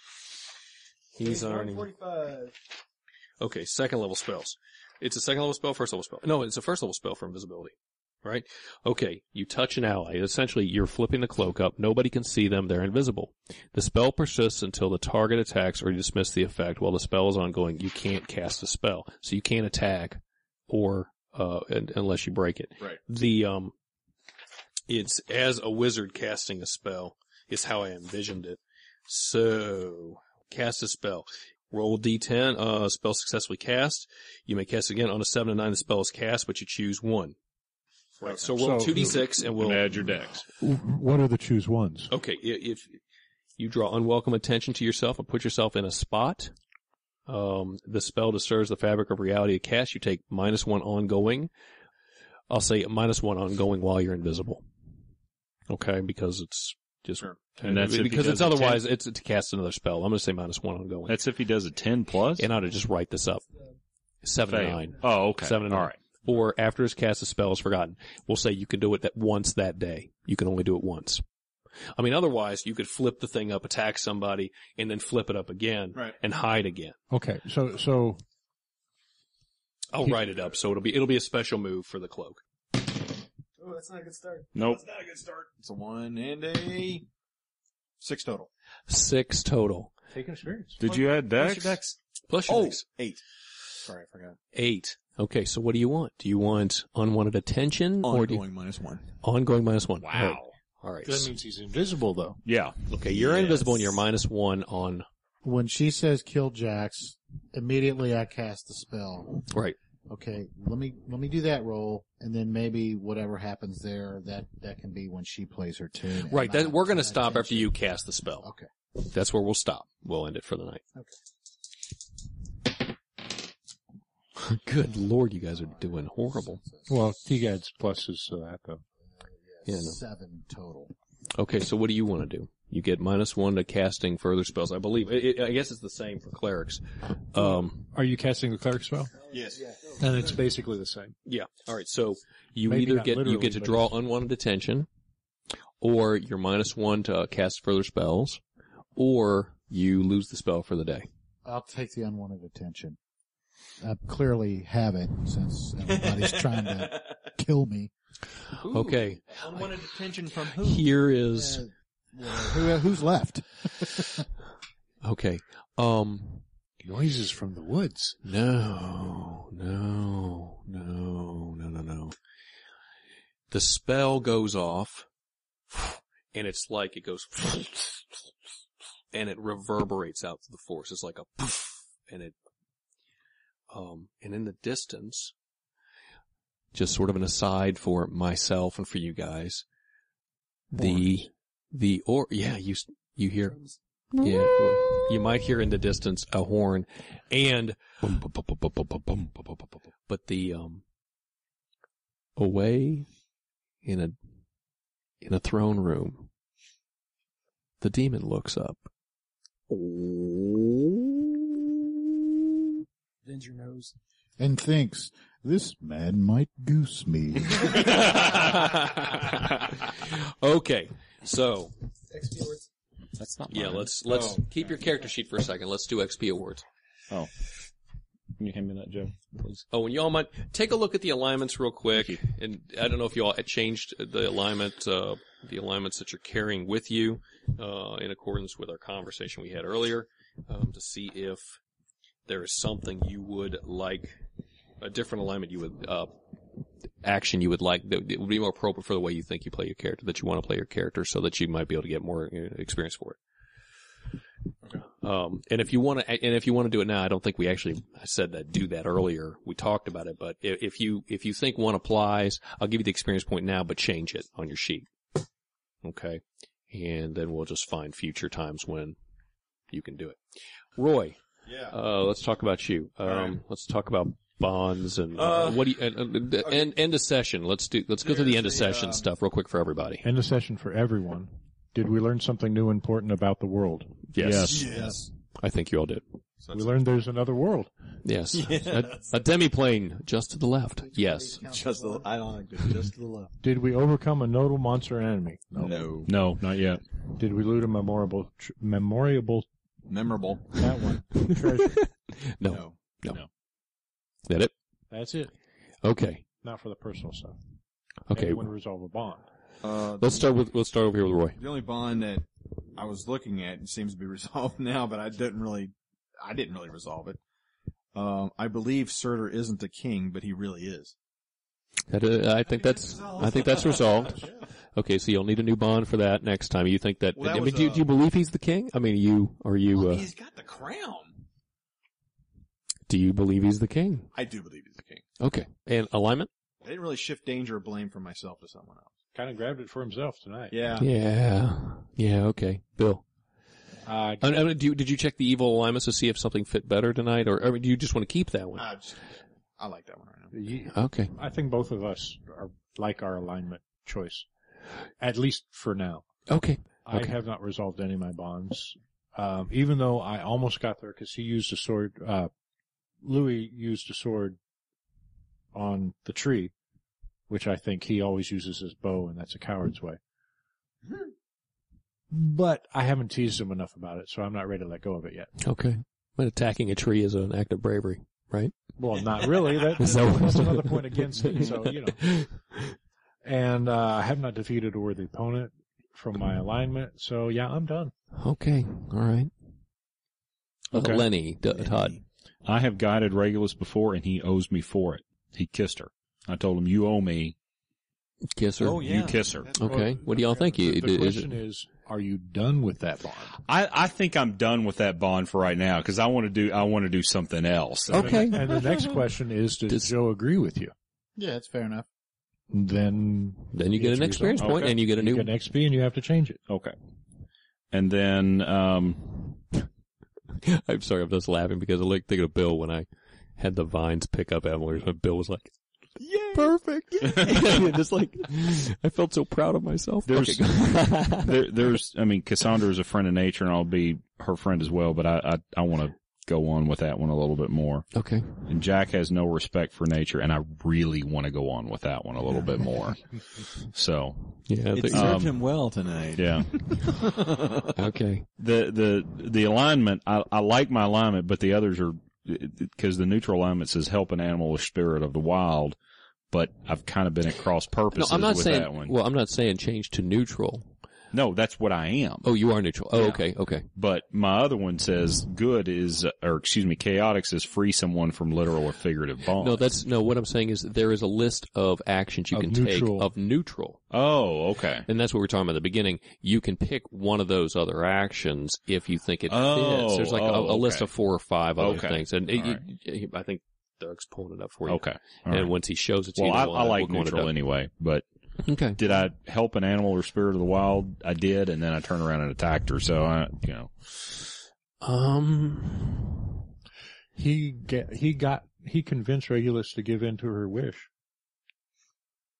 He's already. forty-five. Okay, second level spells. It's a second level spell, first level spell. No, it's a first level spell for invisibility. Right? Okay, you touch an ally. Essentially, you're flipping the cloak up. Nobody can see them. They're invisible. The spell persists until the target attacks or you dismiss the effect. While the spell is ongoing, you can't cast a spell. So you can't attack or, uh, un- unless you break it. Right. The, um, it's as a wizard casting a spell is how I envisioned it. So, cast a spell. Roll d ten, uh, spell successfully cast. You may cast again on a seven to nine, the spell is cast, but you choose one. Right. So roll So- two d six and we'll, And add your dex. What are the choose ones? okay, i- if you draw unwelcome attention to yourself and put yourself in a spot, um, the spell disturbs the fabric of reality to cast, you take minus one ongoing. I'll say minus one ongoing while you're invisible. Okay, because it's just, Sure. And that's if he because does it's a ten. otherwise, it's to cast another spell. I'm going to say minus one ongoing. That's if he does a ten plus? And I'll just write this up. Seven to Fail. nine. Oh, okay. Seven and All nine. right. Or after his cast, a spell is forgotten. We'll say you can do it that once that day. You can only do it once. I mean, otherwise, you could flip the thing up, attack somebody, and then flip it up again, Right. and hide again. Okay, so so I'll write it up, so it'll be it'll be a special move for the cloak. Oh, that's not a good start. Nope. Not a good start. It's a one and a six total. Six total. take experience. Did you add What's dex? your dex? Plus your Oh, dex. eight. Sorry, I forgot. Eight. Okay, so what do you want? Do you want unwanted attention or do you, Ongoing minus one. ongoing minus one? Wow. All right. All right. That means he's invisible, though. Yeah. Okay, you're Yes. invisible and you're minus one on. When she says kill Jax, immediately I cast the spell. Right. Okay, let me let me do that roll, and then maybe whatever happens there, that that can be when she plays her tune. and Right. That, not we're going to pay stop after attention. you cast the spell. Okay. That's where we'll stop. We'll end it for the night. Okay. Good Lord, you guys are doing horrible. Well, T adds pluses to that, though. Yeah, no. Seven total. Okay, so what do you want to do? You get minus one to casting further spells, I believe. It, it, I guess it's the same for clerics. Um, Are you casting the cleric spell? Yes. Then it's basically the same. yeah. All right. So you Maybe either not get you literally, get to but draw it's- unwanted attention, or you're minus one to cast further spells, or you lose the spell for the day. I'll take the unwanted attention. I clearly have it since everybody's trying to kill me. Okay. Unwanted attention from who? Here is Uh, well, who, who's left? okay. Um. Noises from the woods. No, no, no, no, no, no. The spell goes off, and it's like it goes, and it reverberates out to the force. It's like a poof, and it, um, and in the distance, just sort of an aside for myself and for you guys, the, the, or, yeah, you, you hear, yeah, well, you might hear in the distance a horn, and but the um away in a in a throne room, the demon looks up. Bend your nose. And thinks, this man might goose me. Okay, so X P awards. That's not yeah, mine. let's let's Oh. keep your character sheet for a second. Let's do X P awards. Oh. Can you hand me that, Joe, please? Oh, and y'all might take a look at the alignments real quick. And I don't know if y'all changed the alignment, uh, the alignments that you're carrying with you, uh, in accordance with our conversation we had earlier, um, to see if there is something you would like, a different alignment you would, uh, action you would like that it would be more appropriate for the way you think you play your character, that you want to play your character, so that you might be able to get more uh, experience for it. Okay. Um, and if you want to, and if you want to do it now, I don't think we actually said that. Do that earlier. We talked about it, but if, if you if you think one applies, I'll give you the experience point now, but change it on your sheet. Okay, and then we'll just find future times when you can do it. Roy, Yeah. uh, let's talk about you. Um, right. Let's talk about bonds and uh, Uh, what do you and, and, and end of session. Let's do. Let's go through the end of There's the, session um, stuff real quick for everybody. End of session for everyone. Did we learn something new and important about the world? Yes, Yes. I think you all did. So We learned there's another world. Yes, a, a demiplane just to the left. Yes. just the, I don't like it. Just to the left. Did we overcome a notable monster enemy? No. No, not yet. Did we loot a memorable, tr- memorable, Memorable. that one, treasure? No. No. No. No. That it? That's it. Okay. Not for the personal stuff. Okay. Anyone resolve a bond. Uh, Let's start with let's start over here with Roy. The only bond that I was looking at seems to be resolved now, but I didn't really, I didn't really resolve it. Um, I believe Surtur isn't the king, but he really is. That, uh, I think that's I think that's resolved. Okay, so you'll need a new bond for that next time. You think that? Well, that I mean, was, do, you, uh, do you believe he's the king? I mean, you are you? Well, Uh, he's got the crown. do you believe he's the king? I do believe he's the king. Okay, and alignment? I didn't really shift danger or blame from myself to someone else. Kind of grabbed it for himself tonight. Yeah. Yeah, yeah. Okay, Bill. Uh, I, I mean, do you, did you check the evil alignments to see if something fit better tonight, or, or do you just want to keep that one? I, just, I like that one right now. you- Okay. I think both of us are like our alignment choice. At least for now. Okay. I Okay. have not resolved any of my bonds. Um, even though I almost got there because he used a sword, uh, Louis used a sword on the tree, which I think he always uses his bow, and that's a coward's way. But I haven't teased him enough about it, so I'm not ready to let go of it yet. Okay. But attacking a tree is an act of bravery, right? Well, not really. That, Is that what- that's another point against it, so, you know. And, uh, I have not defeated a worthy opponent from my alignment, so yeah, I'm done. Okay. All right. Uh, Okay. Lenny, D- Todd. I have guided Regulus before, and he owes me for it. He kissed her. I told him, you owe me. Kiss her. Oh, yeah. You kiss her. Okay. What do y'all think? You, The, the is question it, is, are you done with that bond? I, I think I'm done with that bond for right now because I want to do I want to do something else. okay. And the next question is, does Does- Joe agree with you? Yeah, that's fair enough. Then Then you get it's an experience resolved. point, and you get a You new. get an X P and you have to change it. Okay. And then um I'm sorry, I'm just laughing because I like thinking of Bill when I had the vines pick up Emily. And Bill was like, "Yay, perfect!" Just like I felt so proud of myself. There's- Okay. there, there's I mean Cassandra is a friend of nature, and I'll be her friend as well. But I I, I want to go on with that one a little bit more. Okay. And Jack has no respect for nature, and I really want to go on with that one a little bit more. So Yeah. I It think, Um, served him well tonight. yeah. okay. the the the alignment I, I like my alignment, but the others are because the neutral alignment says help an animal with spirit of the wild, but I've kind of been at cross No, purposes I'm not with saying. that one. Well, I'm not saying change to neutral. No, that's what I am. Oh, you are neutral. Oh, Yeah. okay. Okay. But my other one says good is, or excuse me, chaotic says free someone from literal or figurative bond. No, that's no. What I'm saying is there is a list of actions you Of can neutral. take of neutral. Oh, okay. And that's what we were talking about at the beginning. You can pick one of those other actions if you think it Oh, fits. There's like a, oh, a list okay. of four or five other Okay. things. And it, All right. you- I think Doug's pulling it up for you. Okay. All And right. once he shows it to Well, you, I, we'll, I like we'll go into neutral Doug. anyway, but Okay. did I help an animal or spirit of the wild? I did, and then I turned around and attacked her. So I, you know, Um. He get, he got he convinced Regulus to give in to her wish.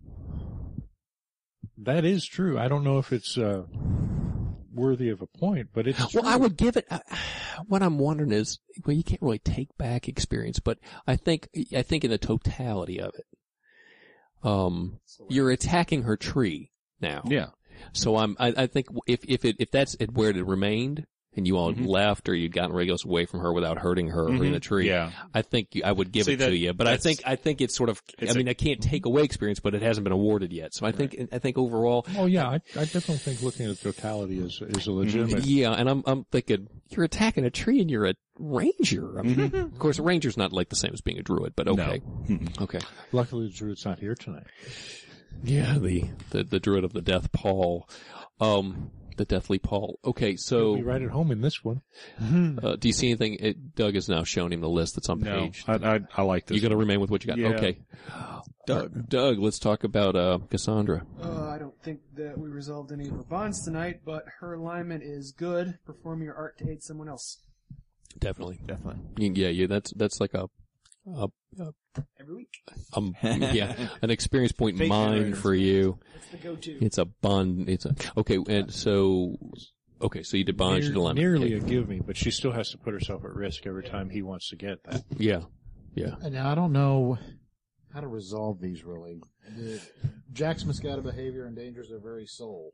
That is true. I don't know if it's uh, worthy of a point, but it's true. Well, I would give it. Uh, what I'm wondering is, well, you can't really take back experience, but I think I think in the totality of it, um, you're attacking her tree now. Yeah. So I'm. I, I think if if it if that's where it remained, and you all Mhm. left, or you'd gotten Regulus away from her without hurting her or in Mhm. the tree, Yeah. I think you, I would give See, it that- to you. But I that's- think I think it's sort of. it's I mean, a- I can't take away experience, but it hasn't been awarded yet. So I think I think overall, Oh yeah, I, I definitely think looking at the totality is is a legitimate. yeah. And I'm I'm thinking you're attacking a tree and you're a ranger. I mean, Of course, a ranger's not like the same as being a druid, but okay, Mm-mm. okay. Luckily, the druid's not here tonight. Yeah, the, the the druid of the death Paul, um, the deathly Paul. Okay, He'll so be right at home in this one. uh, do you see anything? It, Doug has now shown him the list that's on No, page. I, I, I like this. You're going to remain with what you got. Yeah. Okay, Doug. Doug, let's talk about uh, Cassandra. Uh, I don't think that we resolved any of her bonds tonight, but her alignment is good. Perform your art to aid someone else. Definitely, Definitely. yeah, yeah. That's that's like a, a, a Every week. um, yeah, an experience point Fake mine generator. for you. That's the go-to. It's a bond. It's a okay, and so okay, so you did bond Near- to alignment. nearly Okay. a give me, but she still has to put herself at risk every time he wants to get that. Yeah, yeah. And now I don't know how to resolve these really. The, Jack's misguided behavior endangers their very soul.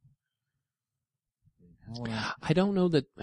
How would I- I don't know that.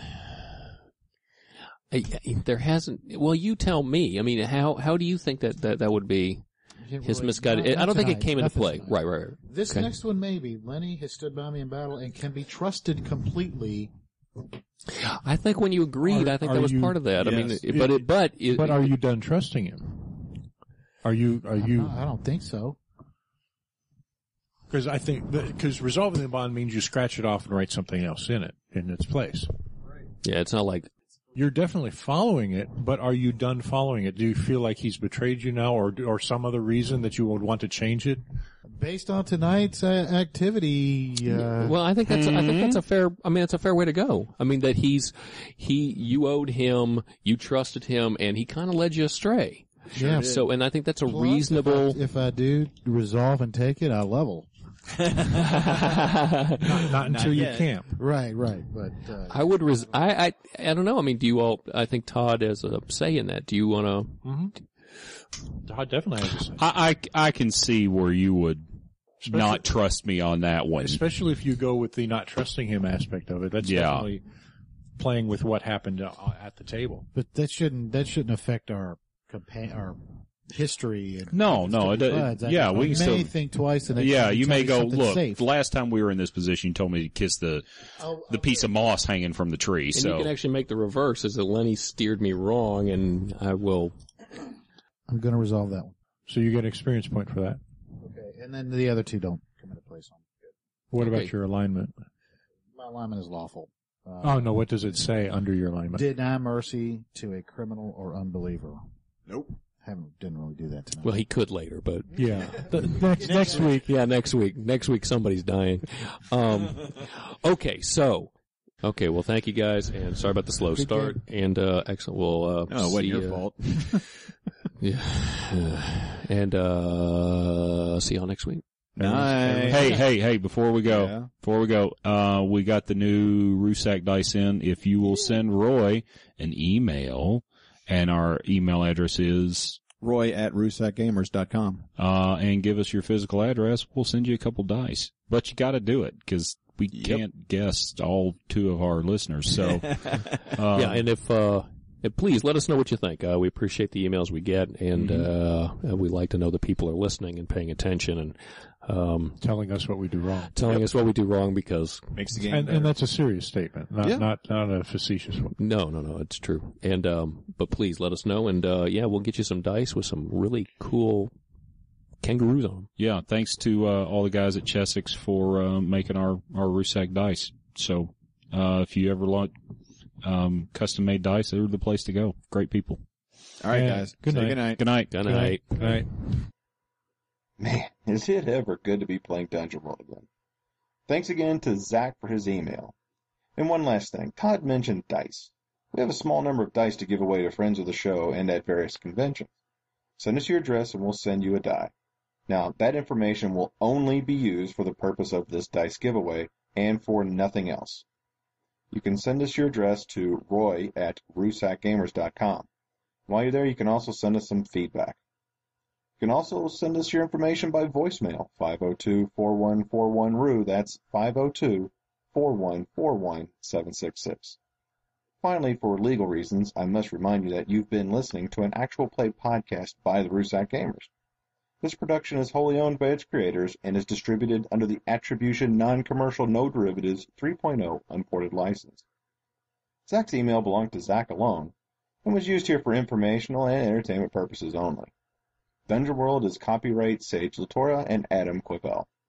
I, I- there hasn't. Well, you tell me. I mean, how how do you think that that, that would be Can't his really- misguided? not- I not don't think it tonight. came into Nothing play. tonight. Right, right, right. This Okay. next one maybe. Lenny has stood by me in battle and can be trusted completely. I think when you agreed, Are- I think are that was you- part of that. I mean, yes. it, but it, but it, But are you done trusting him? Are you? Are I'm you? not- I don't think so. Because I think because resolving the bond means you scratch it off and write something else in it in its place. Yeah, it's not like You're definitely following it, but are you done following it? Do you feel like he's betrayed you now, or or some other reason that you would want to change it? Based on tonight's uh, activity, uh, Well, I think that's I think that's a fair. I mean, it's a fair way to go. I mean, that he's he you owed him, you trusted him, and he kind of led you astray. yeah. So, and I think that's a Plus, reasonable. If I, if I do resolve and take it, I level. Not, not until you yet. camp. Right, right. But uh, I would res- I, I I don't know. I mean, do you all? I think Todd has a say in that. Do you want to? Mm-hmm. I definitely have to say. I, I, I can see where you would Especially- not trust me on that one. Especially if you go with the not trusting him aspect of it. That's Yeah. definitely playing with what happened uh, at the table. but that shouldn't that shouldn't affect our compa- our history. And No, no, it- it- buds. I- yeah, I we may can still- think twice. The next Yeah, time you tell may me go, something look, safe. the last time we were in this position, you told me to kiss the I'll- the I'll piece of moss hanging from the tree. And So you can actually make the reverse, is that Lenny steered me wrong, and I will. I'm going to resolve that one. So you get an experience point for that. Okay, and then the other two don't come into place. On What Okay. about your alignment? my alignment is lawful. Uh, Oh no, what does it say under your alignment? deny mercy to a criminal or unbeliever. Nope. Haven't didn't really do that tonight. Well, he could later, but Yeah. The- next next week. yeah, next week. Next week, somebody's dying. Um, okay, so. Okay, well, thank you guys, and sorry about the slow start. And uh, excellent. We'll uh, Oh, it wasn't see your ya. fault. Yeah, and uh, see y'all next week. Nice. hey, hey, hey! Before we go, Yeah. before we go, uh, we got the new Rusak dice in. If you will send Roy an email, and our email address is Roy at rusak gamers dot com. uh, and give us your physical address, we'll send you a couple dice. But you got to do it because we Yep. can't guess all two of our listeners. So, uh, yeah, and if uh, and please let us know what you think. Uh, we appreciate the emails we get, and Mm-hmm. uh, we like to know that people are listening and paying attention and um, Telling us what we do wrong. telling us what we do wrong because Makes the game And, better. and that's a serious statement, not Yeah. not not a facetious one. no, no, no, it's true. And um, but please let us know, and uh, yeah, we'll get you some dice with some really cool kangaroos on them. yeah, thanks to uh, all the guys at Chessex for uh, making our our Rusak dice. So, uh, if you ever want um, custom made dice, they're the place to go. Great people. All right, Yeah. guys. Good Say night. Good night. Good night. Good night. Good night. Man, is it ever good to be playing Dungeon World again. Thanks again to Zach for his email. And one last thing, Todd mentioned dice. We have a small number of dice to give away to friends of the show and at various conventions. Send us your address and we'll send you a die. Now, that information will only be used for the purpose of this dice giveaway and for nothing else. You can send us your address to roy at rusack gamers dot com. While you're there, you can also send us some feedback. You can also send us your information by voicemail, five oh two, four one four one, R U. That's five oh two, four one four one, seven six six. Finally, for legal reasons, I must remind you that you've been listening to an actual play podcast by the Rusack Gamers. This production is wholly owned by its creators and is distributed under the Attribution Non-Commercial No Derivatives three point oh Unported License. Zach's email belonged to Zach alone and was used here for informational and entertainment purposes only. Dungeon World is copyright Sage Latora and Adam Quibell.